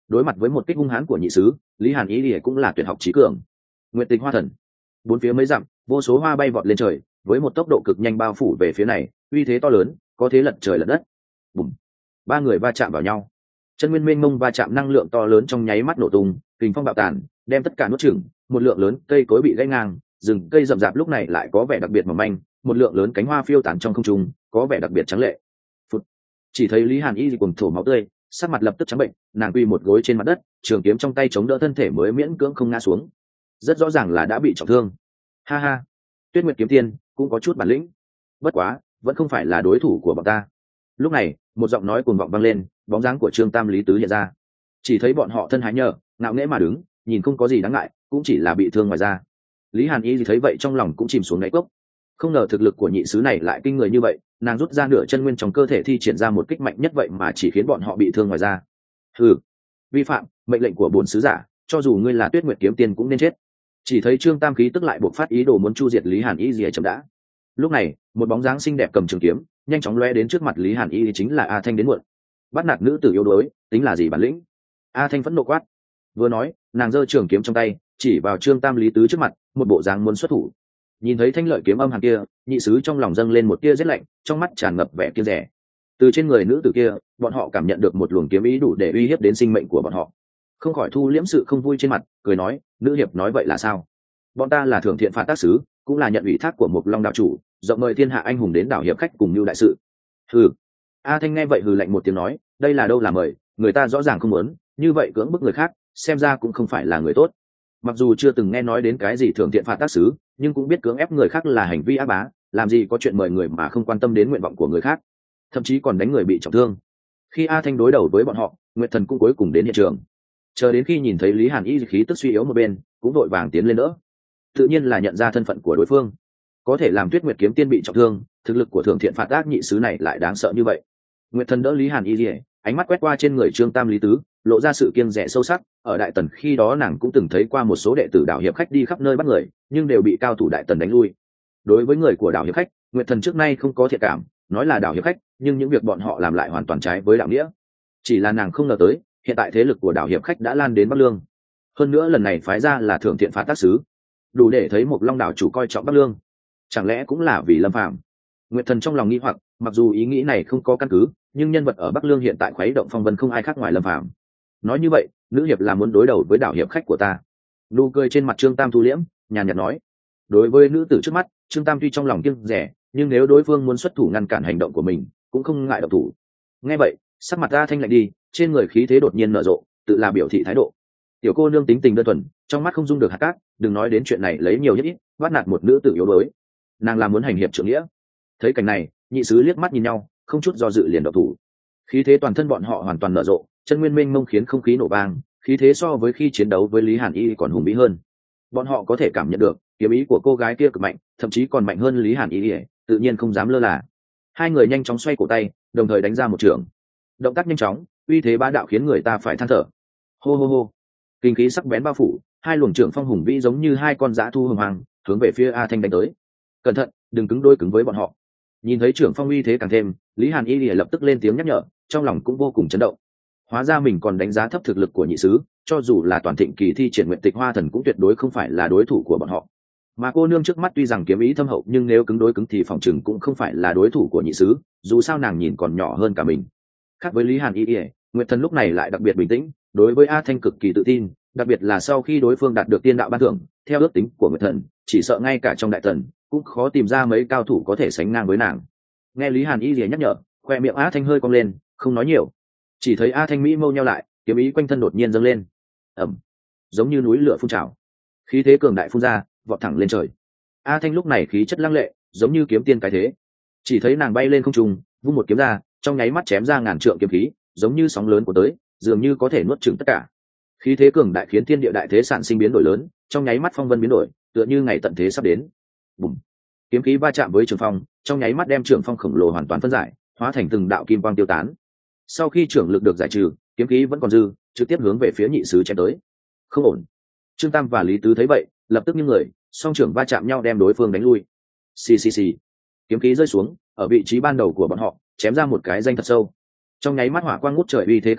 đối mặt với một kích hung hãn của nhị sứ, Lý Hàn Ý thì cũng là tuyệt học trí cường. Nguyệt Tịch Hoa Thần, bốn phía mấy dặm, vô số hoa bay vọt lên trời, với một tốc độ cực nhanh bao phủ về phía này, uy thế to lớn, có thế lật trời lật đất. Bùm! Ba người va chạm vào nhau, chân nguyên mênh mông va chạm năng lượng to lớn trong nháy mắt nổ tung, kình phong bạo tàn, đem tất cả nuốt chửng. Một lượng lớn cây cối bị gãy ngang, rừng cây rậm rạp lúc này lại có vẻ đặc biệt mỏng manh, một lượng lớn cánh hoa phiêu tán trong không trung, có vẻ đặc biệt trắng lệ. Phụt. Chỉ thấy Lý Hàn Y cuồng thổ máu tươi, sắc mặt lập tức trắng bệnh, nàng quy một gối trên mặt đất, trường kiếm trong tay chống đỡ thân thể mới miễn cưỡng không ngã xuống. Rất rõ ràng là đã bị trọng thương. Ha ha, Tuyết Nguyệt kiếm tiên cũng có chút bản lĩnh, bất quá vẫn không phải là đối thủ của bọn ta. Lúc này một giọng nói cuồng vọng vang lên, bóng dáng của Trương Tam Lý Tứ hiện ra. Chỉ thấy bọn họ thân hái nhờ ngạo nghễ mà đứng, nhìn không có gì đáng ngại, cũng chỉ là bị thương ngoài da. Lý Hàn Y thấy vậy trong lòng cũng chìm xuống đáy cốc, không ngờ thực lực của nhị sứ này lại kinh người như vậy. Nàng rút ra nửa chân nguyên trong cơ thể thi triển ra một kích mạnh nhất vậy mà chỉ khiến bọn họ bị thương ngoài da. Ừ, vi phạm mệnh lệnh của bổn sứ giả, cho dù ngươi là Tuyết Nguyệt kiếm tiên cũng nên chết. Chỉ thấy Trương Tam khí tức lại buộc phát ý đồ muốn chu diệt Lý Hàn Y gì chậm đã. Lúc này một bóng dáng xinh đẹp cầm trường kiếm nhanh chóng lóe đến trước mặt Lý Hàn Y, chính là A Thanh đến muộn. Bắt nạt nữ tử yếu đuối tính là gì bản lĩnh? A Thanh phẫn nộ quát. Vừa nói nàng giơ trường kiếm trong tay chỉ vào Trương Tam Lý Tứ trước mặt, một bộ dáng muốn xuất thủ. Nhìn thấy thanh lợi kiếm âm hàn kia, nhị sứ trong lòng dâng lên một tia rét lạnh, trong mắt tràn ngập vẻ kiêng dè. Từ trên người nữ tử kia bọn họ cảm nhận được một luồng kiếm ý đủ để uy hiếp đến sinh mệnh của bọn họ, không khỏi thu liễm sự không vui trên mặt, cười nói: nữ hiệp nói vậy là sao? Bọn ta là Thưởng Thiện Phạt Tác Sứ, cũng là nhận ủy thác của Mộc Long đạo chủ, rộng mời thiên hạ anh hùng đến đảo hiệp khách cùng mưu đại sự. Hừ. A Thanh nghe vậy hừ lạnh một tiếng nói: đây là đâu là mời, người ta rõ ràng không muốn, như vậy cưỡng bức người khác, xem ra cũng không phải là người tốt. Mặc dù chưa từng nghe nói đến cái gì Thưởng Thiện Phạt Tác Sứ, nhưng cũng biết cưỡng ép người khác là hành vi ác bá, làm gì có chuyện mời người mà không quan tâm đến nguyện vọng của người khác, thậm chí còn đánh người bị trọng thương. Khi A Thanh đối đầu với bọn họ, Nguyệt Thần cũng cuối cùng đến hiện trường. Chờ đến khi nhìn thấy Lý Hàn Y khí tức suy yếu một bên, cũng vội vàng tiến lên đỡ. Tự nhiên là nhận ra thân phận của đối phương, có thể làm Tuyết Nguyệt kiếm tiên bị trọng thương, thực lực của Thưởng Thiện Phạt Ác nhị sứ này lại đáng sợ như vậy. Nguyệt Thần đỡ Lý Hàn Y, ánh mắt quét qua trên người Trương Tam Lý Tứ, lộ ra sự kiêng dè sâu sắc. Ở Đại Tần khi đó nàng cũng từng thấy qua một số đệ tử đảo hiệp khách đi khắp nơi bắt người, nhưng đều bị cao thủ Đại Tần đánh lui. Đối với người của đảo hiệp khách, Nguyệt Thần trước nay không có thiện cảm, nói là đảo hiệp khách, nhưng những việc bọn họ làm lại hoàn toàn trái với đạo nghĩa. Chỉ là nàng không ngờ tới, hiện tại thế lực của đảo hiệp khách đã lan đến Bắc Lương. Hơn nữa lần này phái ra là Thưởng Thiện Phạt Tác Sứ, đủ để thấy Mộc Long đảo chủ coi trọng Bắc Lương. Chẳng lẽ cũng là vì Lâm Phàm? Nguyệt Thần trong lòng nghi hoặc, mặc dù ý nghĩ này không có căn cứ, nhưng nhân vật ở Bắc Lương hiện tại khuấy động phong vân không ai khác ngoài Lâm Phàm. Nói như vậy, nữ hiệp là muốn đối đầu với đảo hiệp khách của ta. Nụ cười trên mặt Trương Tam thu liễm, nhàn nhạt nói. Đối với nữ tử trước mắt, Trương Tam tuy trong lòng kiêng dè, nhưng nếu đối phương muốn xuất thủ ngăn cản hành động của mình, cũng không ngại động thủ. Nghe vậy, sắc mặt A Thanh lạnh đi, trên người khí thế đột nhiên nở rộ, tự là biểu thị thái độ. Tiểu cô nương tính tình đơn thuần, trong mắt không dung được hạt cát, đừng nói đến chuyện này lấy nhiều nhất ít, bắt nạt một nữ tử yếu đuối, nàng là muốn hành hiệp trưởng nghĩa. Thấy cảnh này, nhị sứ liếc mắt nhìn nhau, không chút do dự liền động thủ. Khí thế toàn thân bọn họ hoàn toàn nở rộ, chân nguyên mênh mông khiến không khí nổ vang, khí thế so với khi chiến đấu với Lý Hàn Y còn hùng vĩ hơn. Bọn họ có thể cảm nhận được kiếm ý của cô gái kia cực mạnh, thậm chí còn mạnh hơn Lý Hàn Y, tự nhiên không dám lơ là. Hai người nhanh chóng xoay cổ tay, đồng thời đánh ra một trường. Động tác nhanh chóng, uy thế bá đạo khiến người ta phải than thở. Hô hô hô, kinh khí sắc bén bao phủ, hai luồng trưởng phong hùng vĩ giống như hai con dã thu hùng hoàng, hướng về phía A Thanh đánh tới. Cẩn thận, đừng cứng đôi cứng với bọn họ. Nhìn thấy trưởng phong uy thế càng thêm, Lý Hàn Y lập tức lên tiếng nhắc nhở, trong lòng cũng vô cùng chấn động. Hóa ra mình còn đánh giá thấp thực lực của nhị sứ, cho dù là toàn thịnh kỳ thi triển Nguyện Tịch Hoa Thần cũng tuyệt đối không phải là đối thủ của bọn họ. Mà cô nương trước mắt tuy rằng kiếm ý thâm hậu, nhưng nếu cứng đối cứng thì phòng chừng cũng không phải là đối thủ của nhị sứ, dù sao nàng nhìn còn nhỏ hơn cả mình. Khác với Lý Hàn Y, Nguyệt Thần lúc này lại đặc biệt bình tĩnh, đối với A Thanh cực kỳ tự tin, đặc biệt là sau khi đối phương đạt được tiên đạo ban thưởng, theo ước tính của Nguyệt Thần, chỉ sợ ngay cả trong Đại Tần cũng khó tìm ra mấy cao thủ có thể sánh ngang với nàng. Nghe Lý Hàn Y nhắc nhở, khoe miệng A Thanh hơi cong lên, không nói nhiều. Chỉ thấy A Thanh mỹ mâu nheo lại, kiếm ý quanh thân đột nhiên dâng lên, ầm, giống như núi lửa phun trào, khí thế cường đại phun ra, vọt thẳng lên trời. A Thanh lúc này khí chất lăng lệ, giống như kiếm tiên cái thế. Chỉ thấy nàng bay lên không trung, vung một kiếm ra, trong nháy mắt chém ra ngàn trượng kiếm khí, giống như sóng lớn của tới, dường như có thể nuốt chửng tất cả. Khí thế cường đại khiến thiên địa đại thế sản sinh biến đổi lớn, trong nháy mắt phong vân biến đổi, tựa như ngày tận thế sắp đến. Bùm! Kiếm khí va chạm với trường phong, trong nháy mắt đem trường phong khổng lồ hoàn toàn phân giải, hóa thành từng đạo kim quang tiêu tán. Sau khi trưởng lực được giải trừ, kiếm khí vẫn còn dư, trực tiếp hướng về phía nhị sứ chém tới. Không ổn. Trương Tam và Lý Tứ thấy vậy, lập tức nghiêng người, song trưởng va chạm nhau đem đối phương đánh lui. Xì xì xì. Kiếm khí rơi xuống, ở vị trí ban đầu của bọn họ, chém ra một cái danh thật sâu. Trong nháy mắt hỏa quang ngút trời uy thế không giảm,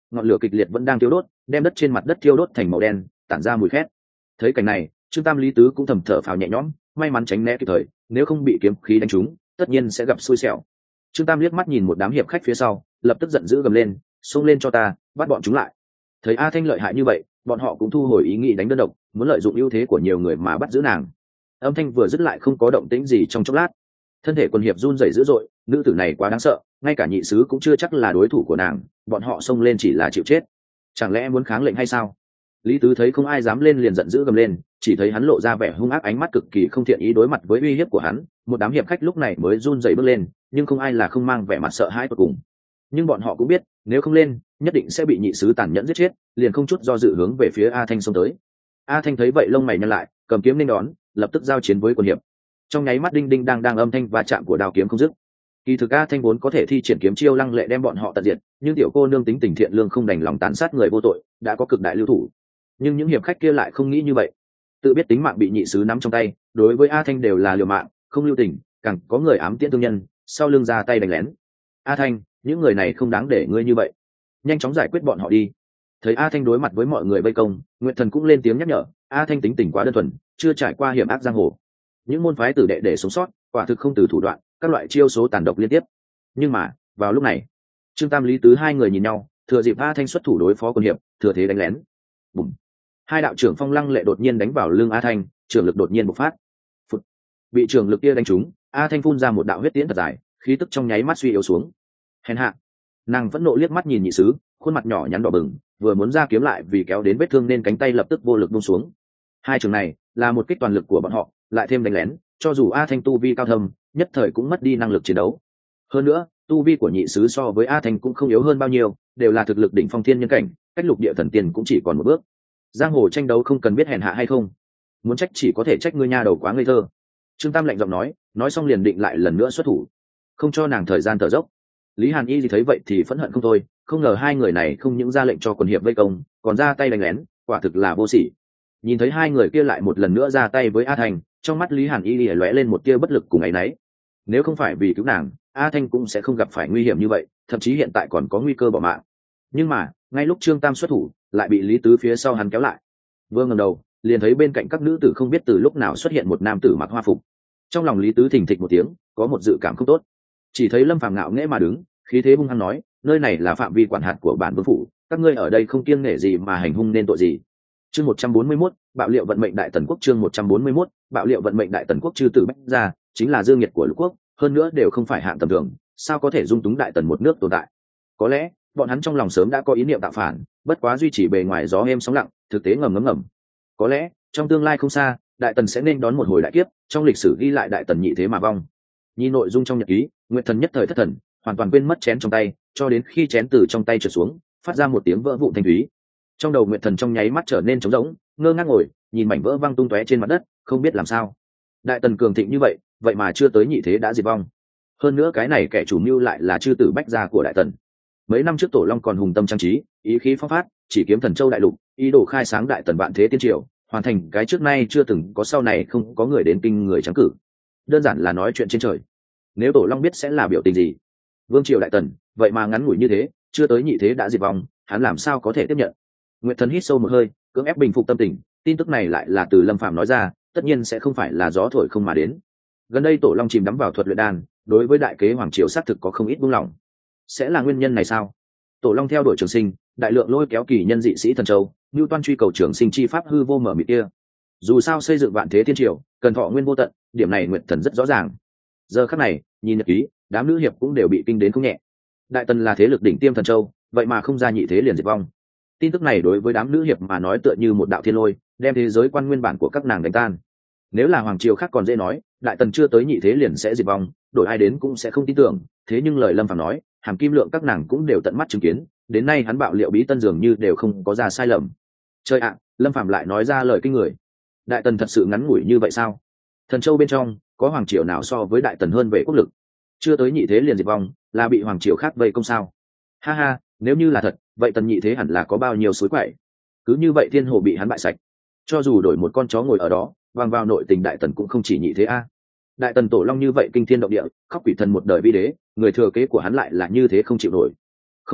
ngọn lửa kịch liệt vẫn đang thiêu đốt, đem đất trên mặt đất thiêu đốt thành màu đen, tản ra mùi khét. Thấy cảnh này, Trương Tam Lý Tứ cũng thầm thở phào nhẹ nhõm, may mắn tránh né kịp thời, nếu không bị kiếm khí đánh trúng, tất nhiên sẽ gặp xui xẻo. Trương Tam liếc mắt nhìn một đám hiệp khách phía sau, lập tức giận dữ gầm lên, xông lên cho ta, bắt bọn chúng lại. Thấy A Thanh lợi hại như vậy, bọn họ cũng thu hồi ý nghĩ đánh đơn độc, muốn lợi dụng ưu thế của nhiều người mà bắt giữ nàng. Âm thanh vừa dứt lại không có động tĩnh gì trong chốc lát, thân thể quân hiệp run rẩy dữ dội, nữ tử này quá đáng sợ, ngay cả nhị sứ cũng chưa chắc là đối thủ của nàng, bọn họ xông lên chỉ là chịu chết. Chẳng lẽ muốn kháng lệnh hay sao? Lý Tứ thấy không ai dám lên liền giận dữ gầm lên, chỉ thấy hắn lộ ra vẻ hung ác, ánh mắt cực kỳ không thiện ý đối mặt với uy hiếp của hắn. Một đám hiệp khách lúc này mới run rẩy bước lên, nhưng không ai là không mang vẻ mặt sợ hãi tột cùng. Nhưng bọn họ cũng biết, nếu không lên, nhất định sẽ bị nhị sứ tàn nhẫn giết chết, liền không chút do dự hướng về phía A Thanh xông tới. A Thanh thấy vậy lông mày nhăn lại, cầm kiếm nên đón, lập tức giao chiến với quân hiệp. Trong nháy mắt đinh đinh đang âm thanh va chạm của đao kiếm không dứt. Kỳ thực A Thanh vốn có thể thi triển kiếm chiêu lăng lệ đem bọn họ tận diệt, nhưng tiểu cô nương tính tình thiện lương không đành lòng tàn sát người vô tội, đã có cực đại lưu thủ. Nhưng những hiệp khách kia lại không nghĩ như vậy, tự biết tính mạng bị nhị sứ nắm trong tay, đối với A Thanh đều là liều mạng, không lưu tình, càng có người ám tiễn thương nhân, sau lưng ra tay đánh lén. A Thanh, những người này không đáng để ngươi như vậy, nhanh chóng giải quyết bọn họ đi. Thấy A Thanh đối mặt với mọi người vây công, Nguyệt Thần cũng lên tiếng nhắc nhở. A Thanh tính tình quá đơn thuần, chưa trải qua hiểm ác giang hồ, những môn phái tử đệ để sống sót quả thực không từ thủ đoạn, các loại chiêu số tàn độc liên tiếp. Nhưng mà vào lúc này, Trương Tam Lý Tứ hai người nhìn nhau, thừa dịp A Thanh xuất thủ đối phó quân hiệp, thừa thế đánh lén. Bùm! Hai đạo trưởng phong lăng lệ đột nhiên đánh vào lưng A Thanh, trường lực đột nhiên bộc phát. Phụt! Bị trường lực kia đánh trúng, A Thanh phun ra một đạo huyết tiễn thật dài, khí tức trong nháy mắt suy yếu xuống. Hèn hạ! Nàng phẫn nộ liếc mắt nhìn nhị sứ, khuôn mặt nhỏ nhắn đỏ bừng, vừa muốn ra kiếm lại vì kéo đến vết thương nên cánh tay lập tức vô lực buông xuống. Hai trường này là một kích toàn lực của bọn họ, lại thêm đánh lén, cho dù A Thanh tu vi cao thâm, nhất thời cũng mất đi năng lực chiến đấu. Hơn nữa, tu vi của nhị sứ so với A Thanh cũng không yếu hơn bao nhiêu, đều là thực lực đỉnh phong thiên nhân cảnh, cách lục địa thần tiên cũng chỉ còn một bước. Giang hồ tranh đấu không cần biết hèn hạ hay không, muốn trách chỉ có thể trách ngươi nha đầu quá ngây thơ. Trương Tam lạnh giọng nói xong liền định lại lần nữa xuất thủ, không cho nàng thời gian thở dốc. Lý Hàn Y thì thấy vậy thì phẫn hận không thôi, không ngờ hai người này không những ra lệnh cho quần hiệp vây công, còn ra tay đánh lén, quả thực là vô sỉ. Nhìn thấy hai người kia lại một lần nữa ra tay với A Thanh, trong mắt Lý Hàn Y lìa lóe lên một tia bất lực cùng áy náy. Nếu không phải vì cứu nàng, A Thanh cũng sẽ không gặp phải nguy hiểm như vậy, thậm chí hiện tại còn có nguy cơ bỏ mạng. Nhưng mà ngay lúc Trương Tam xuất thủ, lại bị Lý Tứ phía sau hắn kéo lại. Vừa ngẩng đầu, liền thấy bên cạnh các nữ tử không biết từ lúc nào xuất hiện một nam tử mặc hoa phục. Trong lòng Lý Tứ thình thịch một tiếng, có một dự cảm không tốt. Chỉ thấy Lâm Phàm ngạo nghễ mà đứng, khí thế hung hăng nói, nơi này là phạm vi quản hạt của bản vương phủ, các ngươi ở đây không kiêng nể gì mà hành hung nên tội gì. Chương 141, bạo liệu vận mệnh đại tần quốc. Chương 141, bạo liệu vận mệnh đại tần quốc. Chư tử bách gia chính là dương nhiệt của lục quốc, hơn nữa đều không phải hạng tầm thường, sao có thể dung túng đại tần một nước tồn tại. Có lẽ bọn hắn trong lòng sớm đã có ý niệm tạo phản, bất quá duy trì bề ngoài gió êm sóng lặng, thực tế ngầm. Có lẽ trong tương lai không xa, đại tần sẽ nên đón một hồi đại kiếp, trong lịch sử ghi lại đại tần nhị thế mà vong. Nhìn nội dung trong nhật ký, Nguyệt Thần nhất thời thất thần, hoàn toàn quên mất chén trong tay, cho đến khi chén từ trong tay trượt xuống, phát ra một tiếng vỡ vụn thanh thúy. Trong đầu Nguyệt Thần trong nháy mắt trở nên trống rỗng, ngơ ngác ngồi, nhìn mảnh vỡ văng tung tóe trên mặt đất, không biết làm sao. Đại tần cường thịnh như vậy, vậy mà chưa tới nhị thế đã diệt vong. Hơn nữa cái này kẻ chủ mưu lại là chư tử bách gia của đại tần. Mấy năm trước Tổ Long còn hùng tâm trang trí, ý khí phong phát, chỉ kiếm Thần Châu đại lục, ý đồ khai sáng đại tần vạn thế tiên triều, hoàn thành cái trước nay chưa từng có, sau này không có người đến kinh người trắng cử. Đơn giản là nói chuyện trên trời. Nếu Tổ Long biết sẽ là biểu tình gì? Vương triều đại tần, vậy mà ngắn ngủi như thế, chưa tới nhị thế đã diệt vong, hắn làm sao có thể tiếp nhận? Nguyệt Thần hít sâu một hơi, cưỡng ép bình phục tâm tình, tin tức này lại là từ Lâm Phàm nói ra, tất nhiên sẽ không phải là gió thổi không mà đến. Gần đây Tổ Long chìm đắm vào thuật luyện đan, đối với đại kế hoàng triều xác thực có không ít buông lỏng. Sẽ là nguyên nhân này sao? Tổ Long theo đuổi Trường Sinh, đại lượng lôi kéo kỳ nhân dị sĩ Thần Châu, Nưu Toan truy cầu Trường Sinh chi pháp hư vô mở mịt kia. Dù sao xây dựng vạn thế thiên triều, cần thọ nguyên vô tận, điểm này Nguyệt Thần rất rõ ràng. Giờ khắc này, nhìn nhật ký, đám nữ hiệp cũng đều bị kinh đến không nhẹ. Đại tần là thế lực đỉnh tiêm Thần Châu, vậy mà không ra nhị thế liền diệt vong. Tin tức này đối với đám nữ hiệp mà nói tựa như một đạo thiên lôi, đem thế giới quan nguyên bản của các nàng đánh tan. Nếu là hoàng triều khác còn dễ nói, đại tần chưa tới nhị thế liền sẽ diệt vong, đổi ai đến cũng sẽ không tin tưởng. Thế nhưng lời Lâm Phàm nói, Hàm Kim Lượng các nàng cũng đều tận mắt chứng kiến, đến nay hắn bạo liệu bí tân dường như đều không có ra sai lầm. Trời ạ, Lâm Phàm lại nói ra lời kinh người. Đại tần thật sự ngắn ngủi như vậy sao? Thần Châu bên trong có hoàng triều nào so với đại tần hơn về quốc lực? Chưa tới nhị thế liền diệt vong, là bị hoàng triều khác vây công sao? Ha ha, nếu như là thật, vậy tần nhị thế hẳn là có bao nhiêu suối quậy. Cứ như vậy thiên hồ bị hắn bại sạch, cho dù đổi một con chó ngồi ở đó, vang vào nội tình đại tần cũng không chỉ nhị thế a. Đại tần Tổ Long như vậy kinh thiên động địa, khóc quỷ thần một đời vi đế, người thừa kế của hắn lại là như thế không chịu nổi. Không khỏi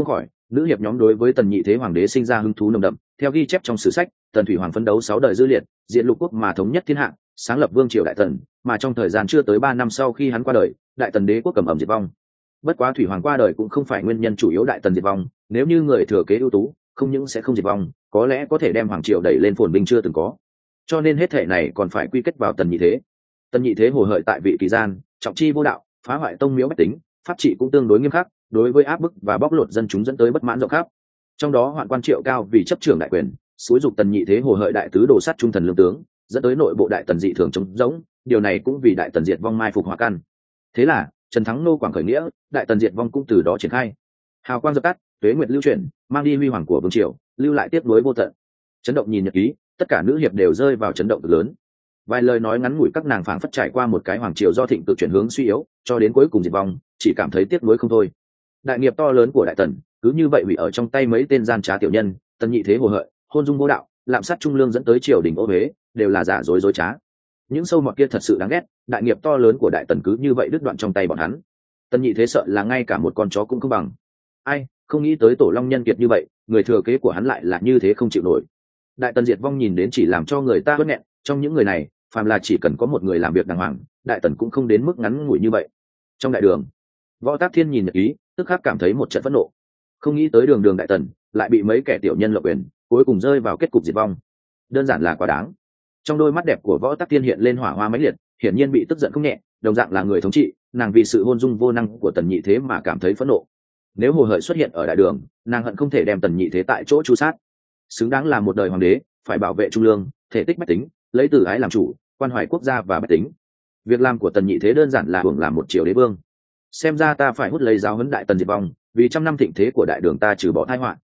Nữ hiệp nhóm đối với tần nhị thế hoàng đế sinh ra hứng thú nồng đậm. Theo ghi chép trong sử sách, tần thủy hoàng phấn đấu 6 đời dư liệt, diện lục quốc mà thống nhất thiên hạ, sáng lập vương triều đại tần, mà trong thời gian chưa tới 3 năm sau khi hắn qua đời, đại tần đế quốc cầm ẩm diệt vong. Bất quá thủy hoàng qua đời cũng không phải nguyên nhân chủ yếu đại tần diệt vong, nếu như người thừa kế ưu tú, không những sẽ không diệt vong, có lẽ có thể đem hoàng triều đẩy lên phồn vinh chưa từng có. Cho nên hết thể này còn phải quy kết vào tần nhị thế. Tần nhị thế hồ hợi tại vị kỳ gian, trọng chi vô đạo, phá hoại tông miếu bách tính, pháp trị cũng tương đối nghiêm khắc, đối với áp bức và bóc lột dân chúng dẫn tới bất mãn rộng khắp. Trong đó hoạn quan Triệu Cao vì chấp trưởng đại quyền, xúi dục tần nhị thế hồ hợi đại tứ đồ sát trung thần lương tướng, dẫn tới nội bộ đại tần dị thường trống rỗng, điều này cũng vì đại tần diệt vong mai phục hỏa căn. Thế là Trần Thắng nô quảng khởi nghĩa, đại tần diệt vong cũng từ đó triển khai. Hào quang dập tắt, tuế nguyệt lưu chuyển, mang đi huy hoàng của vương triều, lưu lại tiếp nối vô tận. Chấn động nhìn nhật ký, tất cả nữ hiệp đều rơi vào chấn động lớn. Vài lời nói ngắn ngủi các nàng phảng phất trải qua một cái hoàng triều do thịnh cực chuyển hướng suy yếu, cho đến cuối cùng diệt vong, chỉ cảm thấy tiếc nuối không thôi. Đại nghiệp to lớn của đại tần cứ như vậy hủy ở trong tay mấy tên gian trá tiểu nhân, tần nhị thế hồ hợi, hôn dung vô đạo, lạm sát trung lương dẫn tới triều đình ô huế, đều là giả dối dối trá. Những sâu mọt kia thật sự đáng ghét, đại nghiệp to lớn của đại tần cứ như vậy đứt đoạn trong tay bọn hắn. Tần nhị thế sợ là ngay cả một con chó cũng không bằng. Ai không nghĩ tới tổ long nhân kiệt như vậy, người thừa kế của hắn lại là như thế không chịu nổi. Đại tần diệt vong nhìn đến chỉ làm cho người ta bất nghẹn, trong những người này phàm là chỉ cần có một người làm việc đàng hoàng, đại tần cũng không đến mức ngắn ngủi như vậy. Trong đại đường, Võ Tác Thiên nhìn nhật ký, tức khắc cảm thấy một trận phẫn nộ. Không nghĩ tới đường đường đại tần lại bị mấy kẻ tiểu nhân lộng quyền, cuối cùng rơi vào kết cục diệt vong, đơn giản là quá đáng. Trong đôi mắt đẹp của Võ Tác Thiên hiện lên hỏa hoa mãnh liệt, hiển nhiên bị tức giận không nhẹ. Đồng dạng là người thống trị, nàng vì sự hôn dung vô năng của tần nhị thế mà cảm thấy phẫn nộ. Nếu hồ hợi xuất hiện ở đại đường, nàng hận không thể đem tần nhị thế tại chỗ tru sát. Xứng đáng là một đời hoàng đế, phải bảo vệ trung lương, thể tích bách tính, lấy từ ái làm chủ, quan hoài quốc gia và bách tính. Việc làm của tần nhị thế đơn giản là hưởng làm một triều đế vương. Xem ra ta phải hút lấy giáo huấn đại tần diệt vong, vì trăm năm thịnh thế của đại đường ta trừ bỏ tai họa.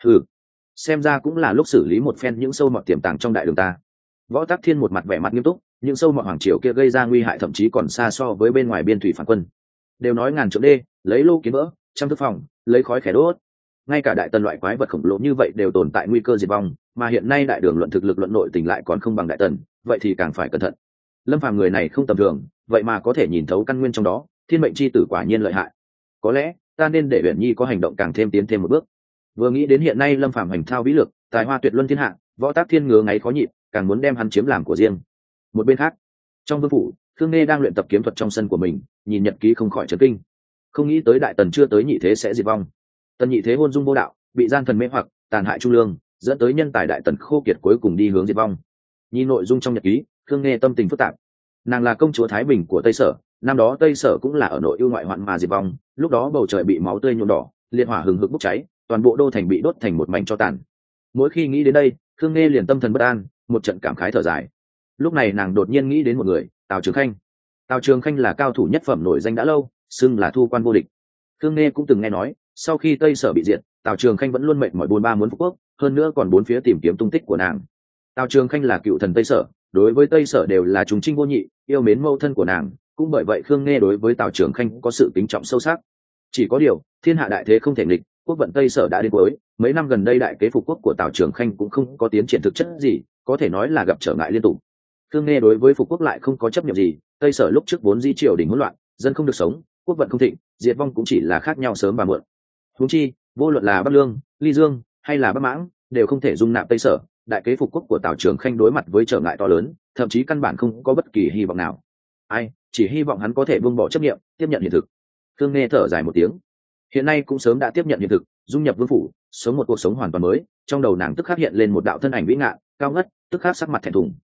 Xem ra cũng là lúc xử lý một phen những sâu mọt tiềm tàng trong đại đường ta. Võ Tắc Thiên một mặt vẻ mặt nghiêm túc, những sâu mọt hoàng triều kia gây ra nguy hại thậm chí còn xa so với bên ngoài biên thủy phản quân. Đều nói ngàn trượng đê, lấy lô kiến vỡ, trăm thức phòng, lấy khói khẻ đốt. Ngay cả đại tần loại quái vật khổng lồ như vậy đều tồn tại nguy cơ diệt vong, mà hiện nay đại đường luận thực lực luận nội tình lại còn không bằng đại tần, vậy thì càng phải cẩn thận. Lâm Phàm người này không tầm thường, vậy mà có thể nhìn thấu căn nguyên trong đó, thiên mệnh chi tử quả nhiên lợi hại. Có lẽ ta nên để Uyển Nhi có hành động càng thêm tiến thêm một bước. Vừa nghĩ đến hiện nay Lâm Phàm hành thao vĩ lực, tài hoa tuyệt luân thiên hạ, Võ Tác Thiên ngứa ngáy khó nhịn, càng muốn đem hắn chiếm làm của riêng. Một bên khác, trong vương phủ, Khương Nghê đang luyện tập kiếm thuật trong sân của mình, nhìn nhật ký không khỏi chấn kinh. Không nghĩ tới đại tần chưa tới nhị thế sẽ diệt vong. Tần nhị thế hôn dung vô đạo, bị gian thần mê hoặc, tàn hại trung lương, dẫn tới nhân tài đại tần khô kiệt cuối cùng đi hướng diệt vong. Nhìn nội dung trong nhật ký, Khương Nghê tâm tình phức tạp. Nàng là công chúa Thái Bình của Tây Sở, năm đó Tây Sở cũng là ở nội ưu ngoại hoạn mà diệt vong, lúc đó bầu trời bị máu tươi nhuộm đỏ, liệt hỏa hừng hực bốc cháy, toàn bộ đô thành bị đốt thành một mảnh tro tàn. Mỗi khi nghĩ đến đây, Khương Nghê liền tâm thần bất an, một trận cảm khái thở dài. Lúc này nàng đột nhiên nghĩ đến một người, Tào Trường Khanh. Tào Trường Khanh là cao thủ nhất phẩm nổi danh đã lâu, xưng là thu quan vô địch. Khương Nghê cũng từng nghe nói, sau khi Tây Sở bị diệt, Tào Trường Khanh vẫn luôn mệt mỏi buôn ba muốn phục quốc, hơn nữa còn bốn phía tìm kiếm tung tích của nàng. Tào Trường Khanh là cựu thần Tây Sở, đối với Tây Sở đều là trùng trinh vô nhị, yêu mến mẫu thân của nàng, cũng bởi vậy Khương Nghê đối với Tào Trường Khanh có sự kính trọng sâu sắc. Chỉ có điều, thiên hạ đại thế không thể nghịch, quốc vận Tây Sở đã đến cuối, mấy năm gần đây đại kế phục quốc của Tào Trường Khanh cũng không có tiến triển thực chất gì, có thể nói là gặp trở ngại liên tục. Khương Nghê đối với phục quốc lại không có chấp nhận gì, Tây Sở lúc trước vốn di triều đình hỗn loạn, dân không được sống, quốc vận không thịnh, diệt vong cũng chỉ là khác nhau sớm và muộn. Huống chi, vô luận là Bắc Lương, Ly Dương hay là Bắc Mãng, đều không thể dung nạp Tây Sở, đại kế phục quốc của Tào Trường Khanh đối mặt với trở ngại to lớn, thậm chí căn bản không có bất kỳ hy vọng nào. Chỉ hy vọng hắn có thể buông bỏ chấp niệm, tiếp nhận hiện thực. Khương Nghê thở dài một tiếng. Hiện nay cũng sớm đã tiếp nhận hiện thực, dung nhập vương phủ, sống một cuộc sống hoàn toàn mới. Trong đầu nàng tức khắc hiện lên một đạo thân ảnh vĩ ngạn, cao ngất, tức khắc sắc mặt thẹn thùng.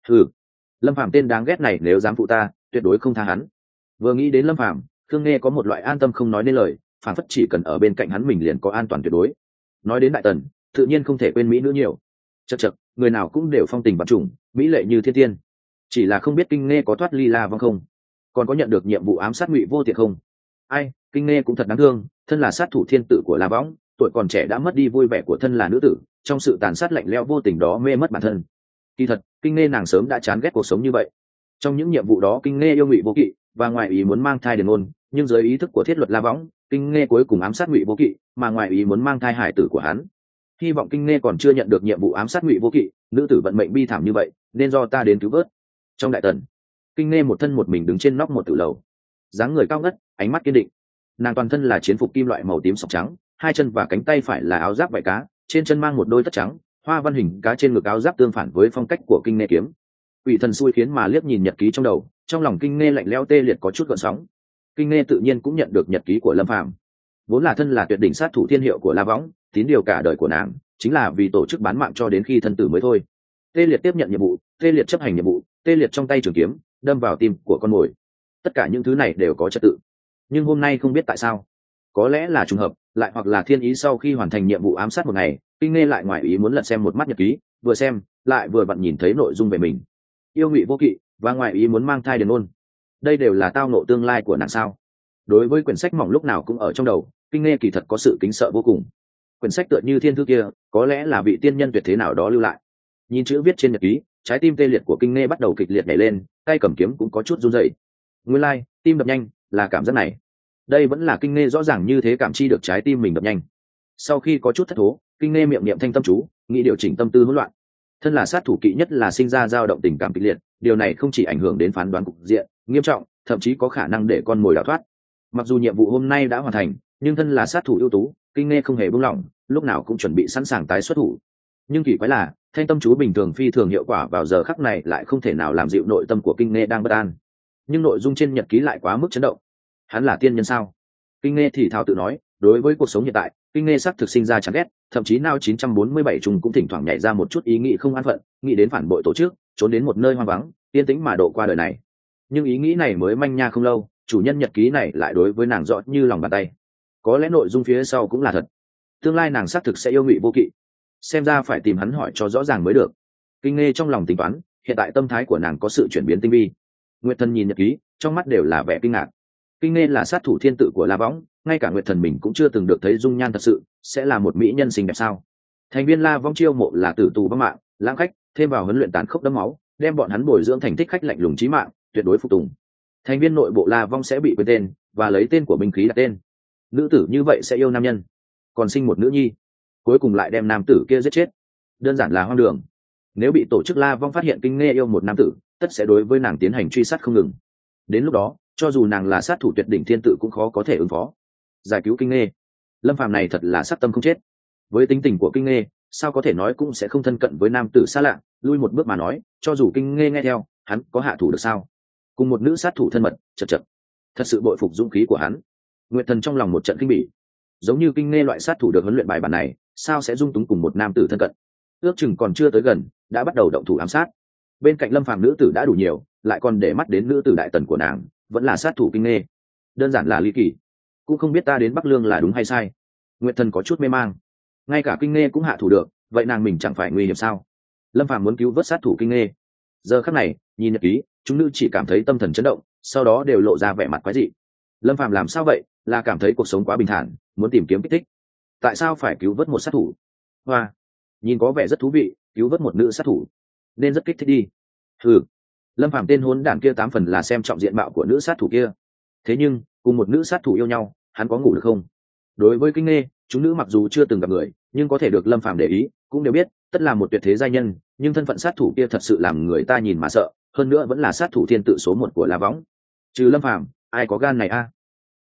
Lâm Phàm tên đáng ghét này nếu dám phụ ta, tuyệt đối không tha hắn. Vừa nghĩ đến Lâm Phàm, Khương Nghê có một loại an tâm không nói nên lời, phản phất chỉ cần ở bên cạnh hắn mình liền có an toàn tuyệt đối. Nói đến đại tần, tự nhiên không thể quên mỹ nữ nhiều. Chậc, người nào cũng đều phong tình vạn trùng, mỹ lệ như thiên tiên. Chỉ là không biết Kinh Nghê có thoát ly La Vong không, còn có nhận được nhiệm vụ ám sát Ngụy Vô Tiện không. Kinh Nghê cũng thật đáng thương, thân là sát thủ thiên tử của La Võng, tuổi còn trẻ đã mất đi vui vẻ của thân là nữ tử, trong sự tàn sát lạnh lẽo vô tình đó mê mất bản thân. Kỳ thật, Kinh Nghê nàng sớm đã chán ghét cuộc sống như vậy. Trong những nhiệm vụ đó Kinh Nghê yêu Ngụy Vô Kỵ và ngoài ý muốn mang thai Điền Ngôn, nhưng dưới ý thức của thiết luật La Võng, Kinh Nghê cuối cùng ám sát Ngụy Vô Kỵ, mà ngoài ý muốn mang thai hải tử của hắn. Hy vọng Kinh Nghê còn chưa nhận được nhiệm vụ ám sát Ngụy Vô Kỵ, nữ tử vận mệnh bi thảm như vậy, nên do ta đến cứu vớt. Trong đại tần, Kinh Nghê một thân một mình đứng trên nóc một tử lầu, dáng người cao ngất, ánh mắt kiên định. Nàng toàn thân là chiến phục kim loại màu tím sọc trắng, hai chân và cánh tay phải là áo giáp vảy cá, trên chân mang một đôi tất trắng, hoa văn hình cá trên ngực áo giáp tương phản với phong cách của Kinh Nghe kiếm. Quỷ thần xui khiến mà liếc nhìn nhật ký trong đầu, trong lòng Kinh Nghe lạnh lẽo tê liệt có chút gợn sóng. Kinh Nghe tự nhiên cũng nhận được nhật ký của Lâm Phàm. Vốn là thân là tuyệt đỉnh sát thủ thiên hiệu của La Võng, tín điều cả đời của nàng chính là vì tổ chức bán mạng cho đến khi thân tử mới thôi. Tê liệt tiếp nhận nhiệm vụ, tê liệt chấp hành nhiệm vụ, tê liệt trong tay trường kiếm đâm vào tim của con mồi. Tất cả những thứ này đều có trật tự, nhưng hôm nay không biết tại sao, có lẽ là trùng hợp, lại hoặc là thiên ý, sau khi hoàn thành nhiệm vụ ám sát một ngày, Kinh Nghe lại ngoài ý muốn lật xem một mắt nhật ký, vừa xem lại vừa vặn nhìn thấy nội dung về mình yêu Ngụy Vô Kỵ và ngoài ý muốn mang thai Điền Ôn. Đây đều là tao nộ tương lai của nàng sao? Đối với quyển sách mỏng lúc nào cũng ở trong đầu, Kinh Nghe kỳ thật có sự kính sợ vô cùng. Quyển sách tựa như thiên thư kia, có lẽ là vị tiên nhân tuyệt thế nào đó lưu lại. Nhìn chữ viết trên nhật ký, trái tim tê liệt của Kinh Nghe bắt đầu kịch liệt nhảy lên, tay cầm kiếm cũng có chút run rẩy. Nguyên lai, tim đập nhanh là cảm giác này. Đây vẫn là Kinh Nghe rõ ràng như thế cảm chi được trái tim mình đập nhanh. Sau khi có chút thất thố, Kinh Nghe miệng niệm thanh tâm chú, nghĩ điều chỉnh tâm tư hỗn loạn. Thân là sát thủ kỵ nhất là sinh ra dao động tình cảm kịch liệt, điều này không chỉ ảnh hưởng đến phán đoán cục diện nghiêm trọng, thậm chí có khả năng để con mồi đào thoát. Mặc dù nhiệm vụ hôm nay đã hoàn thành, nhưng thân là sát thủ ưu tú, Kinh Nghe không hề buông lỏng, lúc nào cũng chuẩn bị sẵn sàng tái xuất thủ. Nhưng kỳ quái là, thanh tâm chú bình thường phi thường hiệu quả vào giờ khắc này lại không thể nào làm dịu nội tâm của Kinh Nghe đang bất an. Nhưng nội dung trên nhật ký lại quá mức chấn động. Hắn là tiên nhân sao? Kinh Nghe thì thào tự nói, đối với cuộc sống hiện tại, Kinh Nghe xác thực sinh ra chán ghét, thậm chí Nao 947 trùng cũng thỉnh thoảng nhảy ra một chút ý nghĩ không an phận, nghĩ đến phản bội tổ chức, trốn đến một nơi hoang vắng, yên tĩnh mà độ qua đời này. Nhưng ý nghĩ này mới manh nha không lâu, chủ nhân nhật ký này lại đối với nàng rõ như lòng bàn tay. Có lẽ nội dung phía sau cũng là thật. Tương lai nàng xác thực sẽ yêu Ngụy Vô Kỵ. Xem ra phải tìm hắn hỏi cho rõ ràng mới được. Kinh Nghe trong lòng tính toán, hiện tại tâm thái của nàng có sự chuyển biến tinh vi. Nguyệt Thần nhìn nhật ký, trong mắt đều là vẻ kinh ngạc. Kinh Nghe là sát thủ thiên tự của La Võng, ngay cả Nguyệt Thần mình cũng chưa từng được thấy dung nhan thật sự, sẽ là một mỹ nhân xinh đẹp sao? Thành viên La Võng chiêu mộ là tử tù vong mạng, lãng khách, thêm vào huấn luyện tàn khốc đẫm máu, đem bọn hắn bồi dưỡng thành thích khách lạnh lùng chí mạng, tuyệt đối phục tùng. Thành viên nội bộ La Võng sẽ bị quên tên và lấy tên của binh khí đặt tên. Nữ tử như vậy sẽ yêu nam nhân, còn sinh một nữ nhi, cuối cùng lại đem nam tử kia giết chết. Đơn giản là hoang đường. Nếu bị tổ chức La Võng phát hiện Kinh Nghe yêu một nam tử, tất sẽ đối với nàng tiến hành truy sát không ngừng. Đến lúc đó, cho dù nàng là sát thủ tuyệt đỉnh thiên tự cũng khó có thể ứng phó. Giải cứu Kinh Nghe, Lâm Phàm này thật là sát tâm không chết. Với tính tình của Kinh Nghe, sao có thể nói cũng sẽ không thân cận với nam tử xa lạ. Lui một bước mà nói, cho dù Kinh Nghe nghe theo, hắn có hạ thủ được sao? Cùng một nữ sát thủ thân mật, chật chật, thật sự bội phục dũng khí của hắn. Nguyệt Thần trong lòng một trận kinh bỉ. Giống như Kinh Nghe loại sát thủ được huấn luyện bài bản này, sao sẽ dung túng cùng một nam tử thân cận? Ước chừng còn chưa tới gần, đã bắt đầu động thủ ám sát. Bên cạnh Lâm Phàm nữ tử đã đủ nhiều, lại còn để mắt đến nữ tử đại tần của nàng, vẫn là sát thủ Kinh Nghe. Đơn giản là ly kỳ. Cũng không biết ta đến Bắc Lương là đúng hay sai. Nguyệt Thần có chút mê mang. Ngay cả Kinh Nghe cũng hạ thủ được, vậy nàng mình chẳng phải nguy hiểm sao? Lâm Phàm muốn cứu vớt sát thủ Kinh Nghe. Giờ khắc này, nhìn nhật ký, chúng nữ chỉ cảm thấy tâm thần chấn động, sau đó đều lộ ra vẻ mặt quái dị. Lâm Phàm làm sao vậy? Là cảm thấy cuộc sống quá bình thản, muốn tìm kiếm kích thích. Tại sao phải cứu vớt một sát thủ? Hoa, nhìn có vẻ rất thú vị, cứu vớt một nữ sát thủ, nên rất kích thích đi. Ừ, Lâm Phàm tên hỗn đản kia 8 phần là xem trọng diện mạo của nữ sát thủ kia. Thế nhưng, cùng một nữ sát thủ yêu nhau, hắn có ngủ được không? Đối với Kinh Nghe, chúng nữ mặc dù chưa từng gặp người, nhưng có thể được Lâm Phàm để ý, cũng đều biết, tất là một tuyệt thế giai nhân, nhưng thân phận sát thủ kia thật sự làm người ta nhìn mà sợ, hơn nữa vẫn là sát thủ thiên tự số 1 của La Võng. Trừ Lâm Phàm, ai có gan này a?